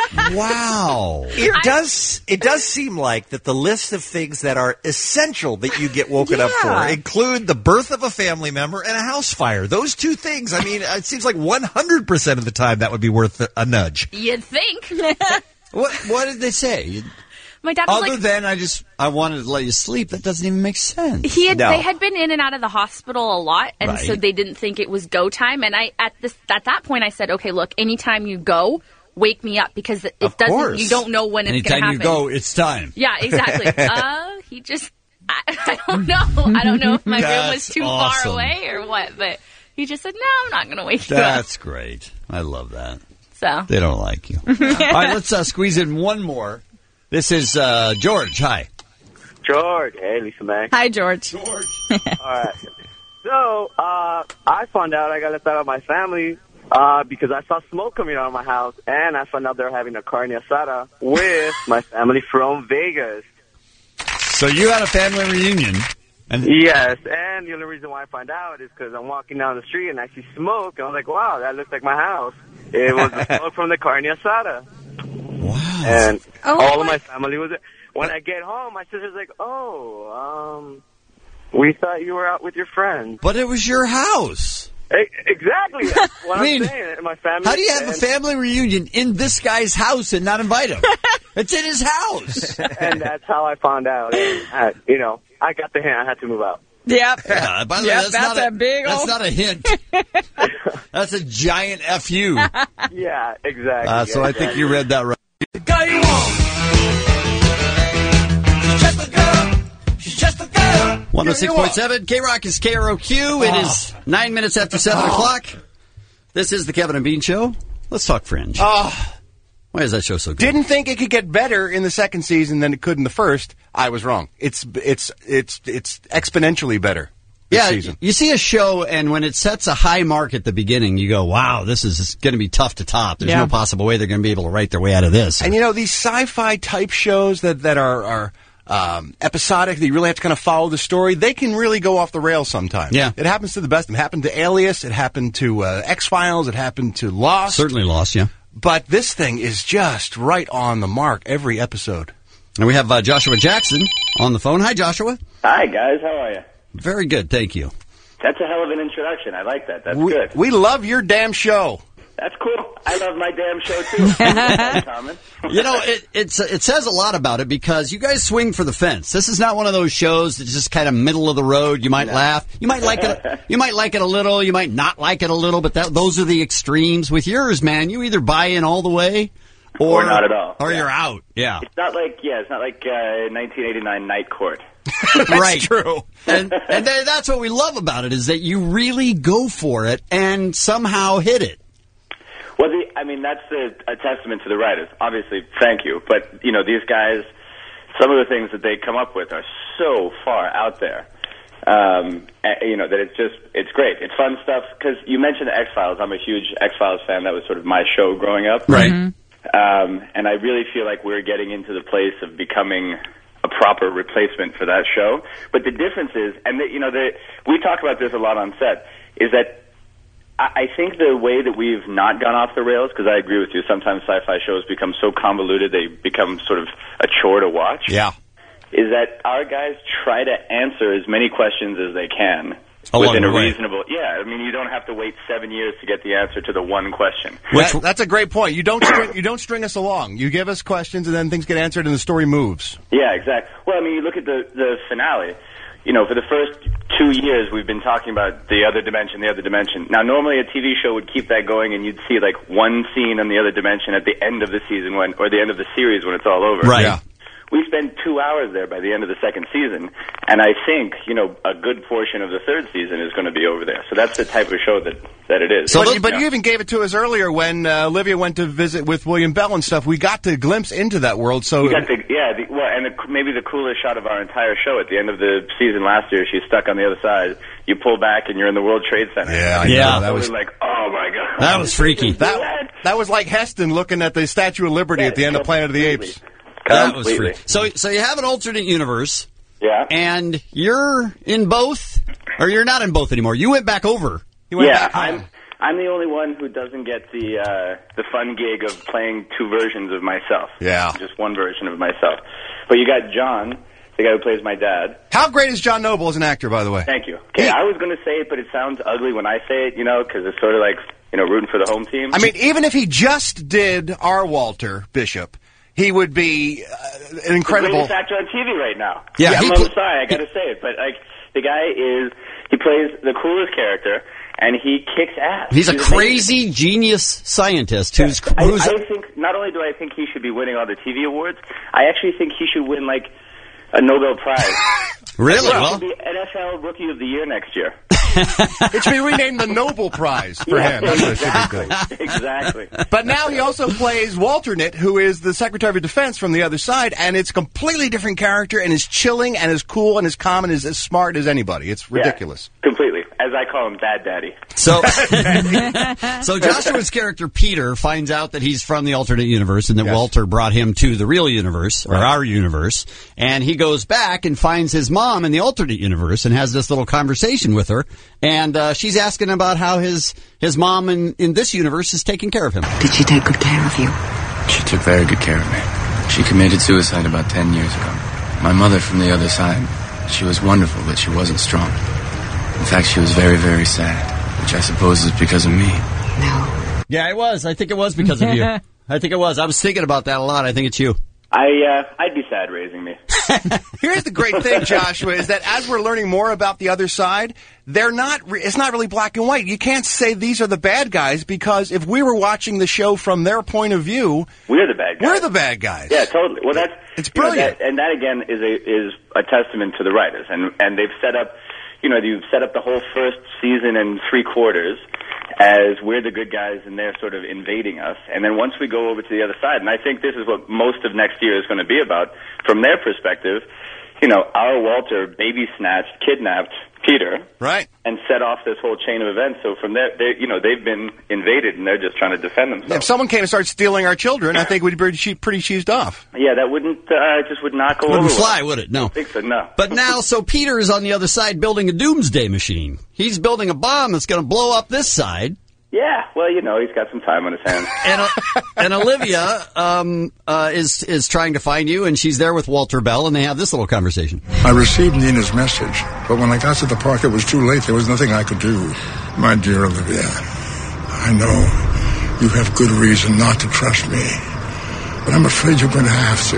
Wow. It does. It does seem like that the list of things that are essential that you get woken up Yeah. for include the birth of a family member and a house fire. Those two things. I mean, it seems like one hundred percent of the time that would be worth a, a nudge. You'd think. What What did they say? My dad was Other like, than I just I wanted to let you sleep. That doesn't even make sense. He had, They had been in and out of the hospital a lot, and Right. so they didn't think it was go time. And I at this at that point, I said, "Okay, look, anytime you go, wake me up because it Of doesn't. course. You don't know when it's going Anytime to happen." you go, it's time. Yeah, exactly. uh, he just, I, I don't know. I don't know if my room was That's too awesome. far away or what, but he just said, "No, I'm not going to wake you up." That's great. I love that. So They don't like you. All right, let's uh, squeeze in one more. This is uh, George. Hi. George. Hey, Lisa Mac. Hi, George. All right. So, uh, I found out I got left out of my family uh, because I saw smoke coming out of my house, and I found out they were having a carne asada with my family from Vegas. So you had a family reunion. And Yes, and the only reason why I find out is because I'm walking down the street and I see smoke, and I was like, wow, that looks like my house. It was the smoke from the carne asada. Wow. And Oh, all my- of my family was there. When I get home, my sister's like, oh, um, we thought you were out with your friends. But it was your house. E- Exactly. That's what I mean, I'm saying. And my family. How do you have a and- family reunion in this guy's house and not invite him? It's in his house. And that's how I found out. And I, you know, I got the hint. I had to move out. Yep. Yeah, by the Yep, way, that's, that's not a big That's old- not a hint. That's a giant F U. Yeah, exactly. Uh, so I think you read that right. The girl you want. She's just a girl. She's just a girl. one oh six point seven K-Rock is K R O Q. It is nine minutes after seven o'clock. This is the Kevin and Bean Show. Let's talk Fringe. Oh, Why is that show so good? didn't think it could get better in the second season than it could in the first. I was wrong. It's it's it's it's exponentially better this Yeah, season. you see a show, and when it sets a high mark at the beginning, you go, wow, this is going to be tough to top. There's Yeah. no possible way they're going to be able to write their way out of this. And you know, these sci-fi type shows that, that are, are um, episodic, that you really have to kind of follow the story, they can really go off the rails sometimes. Yeah. It happens to the best. It happened to Alias. It happened to uh, X-Files. It happened to Lost. Certainly Lost, yeah. But this thing is just right on the mark every episode. And we have uh, Joshua Jackson on the phone. Hi, Joshua. Hi, guys. How are you? Very good, thank you. That's a hell of an introduction. I like that. That's we, good. We love your damn show. That's cool. I love my damn show, too. That's common. You know, it it's, it says a lot about it because you guys swing for the fence. This is not one of those shows that's just kind of middle of the road. You might laugh. You might like it. You might like it a little. You might not like it a little. But that, those are the extremes. With yours, man, you either buy in all the way or, Or not at all. or Yeah. you're out. Yeah. It's not like, yeah, it's not like uh, nineteen eighty-nine Night Court. Right. True. And and th- that's what we love about it is that you really go for it and somehow hit it. Well, the, I mean, that's a, a testament to the writers. Obviously, thank you. But, you know, these guys, some of the things that they come up with are so far out there. Um, and, you know, that it's just, it's great. It's fun stuff. Because you mentioned X-Files. I'm a huge X-Files fan. That was sort of my show growing up. Right. Um, and I really feel like we're getting into the place of becoming a proper replacement for that show. But the difference is, and the, you know, the, we talk about this a lot on set, is that I, I think the way that we've not gone off the rails, because I agree with you, sometimes sci-fi shows become so convoluted they become sort of a chore to watch. Yeah. Is that our guys try to answer as many questions as they can Along within the a way. reasonable. Yeah, I mean, you don't have to wait seven years to get the answer to the one question. That- that's a great point. You don't string, you don't string us along. You give us questions, and then things get answered, and the story moves. Yeah, exactly. Well, I mean, you look at the the finale. You know, for the first two years, we've been talking about the other dimension, the other dimension. Now, normally a T V show would keep that going, and you'd see like one scene on the other dimension at the end of the season when, or the end of the series when it's all over. Right. Yeah. We spend two hours there by the end of the second season, and I think, you know, a good portion of the third season is going to be over there. So that's the type of show that, that it is. So, but, but you even gave it to us earlier when uh, Olivia went to visit with William Bell and stuff. We got to glimpse into that world. So You got the, yeah, the, well, and the, maybe the coolest shot of our entire show at the end of the season last year, she's stuck on the other side. You pull back, and you're in the World Trade Center. Yeah, I Yeah. know. That So was we're like, oh, my God. That was freaky. that, that was like Heston looking at the Statue of Liberty at the end of Planet of the Apes. That was Completely. freaky. So, so you have an alternate universe. Yeah. And you're in both, or you're not in both anymore. You went back over. You went Yeah, back home. I'm I'm the only one who doesn't get the uh, the fun gig of playing two versions of myself. Yeah. Just one version of myself. But you got John, the guy who plays my dad. How great is John Noble as an actor, by the way? Thank you. Okay, I was going to say it, but it sounds ugly when I say it, you know, because it's sort of like, you know, rooting for the home team. I mean, even if he just did our Walter Bishop, he would be uh, an incredible. The greatest actor on T V right now. Yeah, I'm he so pl- sorry, I got to say it, but like the guy is, he plays the coolest character, and he kicks ass. He's a amazing. crazy genius scientist who's, I, who's I think not only do I think he should be winning all the T V awards, I actually think he should win like a Nobel Prize. Really? He Well- should be N F L Rookie of the Year next year. It should be renamed the Nobel Prize for Yeah, him. That's what it exactly. should be. Exactly. But now he also plays Walternate, who is the Secretary of Defense from the other side, and it's a completely different character, and is chilling, and is cool, and is calm, and is as smart as anybody. It's ridiculous. Yeah, completely. As I call him, Bad Daddy. So, so Joshua's character Peter finds out that he's from the alternate universe, and that Walter brought him to the real universe or our universe. And he goes back and finds his mom in the alternate universe and has this little conversation with her. And uh, she's asking about how his his mom in, in this universe is taking care of him. Did she take good care of you? She took very good care of me. She committed suicide about ten years ago. My mother from the other side, she was wonderful, but she wasn't strong. In fact, she was very, very sad, which I suppose is because of me. Yeah, it was. I think it was because of you. I think it was. I was thinking about that a lot. I think it's you. I, uh, I'd be sad raising me. Here's the great thing, Joshua, is that as we're learning more about the other side, they're not. Re- it's not really black and white. You can't say these are the bad guys, because if we were watching the show from their point of view, We're the bad guys. we're the bad guys. Yeah, totally. Well, that's It's you know, brilliant. that, and that again is a is a testament to the writers, and and they've set up, you know, you've set up the whole first season and three quarters as we're the good guys and they're sort of invading us, and then once we go over to the other side, and I think this is what most of next year is going to be about from their perspective. You know, our Walter baby snatched, kidnapped Peter, right, and set off this whole chain of events. So from there, they, you know, they've been invaded and they're just trying to defend themselves. If someone came and started stealing our children, I think we'd be pretty, che- pretty cheesed off. Yeah, that wouldn't uh, just would not go Wouldn't over. well. fly, would it? No. I think so. No. But now, so Peter is on the other side building a doomsday machine. He's building a bomb that's going to blow up this side. Yeah, well, you know, he's got some time on his hands. And uh, and Olivia um, uh, is is trying to find you, and she's there with Walter Bell, and they have this little conversation. I received Nina's message, but when I got to the park, it was too late. There was nothing I could do. My dear Olivia, I know you have good reason not to trust me, but I'm afraid you're going to have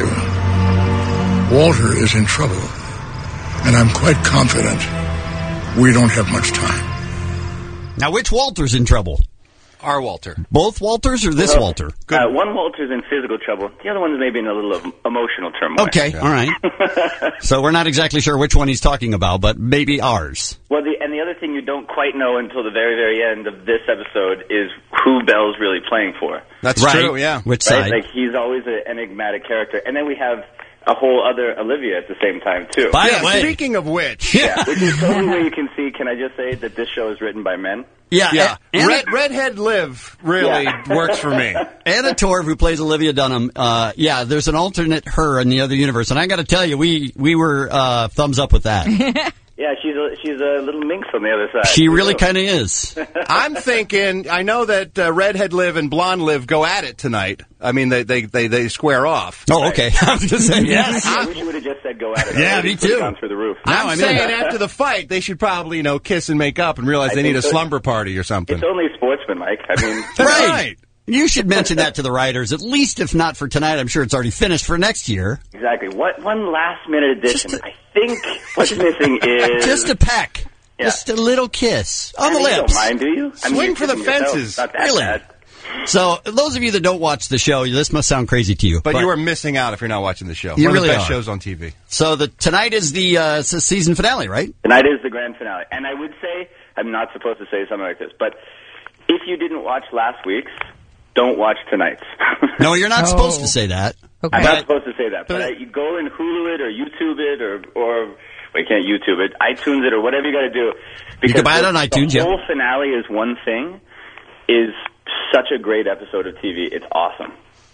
to. Walter is in trouble, and I'm quite confident we don't have much time. Now, which Walter's in trouble? Our Walter. Both Walters or this Well, Walter? Uh, one Walter's in physical trouble. The other one's maybe in a little of emotional turmoil. Okay, all right. So we're not exactly sure which one he's talking about, but maybe ours. Well, the, and the other thing you don't quite know until the very, very end of this episode is who Bell's really playing for. That's Right. true, yeah. Which Right? side? Like, he's always an enigmatic character. And then we have a whole other Olivia at the same time, too. By Yeah, the way, speaking of which, Yeah, which is totally where you can see, can I just say that this show is written by men? yeah, yeah, Anna, Red, Redhead Liv really Yeah. works for me. Anna Torv, who plays Olivia Dunham, uh, yeah, there's an alternate her in the other universe, and I got to tell you, we we were uh, thumbs up with that. Yeah, she's a, she's a little minx on the other side. She really kind of is. I'm thinking, I know that uh, Redhead Liv and Blonde Liv go at it tonight. I mean, they they, they, they square off. Oh, okay. I was just saying, yes. I wish you would have just said go at it. Yeah, I me would've put it too. Gone through the roof. I'm saying after the fight, they should probably, you know, kiss and make up and realize I they need think a so. slumber party or something. It's only sportsman, Mike. I mean, Right. You should mention that to the writers, at least if not for tonight. I'm sure it's already finished for next year. exactly. What one last minute addition? I think what's missing is Just a peck. Yeah. Just a little kiss on I the mean, you lips. don't mind, do you? I mean, Swing you're for the kissing yourself. fences. Not that Really? bad. So, those of you that don't watch the show, this must sound crazy to you. But, you are missing out if you're not watching the show. You One really of the best are. shows on T V. So, the tonight is the uh, s- season finale, right? Tonight is the grand finale. And I would say, I'm not supposed to say something like this, but if you didn't watch last week's, don't watch tonight's. No, you're not supposed to say that. I'm not supposed to say that, but, I, you go and Hulu it or YouTube it or, or well, you can't YouTube it, iTunes it or whatever you got to do. You can buy it on the, iTunes, The yeah. whole finale is one thing, is such a great episode of T V. It's awesome.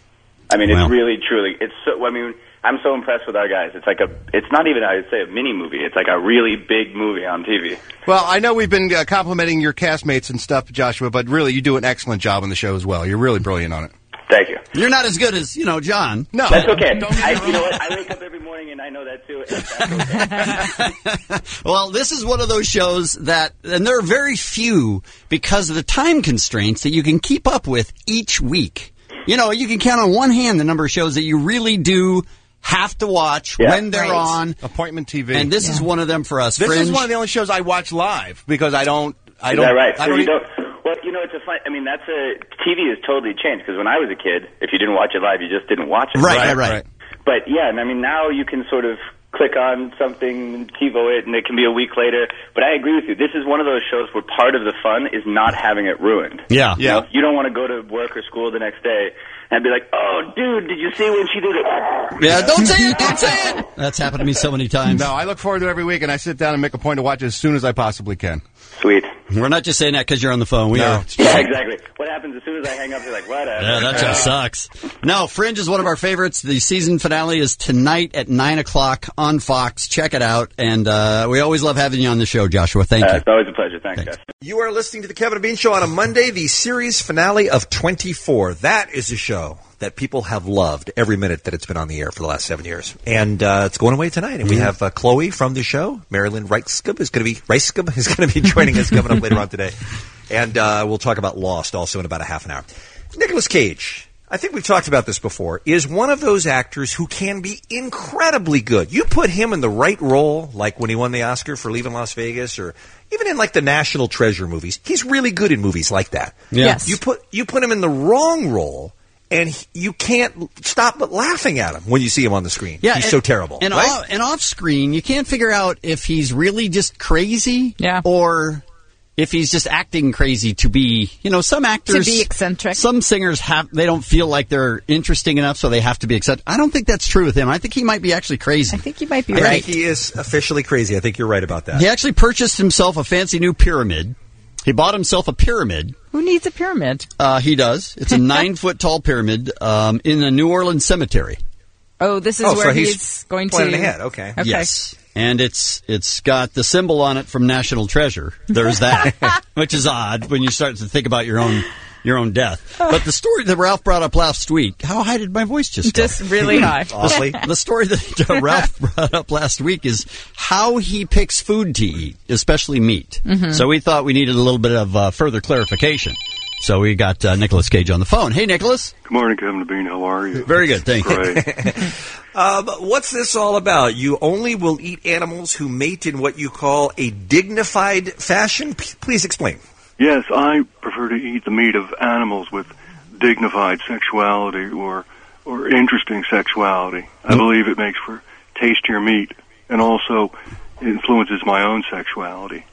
I mean, it's Wow. really, truly, it's so, I mean, I'm so impressed with our guys. It's like a, it's not even, I would say, a mini movie. It's like a really big movie on T V. Well, I know we've been uh, complimenting your castmates and stuff, Joshua, but really you do an excellent job on the show as well. You're really brilliant on it. Thank you. You're not as good as, you know, John. No. That's okay. I, you know what? I wake up every morning and I know that too. And that's okay. Well, this is one of those shows that, and there are very few because of the time constraints that you can keep up with each week. You know, you can count on one hand the number of shows that you really do have to watch Yeah. when they're Right. on. Appointment T V. And this is one of them for us. This Fringe. is one of the only shows I watch live because I don't. I Is don't. that right? I So don't. you e- don't. Well, you know, it's a fun. I mean, that's a T V has totally changed because when I was a kid, if you didn't watch it live, you just didn't watch it. Right, right, right. But yeah, and I mean, now you can sort of click on something, TiVo it, and it can be a week later. But I agree with you. This is one of those shows where part of the fun is not having it ruined. Yeah. You know, you don't want to go to work or school the next day and be like, "Oh, dude, did you see when she did it?" Yeah, don't say it, don't say it. That's happened to me so many times. No, I look forward to it every week, and I sit down and make a point to watch it as soon as I possibly can. Sweet. We're not just saying that because you're on the phone. We No. are. Yeah, exactly. What happens as soon as I hang up? You're like, "Whatever." Yeah, that just sucks. No, Fringe is one of our favorites. The season finale is tonight at nine o'clock on Fox. Check it out. And uh, we always love having you on the show, Joshua. Thank Uh, you. it's always a pleasure. Thanks, guys. You are listening to the Kevin and Bean Show on a Monday, the series finale of twenty-four. That is a show that people have loved every minute that it's been on the air for the last seven years. And uh, it's going away tonight. And we have uh, Chloe from the show. Marilyn Reiskub is going to be Reiskub is going to be joining us coming up later on today. And uh, we'll talk about Lost also in about a half an hour. Nicolas Cage, I think we've talked about this before, is one of those actors who can be incredibly good. You put him in the right role, like when he won the Oscar for Leaving Las Vegas, or even in like the National Treasure movies. He's really good in movies like that. Yeah. Yes. You put you put him in the wrong role, and he- you can't stop but laughing at him when you see him on the screen. Yeah, he's and- so terrible. And, right? off, and off screen, you can't figure out if he's really just crazy, Yeah. or if he's just acting crazy to be. You know, some actors To be eccentric. Some singers have they don't feel like they're interesting enough, so they have to be eccentric. I don't think that's true with him. I think he might be actually crazy. I think you might be I right. think he is officially crazy. I think you're right about that. He actually purchased himself a fancy new pyramid. He bought himself a pyramid. Who needs a pyramid? Uh, he does. It's a nine foot tall pyramid um, in the New Orleans cemetery. Oh, this is Oh, so where he's he's going to. planning ahead. Okay. Okay. Yes. And it's it's got the symbol on it from National Treasure. There's that, which is odd when you start to think about your own your own death. But the story that Ralph brought up last week, how high did my voice just go? Just really high. Awfully. The story that Ralph brought up last week is how he picks food to eat, especially meat. Mhm. So we thought we needed a little bit of uh, further clarification. So we got uh, Nicolas Cage on the phone. Hey, Nicholas. Good morning, Kevin and Bean. How are you? Very good, thank you. Great. Um, what's this all about? You only will eat animals who mate in what you call a dignified fashion? P- please explain. Yes, I prefer to eat the meat of animals with dignified sexuality or or interesting sexuality. I believe it makes for tastier meat and also influences my own sexuality.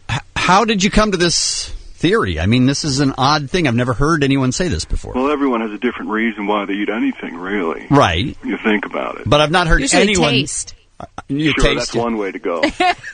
How did you come to this theory? I mean, this is an odd thing. I've never heard anyone say this before. Well, everyone has a different reason why they eat anything, really. Right. When you think about it. But I've not heard Usually anyone. taste. Uh, you sure, taste that's it. one way to go.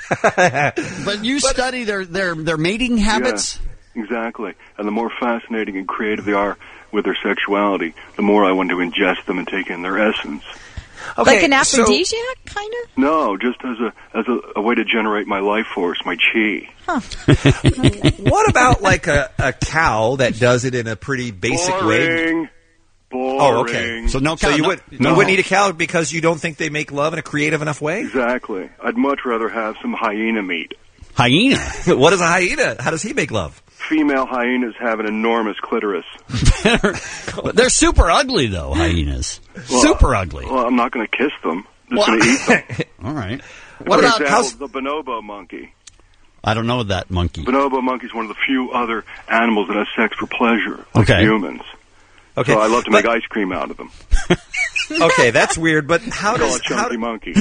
But you study their, their, their mating habits? Yeah, exactly. And the more fascinating and creative they are with their sexuality, the more I want to ingest them and take in their essence. like an aphrodisiac, kind of? No, just as a as a, a way to generate my life force, my chi. What about like a, a cow that does it in a pretty basic Boring. way? Boring. Oh, okay. So no So cow- you no- would no. you wouldn't eat a cow because you don't think they make love in a creative enough way? Exactly. I'd much rather have some hyena meat. Hyena? What is a hyena? How does he make love? Female hyenas have an enormous clitoris. They're super ugly, though, hyenas. Well, super ugly. Well, I'm not going to kiss them. I'm Well- just going to eat them. All right. For What about example, how's- the bonobo monkey? I don't know that monkey. Bonobo monkey is one of the few other animals that has sex for pleasure, like Okay. humans. Okay, So I love to make but- ice cream out of them. Okay, that's weird, but how Call does it chunky monkey.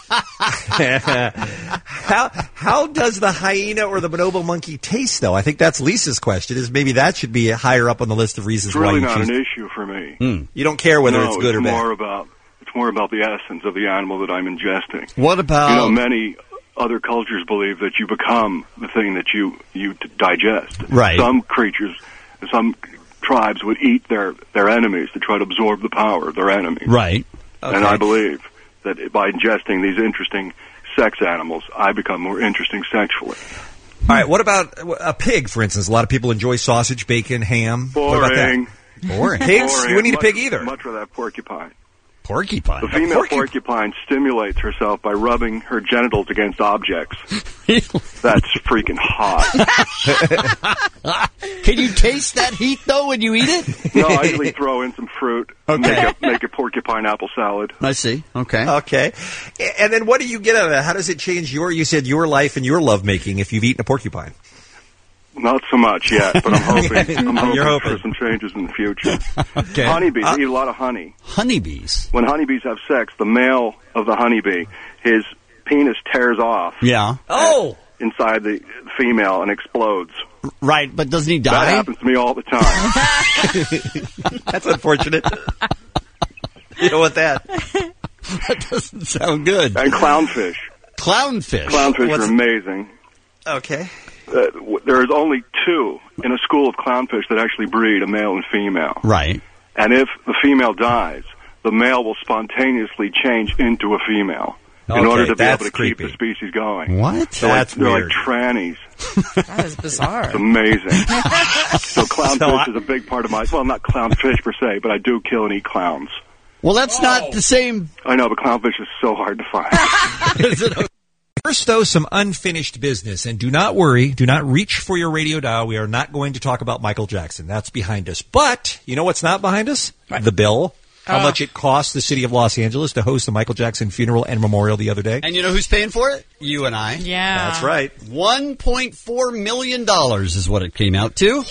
how how does the hyena or the bonobo monkey taste, though? I think that's Lisa's question. Is maybe that should be higher up on the list of reasons It's really why you not choose. an issue for me. Hmm. You don't care whether no, it's good or bad. more about it's more about the essence of the animal that I'm ingesting. What about You know, many other cultures believe that you become the thing that you you t- digest. Right. Some creatures, some tribes would eat their their enemies to try to absorb the power of their enemies. Right. And Okay. I believe that by ingesting these interesting sex animals, I become more interesting sexually. All right, what about a pig, for instance? A lot of people enjoy sausage, bacon, ham. What about that? Boring. Boring. Pigs? Boring. You wouldn't eat a Much- pig either. Much rather have porcupine. Porcupine? The female porcu- porcupine stimulates herself by rubbing her genitals against objects. That's freaking hot. Can you taste that heat, though, when you eat it? No, I usually throw in some fruit. Okay. Make a, make a porcupine apple salad. I see. Okay. Okay. And then what do you get out of that? How does it change your, you said, your life and your lovemaking if you've eaten a porcupine? Not so much yet, but I'm hoping. I'm hoping, You're hoping. for some changes in the future. Okay. Honeybees Uh, eat a lot of honey. Honeybees? When honeybees have sex, the male of the honeybee, his penis tears off Yeah. Oh! inside the female and explodes. Right, but doesn't he That die? happens to me all the time. That's unfortunate. You don't want that. That doesn't sound good. And clownfish. Clownfish? Clownfish What's- are amazing. Okay. Uh, w- there's only two in a school of clownfish that actually breed, a male and female. Right. And if the female dies, the male will spontaneously change into a female in Okay, order to be able that's to creepy. keep the species going. What? They're That's like, they're weird. like trannies. That is bizarre. It's amazing. So clownfish So I- is a big part of my, well, not clownfish per se, but I do kill and eat clowns. Well, that's not the same. I know, but clownfish is so hard to find. Is it? First, though, some unfinished business. And do not worry. Do not reach for your radio dial. We are not going to talk about Michael Jackson. That's behind us. But you know what's not behind us? The bill. How Oh. much it cost the city of Los Angeles to host the Michael Jackson funeral and memorial the other day. And you know who's paying for it? You and I. Yeah. That's right. one point four million dollars is what it came out to.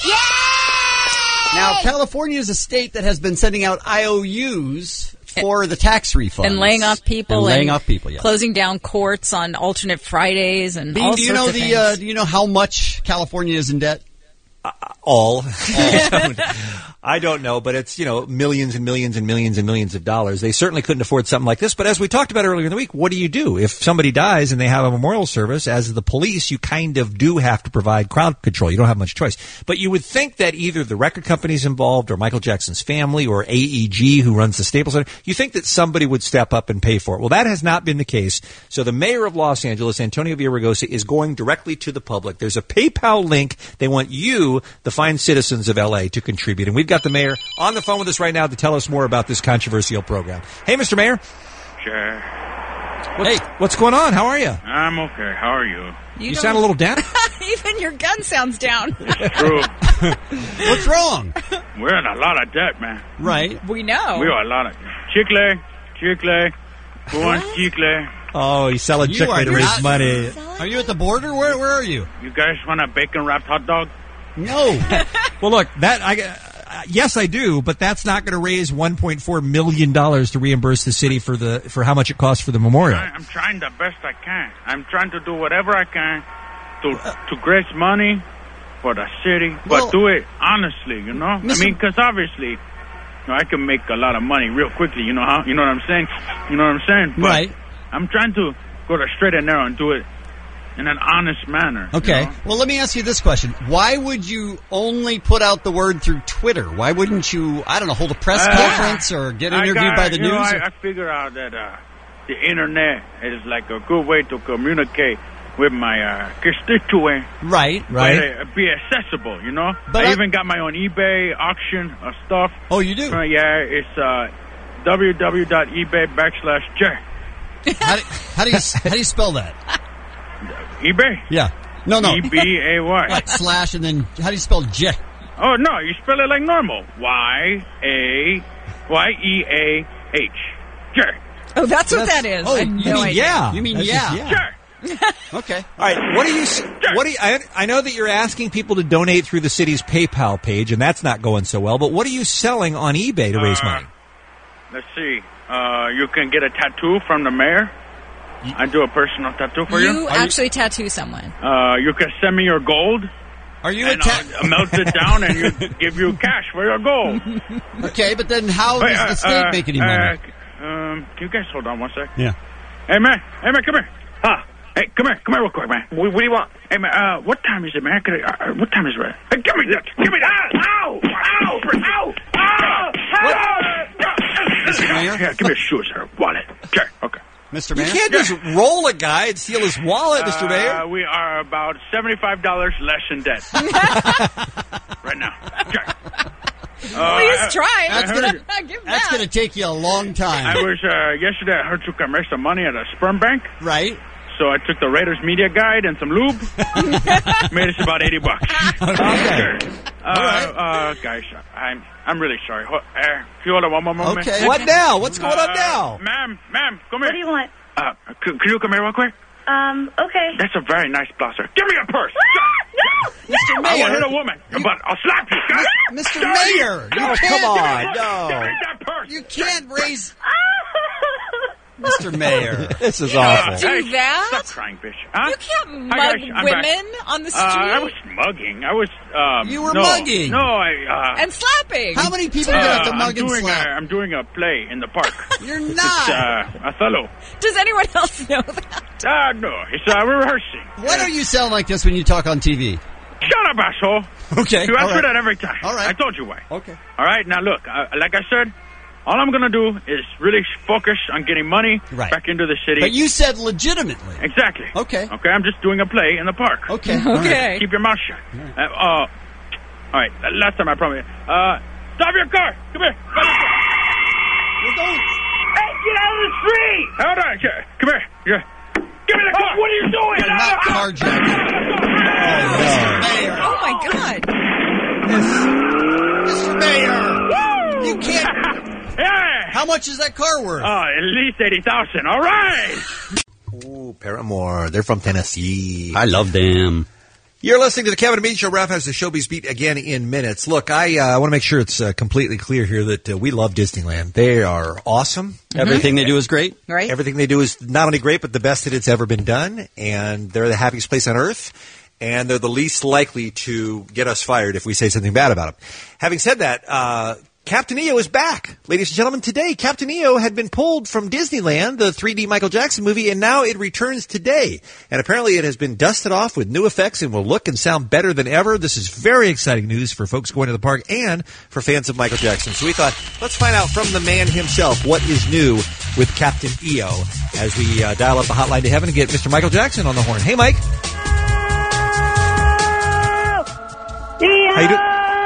Now, California is a state that has been sending out I O Us for the tax refunds. And laying off people. And laying off people, yeah. Closing down courts on alternate Fridays and Bean, all do you sorts know of the? things. Uh, do you know how much California is in debt? All. I, don't, I don't know, but it's, you know, millions and millions and millions and millions of dollars. They certainly couldn't afford something like this. But as we talked about earlier in the week, what do you do? If somebody dies and they have a memorial service, as the police, you kind of do have to provide crowd control. You don't have much choice. But you would think that either the record company's involved or Michael Jackson's family or A E G, who runs the Staples Center, you think that somebody would step up and pay for it. Well, that has not been the case. So the mayor of Los Angeles, Antonio Villaraigosa, is going directly to the public. There's a PayPal link. They want you, the fine citizens of L A, to contribute. And we've got the mayor on the phone with us right now to tell us more about this controversial program. Hey, Mister Mayor. Sure. What's, hey. What's going on? How are you? I'm okay. How are you? You, you sound a little down. Even your gun sounds down. True. What's wrong? We're in a lot of debt, man. Right. We know. We are a lot of... Chicle, chicle, who wants chicle? Oh, he's selling You chicle are to raise not- money. Are you at the border? Where Where are you? You guys want a bacon-wrapped hot dog? No. Well, look, that I uh, yes, I do, but that's not going to raise one point four million dollars to reimburse the city for the for how much it costs for the memorial. I, I'm trying the best I can. I'm trying to do whatever I can to to raise money for the city, but Well- do it honestly, you know? Mister I mean, because obviously, you know, I can make a lot of money real quickly, you know how? You know what I'm saying? You know what I'm saying? But Right. I'm trying to go to straight and narrow and do it in an honest manner. Okay. You know? Well, let me ask you this question. Why would you only put out the word through Twitter? Why wouldn't you, I don't know, hold a press Uh, conference or get I interviewed got- by the you news? know, or- I, I figure out that uh, the internet is like a good way to communicate with my uh, constituent. Right, But, uh, be accessible, you know? But I, I- even got my own eBay auction of stuff. Oh, you do? Uh, yeah, it's uh, www.ebay backslash J. how, do, how, do you, how do you spell that? eBay? Yeah. No, no. E B A Y. Like slash and then, how do you spell J? Oh, no, you spell it like normal. Y A Y E A H. J. Oh, that's what That's- that is. oh, I had you no mean idea. yeah. You mean That's yeah. just yeah. Okay. All right. What do you? s- What do you? I, I know that you're asking people to donate through the city's PayPal page, and that's not going so well. But what are you selling on eBay to raise Uh, money? Let's see. Uh, you can get a tattoo from the mayor. I do a personal tattoo for you. You actually tattoo someone. Uh, you can send me your gold. Are you and I'll melt it down and you give you cash for your gold. Okay, but then how Wait, does uh, the state uh, make any uh, money? um, can you guys hold on one sec? Yeah. Hey man, hey man, come here. Huh? Hey, come here, come here real quick, man. What, what do you want? Hey man, uh, what time is it, man? Could I, uh, what time is it? Hey, give me that. Give me that. Ow! Ow! Ow! Ow! Ow! Mister Mayor? Here, give me your shoes or wallet. Okay, okay. Mister You Mayor? can't just roll a guy and steal his wallet, Mister Uh, Mayor. we are about seventy-five dollars less in debt. right now. Okay. Well, he's I- trying. I That's heard- gonna, give him That's that. going to take you a long time. I was, uh, yesterday I heard you can make some money at a sperm bank. Right. So I took the Raiders media guide and some lube. Made us about eighty bucks. Okay. Uh, uh, guys, I'm I'm really sorry. Ho- uh, can you hold on one more moment? Okay. What now? What's going on Uh, now? Ma'am, ma'am, come here. What do you want? Uh, could, could you come here real quick? Um, okay. That's a very nice blazer. Give me your purse. No! Mister I Mayor. will hit a woman, but I'll slap you. Guys. Mister Guys, Mayor, you no, can't- come on, Give me no. that purse. You can't raise... Mister Mayor. This is Uh, awful. Do hey, that? Stop crying, bitch. Huh? You can't mug Hi, guys, I'm women back. on the street Uh, I was mugging. I was. Um, You were no, mugging. No, I. Uh, and slapping. How many people uh, do you have to I'm mug and doing slap? A, I'm doing a play in the park. You're It's not. uh, Othello. Does anyone else know that? Ah, no. It's uh, we're rehearsing. Why don't you sound like this when you talk on T V? Shut up, asshole. Okay. You all answer right. that every time. All right. I told you why. Okay. All right. Now look. Uh, like I said, all I'm gonna do is really focus on getting money Right. back into the city. But you said legitimately. Exactly. Okay. Okay. I'm just doing a play in the park. Okay. Okay. Keep your mouth shut. Uh, uh, all right. uh, Last time I promised. Uh, stop your car. Come here. Stop your car. We're going... Hey, get out of the street! Hold on. yeah, Come here. Yeah. Give me the car. what are you doing? You're not carjacking. Mayor. Oh my God. Mister Mayor. You can't... Yeah. How much is that car worth? Oh, at least eighty thousand. All right. Ooh, Paramore. They're from Tennessee. I love them. You're listening to the Kevin and Bean Show. Ralph has the Showbiz Beat again in minutes. Look, I uh, want to make sure it's uh, completely clear here that uh, we love Disneyland. They are awesome. Everything they do is great. Right? Everything they do is not only great, but the best that it's ever been done. And they're the happiest place on earth. And they're the least likely to get us fired if we say something bad about them. Having said that, uh, Captain E O is back. Ladies and gentlemen, today, Captain E O had been pulled from Disneyland, the three D Michael Jackson movie, and now it returns today. And apparently it has been dusted off with new effects and will look and sound better than ever. This is very exciting news for folks going to the park and for fans of Michael Jackson. So we thought, let's find out from the man himself what is new with Captain E O as we uh, dial up the hotline to heaven and get Mister Michael Jackson on the horn. Hey, Mike. How you doing?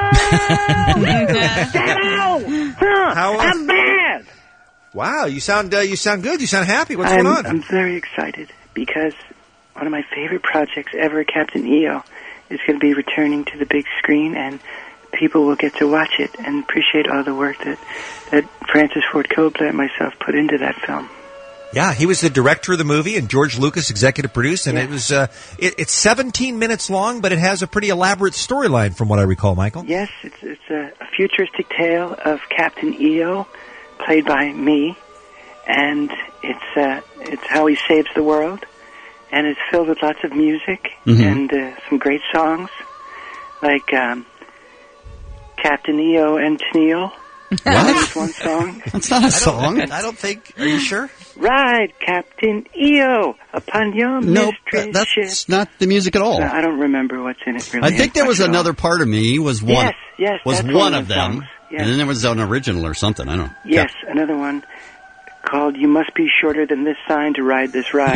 How, uh, I'm bad. Wow, you sound uh, you sound good. You sound happy. What's I'm, going on? I'm very excited because one of my favorite projects ever, Captain E O, is going to be returning to the big screen, and people will get to watch it and appreciate all the work that that Francis Ford Coppola and myself put into that film. Yeah, he was the director of the movie, and George Lucas executive produced, and it was uh, it, it's seventeen minutes long, but it has a pretty elaborate storyline, from what I recall, Michael. Yes, it's it's a, a futuristic tale of Captain E O, played by me, and it's uh, it's how he saves the world, and it's filled with lots of music Mhm. and uh, some great songs, like um, Captain E O and Tennille. What? Is one song. That's not a song. I don't think. Are you sure? Ride, Captain E O, upon your Nope, mistress that- ship. that's not the music at all. No, I don't remember what's in it really. I think there was much at all. another part of me was one. Yes, yes, was that's one one of of the them, songs, yes. and then there was an original or something. I don't know. Yes, another one called "You Must Be Shorter Than This Sign to Ride This Ride."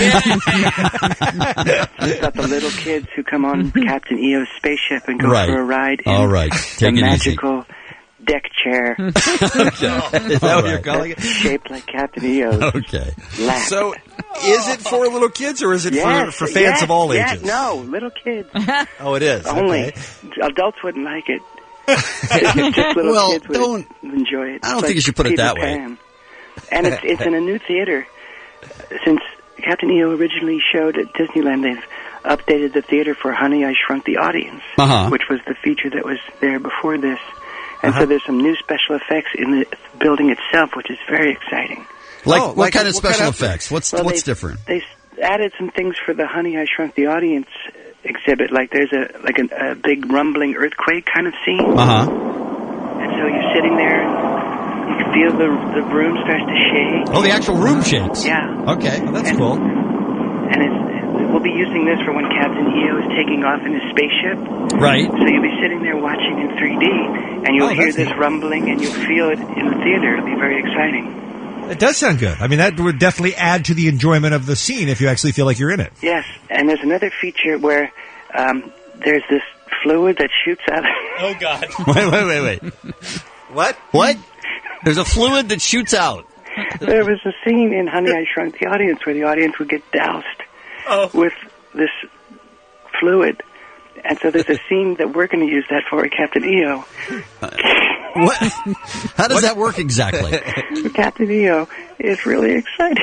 It's about the little kids who come on Captain E O's spaceship and go Right. for a ride in All right. the Take it easy. magical deck chair. Is that what you're calling it? Shaped like Captain E O's. Okay. lap. So, is it for little kids or is it Yes, for, for fans yes, of all yes, ages? no, little kids. Oh, it is. Only. Okay. Adults wouldn't like it. just, just little Well, kids would don't- enjoy it. I don't It's think you like should put it Peter that way. Pan. And it's, it's in a new theater. Since Captain E O originally showed at Disneyland, they've updated the theater for Honey, I Shrunk the Audience, Uh-huh. which was the feature that was there before this. And Uh-huh. so there's some new special effects in the building itself, which is very exciting. Like, Oh, what like kind of what special kind of- effects? What's Well, what's they- different? They s- added some things for the Honey, I Shrunk the Audience exhibit. Like there's a like a, a big rumbling earthquake kind of scene. Uh huh. And so you're sitting there and you can feel the the room starts to shake. Oh, the actual room shakes. Yeah. Okay, Well, that's And- cool. And it's, we'll be using this for when Captain E O is taking off in his spaceship. Right. So you'll be sitting there watching in three D, and you'll Oh, hear that's this neat. rumbling, and you'll feel it in the theater. It'll be very exciting. It does sound good. I mean, that would definitely add to the enjoyment of the scene if you actually feel like you're in it. Yes, and there's another feature where um, there's this fluid that shoots out. Oh God. wait, wait, wait, wait. What? What? There's a fluid that shoots out. There was a scene in Honey, I Shrunk the Audience where the audience would get doused Oh. with this fluid. And so there's a scene that we're going to use that for at Captain E O. What? How does that work exactly? Captain E O is really excited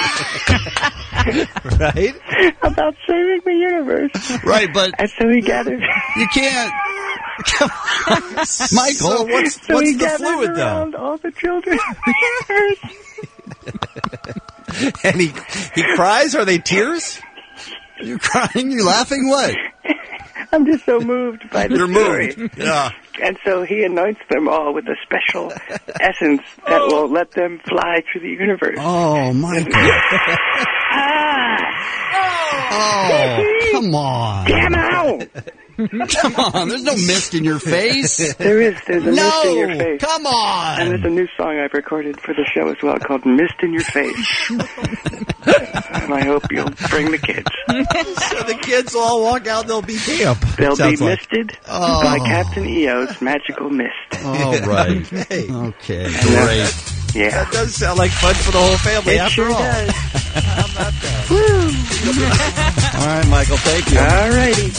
Right? about saving the universe. Right, but And so he gathers... you can't. Michael, So what's, So what's he the gathers fluid, though? around all the children. And he, he cries? Are they tears? You're crying? You laughing? What? I'm just so moved by the You're story. moved. Yeah. And so he anoints them all with a special essence that will let them fly through the universe. Oh, Michael. Oh, come on. Damn out! Come on. There's no mist in your face. There is. There's a No, mist in your face. come on. And there's a new song I've recorded for the show as well called Mist in Your Face. And I hope you'll bring the kids. So the kids will all walk out and they'll be damp. They'll be Sounds like. misted Oh. by Captain E O's magical mist. All right. Okay. Okay, And great. that's- Yeah. That does sound like fun for the whole family It after sure all. does. All right, Michael, thank you. All righty.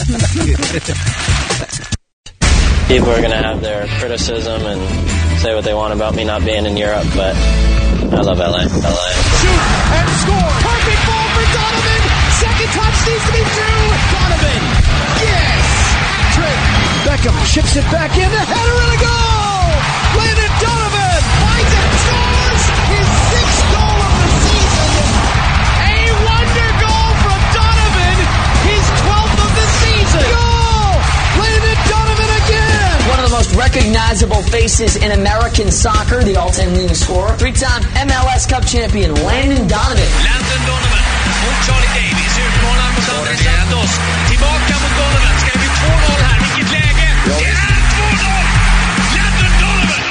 People are going to have their criticism and say what they want about me not being in Europe, but I love L A. L A. Shoot and score. Perfect ball for Donovan. Second touch needs to be through. Donovan. Yes. Trick. Beckham chips it back in. The header and a goal. Landon Donovan finds it. Scores his sixth goal of the season. A wonder goal from Donovan. His twelfth of the season. Goal. Landon Donovan again. One of the most recognizable faces in American soccer, the all-time leading scorer, three-time M L S Cup champion Landon Donovan. Landon Donovan mot Charlie Davies. Utmanar mot André Santos. Tillbaka mot Donovan. Ska det bli två noll här? Vilket läge? Det är två noll! Landon Donovan!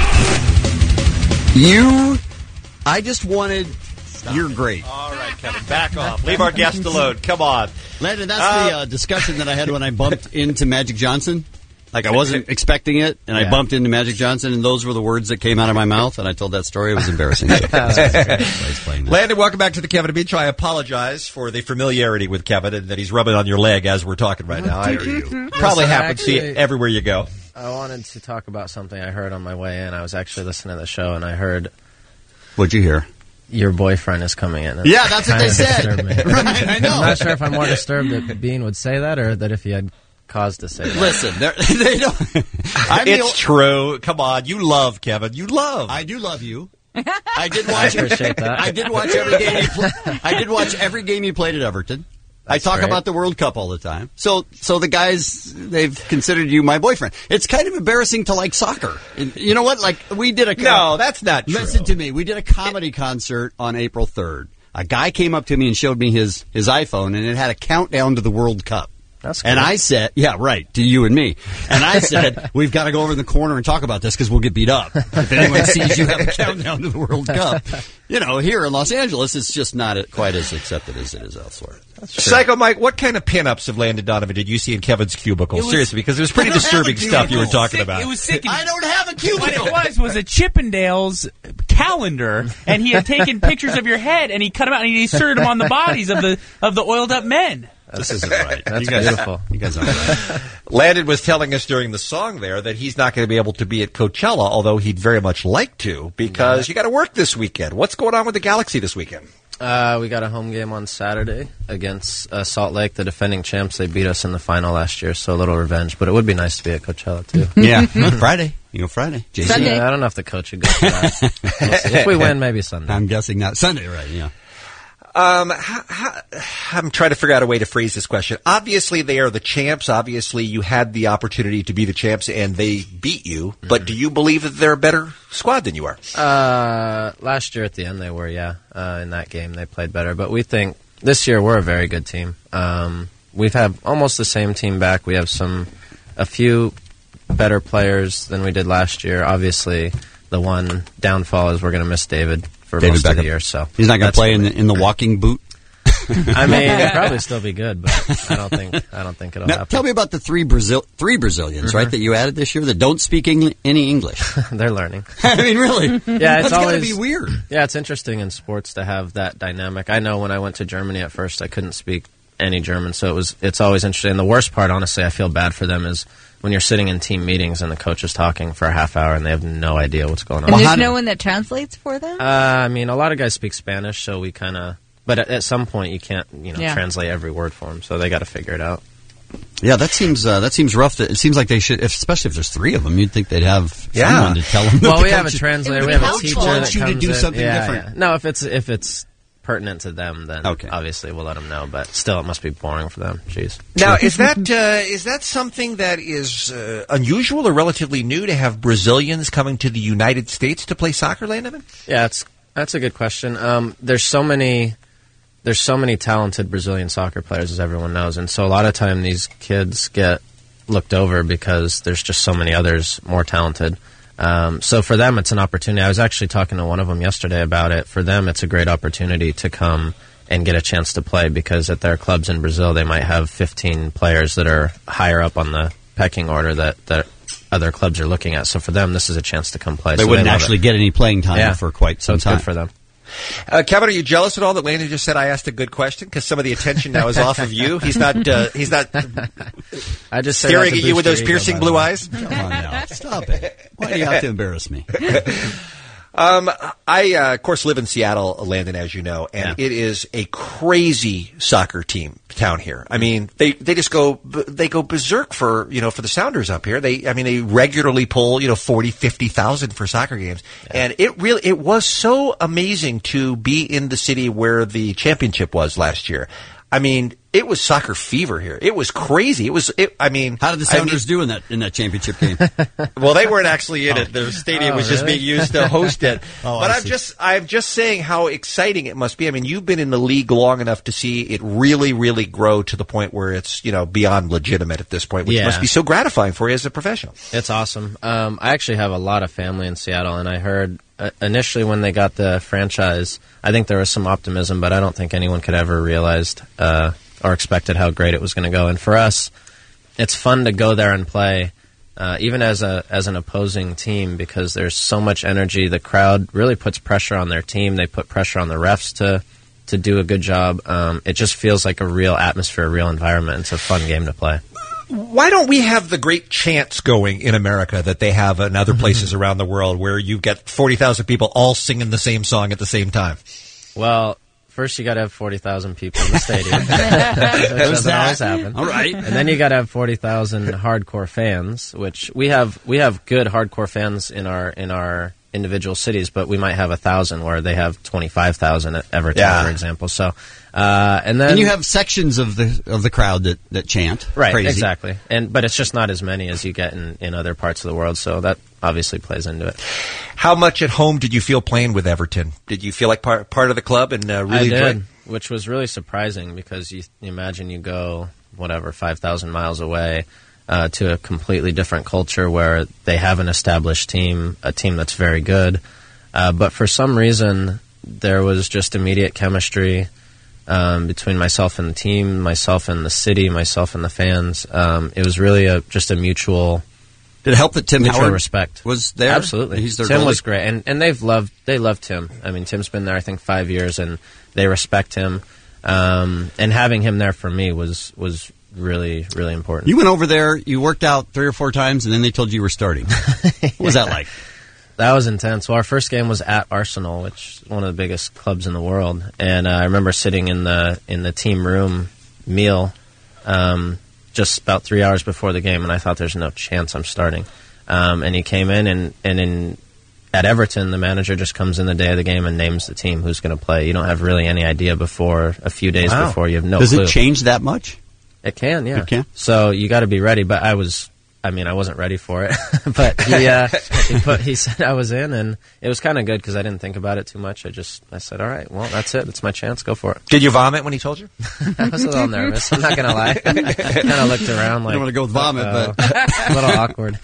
You, I just wanted, you're great. All right, Kevin, back off. Leave our guest alone. Come on. Landon, that's Uh, the uh, discussion that I had when I bumped into Magic Johnson. Like, I wasn't expecting it, and I Yeah. bumped into Magic Johnson, and those were the words that came out of my mouth, and I told that story. It was embarrassing. Landon, welcome back to the Kevin and Bean Show. I apologize for the familiarity with Kevin and that he's rubbing on your leg as we're talking right now. I, probably Listen, happens to you actually- everywhere you go. I wanted to talk about something I heard on my way in. I was actually listening to the show, and I heard What'd you hear? your boyfriend is coming in. Yeah, that's what Kinda they said. disturbed me. Right, I know. I'm not sure if I'm more disturbed that Bean would say that or that if he had cause to say that. Listen, they're- they don't. I'm the It's true. Come on. You love Kevin. You love. I do love you. I did I watch. appreciate that. I did watch every game. You pl- I did watch every game you played at Everton. I talk great. about the World Cup all the time. So, so the guys, they've considered you my boyfriend. It's kind of embarrassing to like soccer. And you know what? Like, we did a... No, that's not true. Listen to me. We did a comedy concert on April third. A guy came up to me and showed me his, his iPhone, and it had a countdown to the World Cup. That's cool. And I said, yeah, right, to you and me. And I said, we've got to go over in the corner and talk about this because we'll get beat up if anyone sees you have a countdown to the World Cup. You know, here in Los Angeles, it's just not quite as accepted as it is elsewhere. Psycho Mike, what kind of pinups of Landon Donovan did you see in Kevin's cubicle? Was, Seriously, because it was pretty disturbing stuff you were talking about. It was sick. I don't have a cubicle. What it was was a Chippendales calendar, and he had taken pictures of your head, and he cut them out, and he inserted them on the bodies of the of the oiled up men. This isn't right. That's you guys, beautiful. You guys aren't right. Landon was telling us during the song there that he's not going to be able to be at Coachella, although he'd very much like to, because yeah. you got to work this weekend. What's going on with the Galaxy this weekend? Uh, we got a home game on Saturday against uh, Salt Lake, the defending champs. They beat us in the final last year, so a little revenge. But it would be nice to be at Coachella, too. Yeah, Friday. You know, Friday. Jason? Sunday. Yeah, I don't know if the coach would go for that. We'll see. If we win, maybe Sunday. I'm guessing not. Sunday, right, yeah. Um, how, how, I'm trying to figure out a way to phrase this question. Obviously, they are the champs. Obviously, you had the opportunity to be the champs, and they beat you. Mm-hmm. But do you believe that they're a better squad than you are? Uh, last year at the end, they were, yeah. Uh, in that game, they played better. But we think this year we're a very good team. Um, we've had almost the same team back. We have some, a few better players than we did last year. Obviously, the one downfall is we're going to miss David. For David most Beckham. of the year, so he's not going to play in the, in the walking boot. I mean, he'll probably still be good, but I don't think I don't think it'll now, happen. Tell me about the three Brazil three Brazilians, mm-hmm. right, that you added this year that don't speak Eng- any English. They're learning. I mean, really? Yeah, it's That's always got to be weird. Yeah, it's interesting in sports to have that dynamic. I know when I went to Germany at first, I couldn't speak any German, so it was it's always interesting. And the worst part, honestly, I feel bad for them is when you're sitting in team meetings and the coach is talking for a half hour and they have no idea what's going on. And there's no one that translates for them? Uh, I mean, a lot of guys speak Spanish, so we kind of... But at, at some point, you can't, you know, yeah. translate every word for them, so they got to figure it out. Yeah, that seems uh, that seems rough. To, it seems like they should, if, especially if there's three of them, you'd think they'd have yeah. someone to tell them. Well, we have a translator, we have a teacher that you comes to do in. something yeah, different. Yeah. No, if it's if it's pertinent to them, then okay. obviously we'll let them know. But still, it must be boring for them. Jeez. Now, is that uh, is that something that is uh, unusual or relatively new to have Brazilians coming to the United States to play soccer, Landon? Yeah, it's that's a good question. Um, there's so many. There's so many talented Brazilian soccer players, as everyone knows, and so a lot of time these kids get looked over because there's just so many others more talented. Um, so for them, it's an opportunity. I was actually talking to one of them yesterday about it. For them, it's a great opportunity to come and get a chance to play because at their clubs in Brazil, they might have fifteen players that are higher up on the pecking order that, that other clubs are looking at. So for them, this is a chance to come play. They so wouldn't they actually it. get any playing time yeah. for quite some so it's time. Good for them. Uh, Kevin, are you jealous at all that Landon just said I asked a good question? Because some of the attention now is off of you. He's not. Uh, he's not. I just staring at you with those piercing blue eyes. Come on now, stop it! Why do you have to embarrass me? Um, I, uh, of course, live in Seattle, Landon, as you know, and yeah. it is a crazy soccer team town here. I mean, they, they just go, they go berserk for, you know, for the Sounders up here. They, I mean, they regularly pull, you know, forty, fifty thousand for soccer games. Yeah. And it really, it was so amazing to be in the city where the championship was last year. I mean, it was soccer fever here. It was crazy. It was. It, I mean, how did the Sounders I mean, do in that in that championship game? Well, they weren't actually in oh. it. The stadium oh, was just really? being used to host it. oh, but I I'm see. just, I'm just saying how exciting it must be. I mean, you've been in the league long enough to see it really, really grow to the point where it's, you know, beyond legitimate at this point, which yeah. must be so gratifying for you as a professional. It's awesome. Um, I actually have a lot of family in Seattle, and I heard uh, initially when they got the franchise, I think there was some optimism, but I don't think anyone could ever realized. Uh, or expected how great it was going to go. And for us, it's fun to go there and play, uh, even as a as an opposing team, because there's so much energy. The crowd really puts pressure on their team. They put pressure on the refs to to do a good job. Um, it just feels like a real atmosphere, a real environment. It's a fun game to play. Why don't we have the great chants going in America that they have in other places around the world where you get forty thousand people all singing the same song at the same time? Well, first, you got to have forty thousand people in the stadium. That doesn't always happen. All right. And then you got to have forty thousand hardcore fans, which we have. We have good hardcore fans in our in our individual cities, but we might have a thousand where they have twenty-five thousand at Everton, Yeah. for example. So, uh, and then And you have sections of the of the crowd that, that chant. right, Crazy. exactly, and but it's just not as many as you get in, in other parts of the world. So that obviously plays into it. How much at home did you feel playing with Everton? Did you feel like part part of the club and uh, really I did, enjoy- which was really surprising because you, you imagine you go whatever five thousand miles away uh, to a completely different culture where they have an established team, a team that's very good, uh, but for some reason there was just immediate chemistry um, between myself and the team, myself and the city, myself and the fans. Um, it was really a just a mutual. Did it help that Tim mutual Howard respect was there? Absolutely, He's their Tim goalie? was great, and and they've loved they loved Tim. I mean, Tim's been there I think five years, and they respect him. Um, and having him there for me was was really really important. You went over there, you worked out three or four times, and then they told you you were starting. What was that like? That was intense. Well, our first game was at Arsenal, which is one of the biggest clubs in the world, and uh, I remember sitting in the in the team room meal um, just about three hours before the game, and I thought there's no chance I'm starting. Um, and he came in, and and in at Everton, the manager just comes in the day of the game and names the team who's going to play. You don't have really any idea before a few days Wow. before. You have no Does clue. it change that much? It can, yeah. It can? So you got to be ready. But I was, I mean, I wasn't ready for it. But he, uh, he put, he said I was in, and it was kind of good because I didn't think about it too much. I just, I said, all right, well, that's it. It's my chance. Go for it. Did you vomit when he told you? I was a little nervous. I'm not gonna lie. kind of looked around like I don't want to go with vomit, uh, but a little awkward.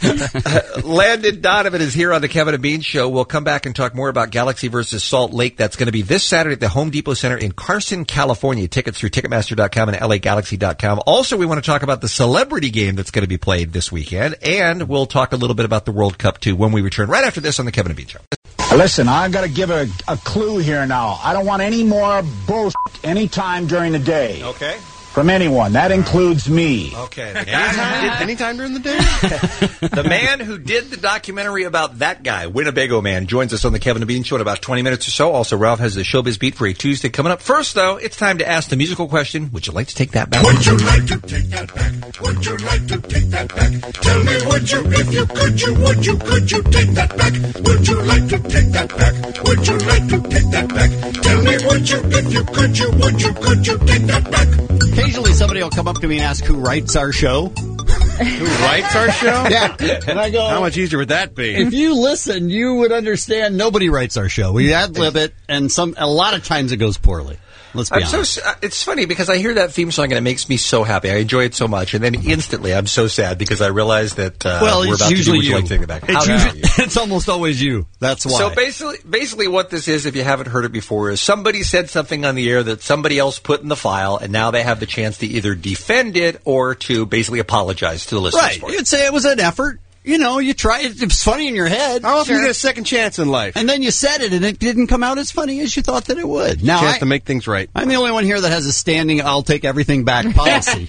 Landon Donovan is here on the Kevin and Bean Show. We'll come back and talk more about Galaxy versus Salt Lake. That's going to be this Saturday at the Home Depot Center in Carson, California. Tickets through Ticketmaster dot com and L A Galaxy dot com. Also, we want to talk about the celebrity game that's going to be played this weekend, and we'll talk a little bit about the World Cup, too, when we return right after this on the Kevin and Bean Show. Listen, I've got to give a, a clue here now. I don't want any more bullshit anytime during the day. Okay. From anyone. That includes me. Okay. Anytime, anytime during the day? The man who did the documentary about that guy, Winnebago Man, joins us on the Kevin and Bean Show in about twenty minutes or so. Also, Ralph has the Showbiz Beat for a Tuesday coming up. First, though, it's time to ask the musical question. Would you like to take that back? Would you like to take that back? Would you like to take that back? Tell me, would you, if you could, you, would you, could you take that back? Would you like to take that back? Would you like to take that back? Tell me, would you, if you could, you, would you, could you take that back? Occasionally somebody will come up to me and ask who writes our show. Who writes our show? Yeah. And I go, how much easier would that be? If you listen, you would understand nobody writes our show. We ad-lib it, and some a lot of times it goes poorly. Let's be I'm honest. so, uh, it's funny because I hear that theme song and it makes me so happy. I enjoy it so much, and then instantly I'm so sad because I realize that uh, well, we're it's about usually to do Would You you. Like to Take It Back. It's, How usually, dare you? it's almost always you. That's why. So basically, basically, what this is, if you haven't heard it before, is somebody said something on the air that somebody else put in the file, and now they have the chance to either defend it or to basically apologize to the listeners right. for it. You'd say it was an effort. You know, you try it. It's funny in your head. How often do you get a second chance in life? And then you said it, and it didn't come out as funny as you thought that it would. Now, Chance I, to make things right. I'm the only one here that has a standing "I'll take everything back" policy.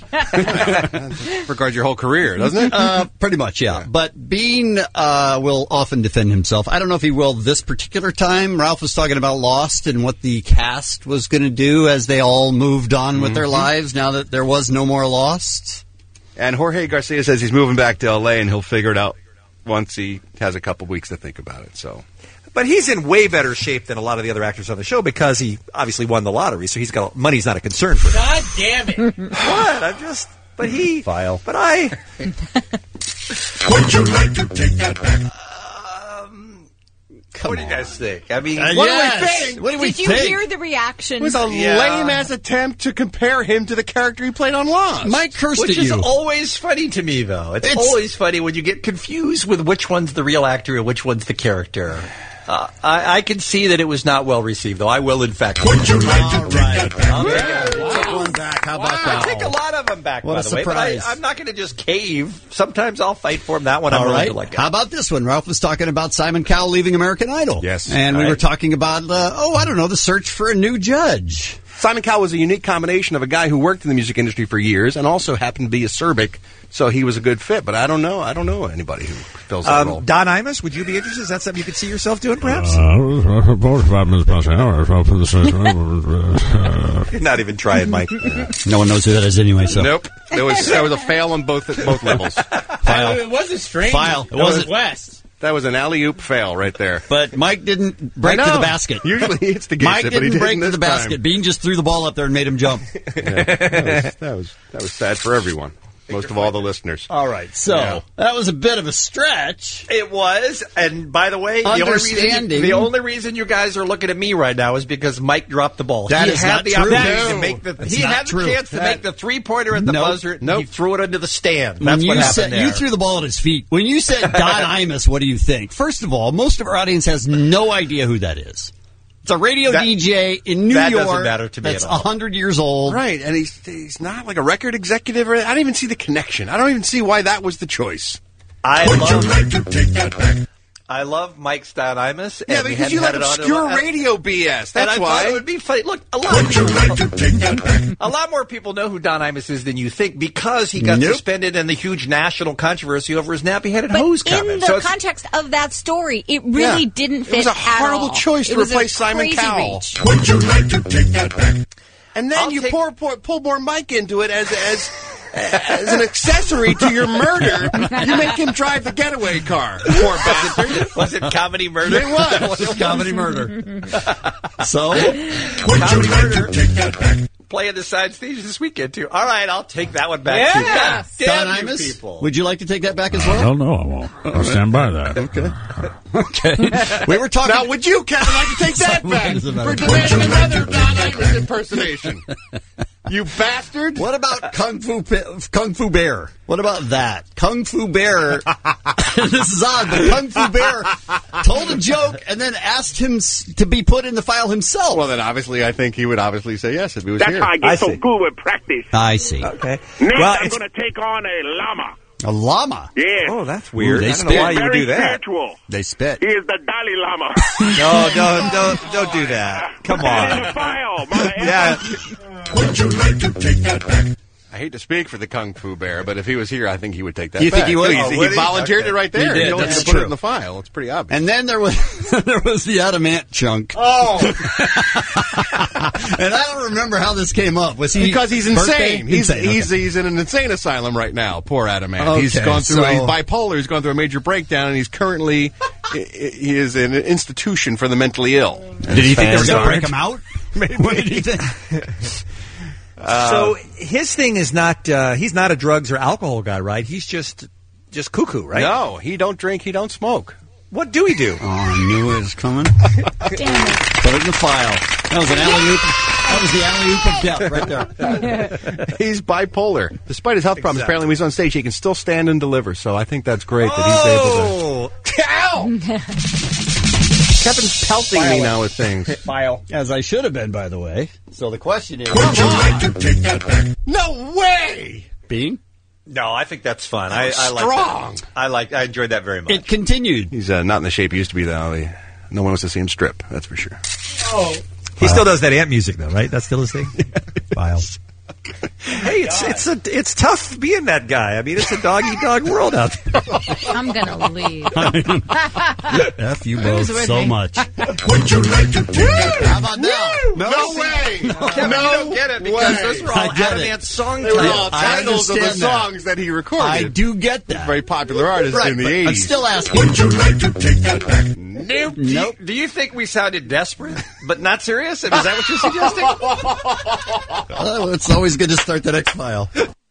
Regards your whole career, doesn't it? Uh, pretty much, yeah. But Bean uh, will often defend himself. I don't know if he will this particular time. Ralph was talking about Lost and what the cast was going to do as they all moved on with Mm-hmm. their lives now that there was no more Lost. And Jorge Garcia says he's moving back to L A and he'll figure it out once he has a couple weeks to think about it. So, But he's in way better shape than a lot of the other actors on the show because he obviously won the lottery, so he's got money's not a concern for him. God damn it! What? I'm just. But he. File. But I. Would you like to take that back? What do you guys think? I mean, Uh, what yes. do we think? What do we Did you think? hear the reaction? It was a Yeah. lame-ass attempt to compare him to the character he played on Lost. Mike cursed Which at is you. always funny to me, though. It's, It's- always funny when you get confused with which one's the real actor and which one's the character. Uh, I, I can see that it was not well received, though. I will, in fact. Would you like to take that back? I'll take it. Take one back. How about I that? take a lot of them back, What by a the way. But I, surprise. I'm not going to just cave. Sometimes I'll fight for him. That one I'm All willing right. to let go. How about this one? Ralph was talking about Simon Cowell leaving American Idol. Yes. And we Right. were talking about, uh, oh, I don't know, the search for a new judge. Simon Cowell was a unique combination of a guy who worked in the music industry for years and also happened to be a Serbic, so he was a good fit. But I don't know. I don't know anybody who fills that role. Um, Don Imus, would you be interested? Is that something you could see yourself doing, perhaps? Uh, forty-five minutes past the hour. So for the search. You're not even trying, Mike. No one knows who that is anyway, so. Nope. There was there was a fail on both both levels. File. It wasn't strange. File. It It was wasn't- West. That was an alley-oop fail right there. But Mike didn't break I to know. the basket. Usually he hits the gate, Mike but didn't he break didn't to this the basket. time. Bean just threw the ball up there and made him jump. Yeah, that, was, that was that was sad for everyone. Most of all the listeners. All right, so Yeah. that was a bit of a stretch. It was, and by the way, the only, reason Understanding. you, the only reason you guys are looking at me right now is because Mike dropped the ball. That he is had not the true. opportunity No. to make the. That's he not had the true. chance to That- make the three pointer at the Nope. buzzer. Nope. He threw it into the stand. When That's you what happened said, there. You threw the ball at his feet. When you said Don Imus, what do you think? First of all, most of our audience has no idea who that is. It's a radio That- D J in New that York. doesn't matter to me That's at all. one hundred years old. Right, and he's he's not like a record executive. Or I don't even see the connection. I don't even see why that was the choice. I Would love, you like to take that back? I love Mike Stan Imus. Yeah, and we because hadn't you had like it on in a obscure while. radio B S. And That's I why. thought it would be funny. Look, a lot, of people, a lot more people know who Don Imus is than you think because he got Nope. suspended in the huge national controversy over his nappy-headed But hose in comment. the So it's- context of that story, it really Yeah. didn't It fit was a at horrible all. choice It to was a replace Simon crazy Cowell. reach. Would you like to take that back? And then I'll you take- pour, pour, pull more Mike into it as as as an accessory to your murder. You make him drive the getaway car. Poor bastard. Was it comedy murder? It was. It was comedy murder. So, Comedy murder. Playing the side stage this weekend too. All right, I'll take that one back. too. Yeah. God damn Don you Imus, people. would you like to take that back as well? Hell no, I won't. I'll stand by that. Okay. Okay. We were talking. Now, would you, Kevin, like to take that back doesn't matter. for demanding another Don Imus impersonation? You bastard! What about Kung Fu Pe- Kung Fu Bear? What about that? Kung Fu Bear. This is odd, but Kung Fu Bear told a joke and then asked him s- to be put in the file himself. Well, then obviously, I think he would obviously say yes if he was That's here. how I get I so see. good with practice. I see. Okay. Next, Well, I'm it's- going to take on a llama. A llama. Yeah. Oh, that's weird. Ooh, they I don't know why spit. you would Very do that. spiritual. They spit. He is the Dalai Lama. No, don't, don't, don't do that. Come In the on. file, mother Yeah. Would you like to take that back? I hate to speak for the Kung Fu Bear, but if he was here, I think he would take that You back. think he would? He, Oh, he would he? volunteered Okay. it right there. He did, don't that's need to put true. it in the file. It's pretty obvious. And then there was there was the adamant chunk. Oh. And I don't remember how this came up. Was he because he's birthday? insane. He's Insane, he's okay. he's in an insane asylum right now. Poor Adamant. Okay, he's gone through. so- He's bipolar. He's gone through a major breakdown, and he's currently he is in an institution for the mentally ill. Did he think they were fans going to aren't. break him out? What did he think? So his thing is not, uh, he's not a drugs or alcohol guy, right? He's just, just cuckoo, right? No, he don't drink. He don't smoke. What do he do? Oh, I knew it was coming. Damn it. Put it in the file. That was an alley-oop. That was the alley-oop of death right there. He's bipolar. Despite his health problems, Exactly. apparently when he's on stage, he can still stand and deliver. So I think that's great that he's able to. Oh! Ow! Kevin's pelting me now with things. File. As I should have been, by the way. So the question is, Would you like to take that back? No way! Bean? No, I think that's fun. I, I like Strong. that. I like. I enjoyed that very much. It continued. He's uh, not in the shape he used to be, though. He- No one wants to see him strip. That's for sure. He still does that ant music, though, right? That's still his thing. File. Hey, it's it's a it's tough being that guy. I mean, it's a dog eat dog world out there. I'm gonna leave. F you both with so me? much. Would you like to take that back? How about now? No way! Kevin, you don't get it because those were all I get Adam it. Ant's song They were titles. all I titles of the understand that. songs that he recorded. I do get that. Very popular artist Right, in the but eighties. I'm still asking. Would you like to take that back? Nope. Nope. Do you, do you think we sounded desperate but not serious? Is that what you're suggesting? Well, it's always good to start the next file.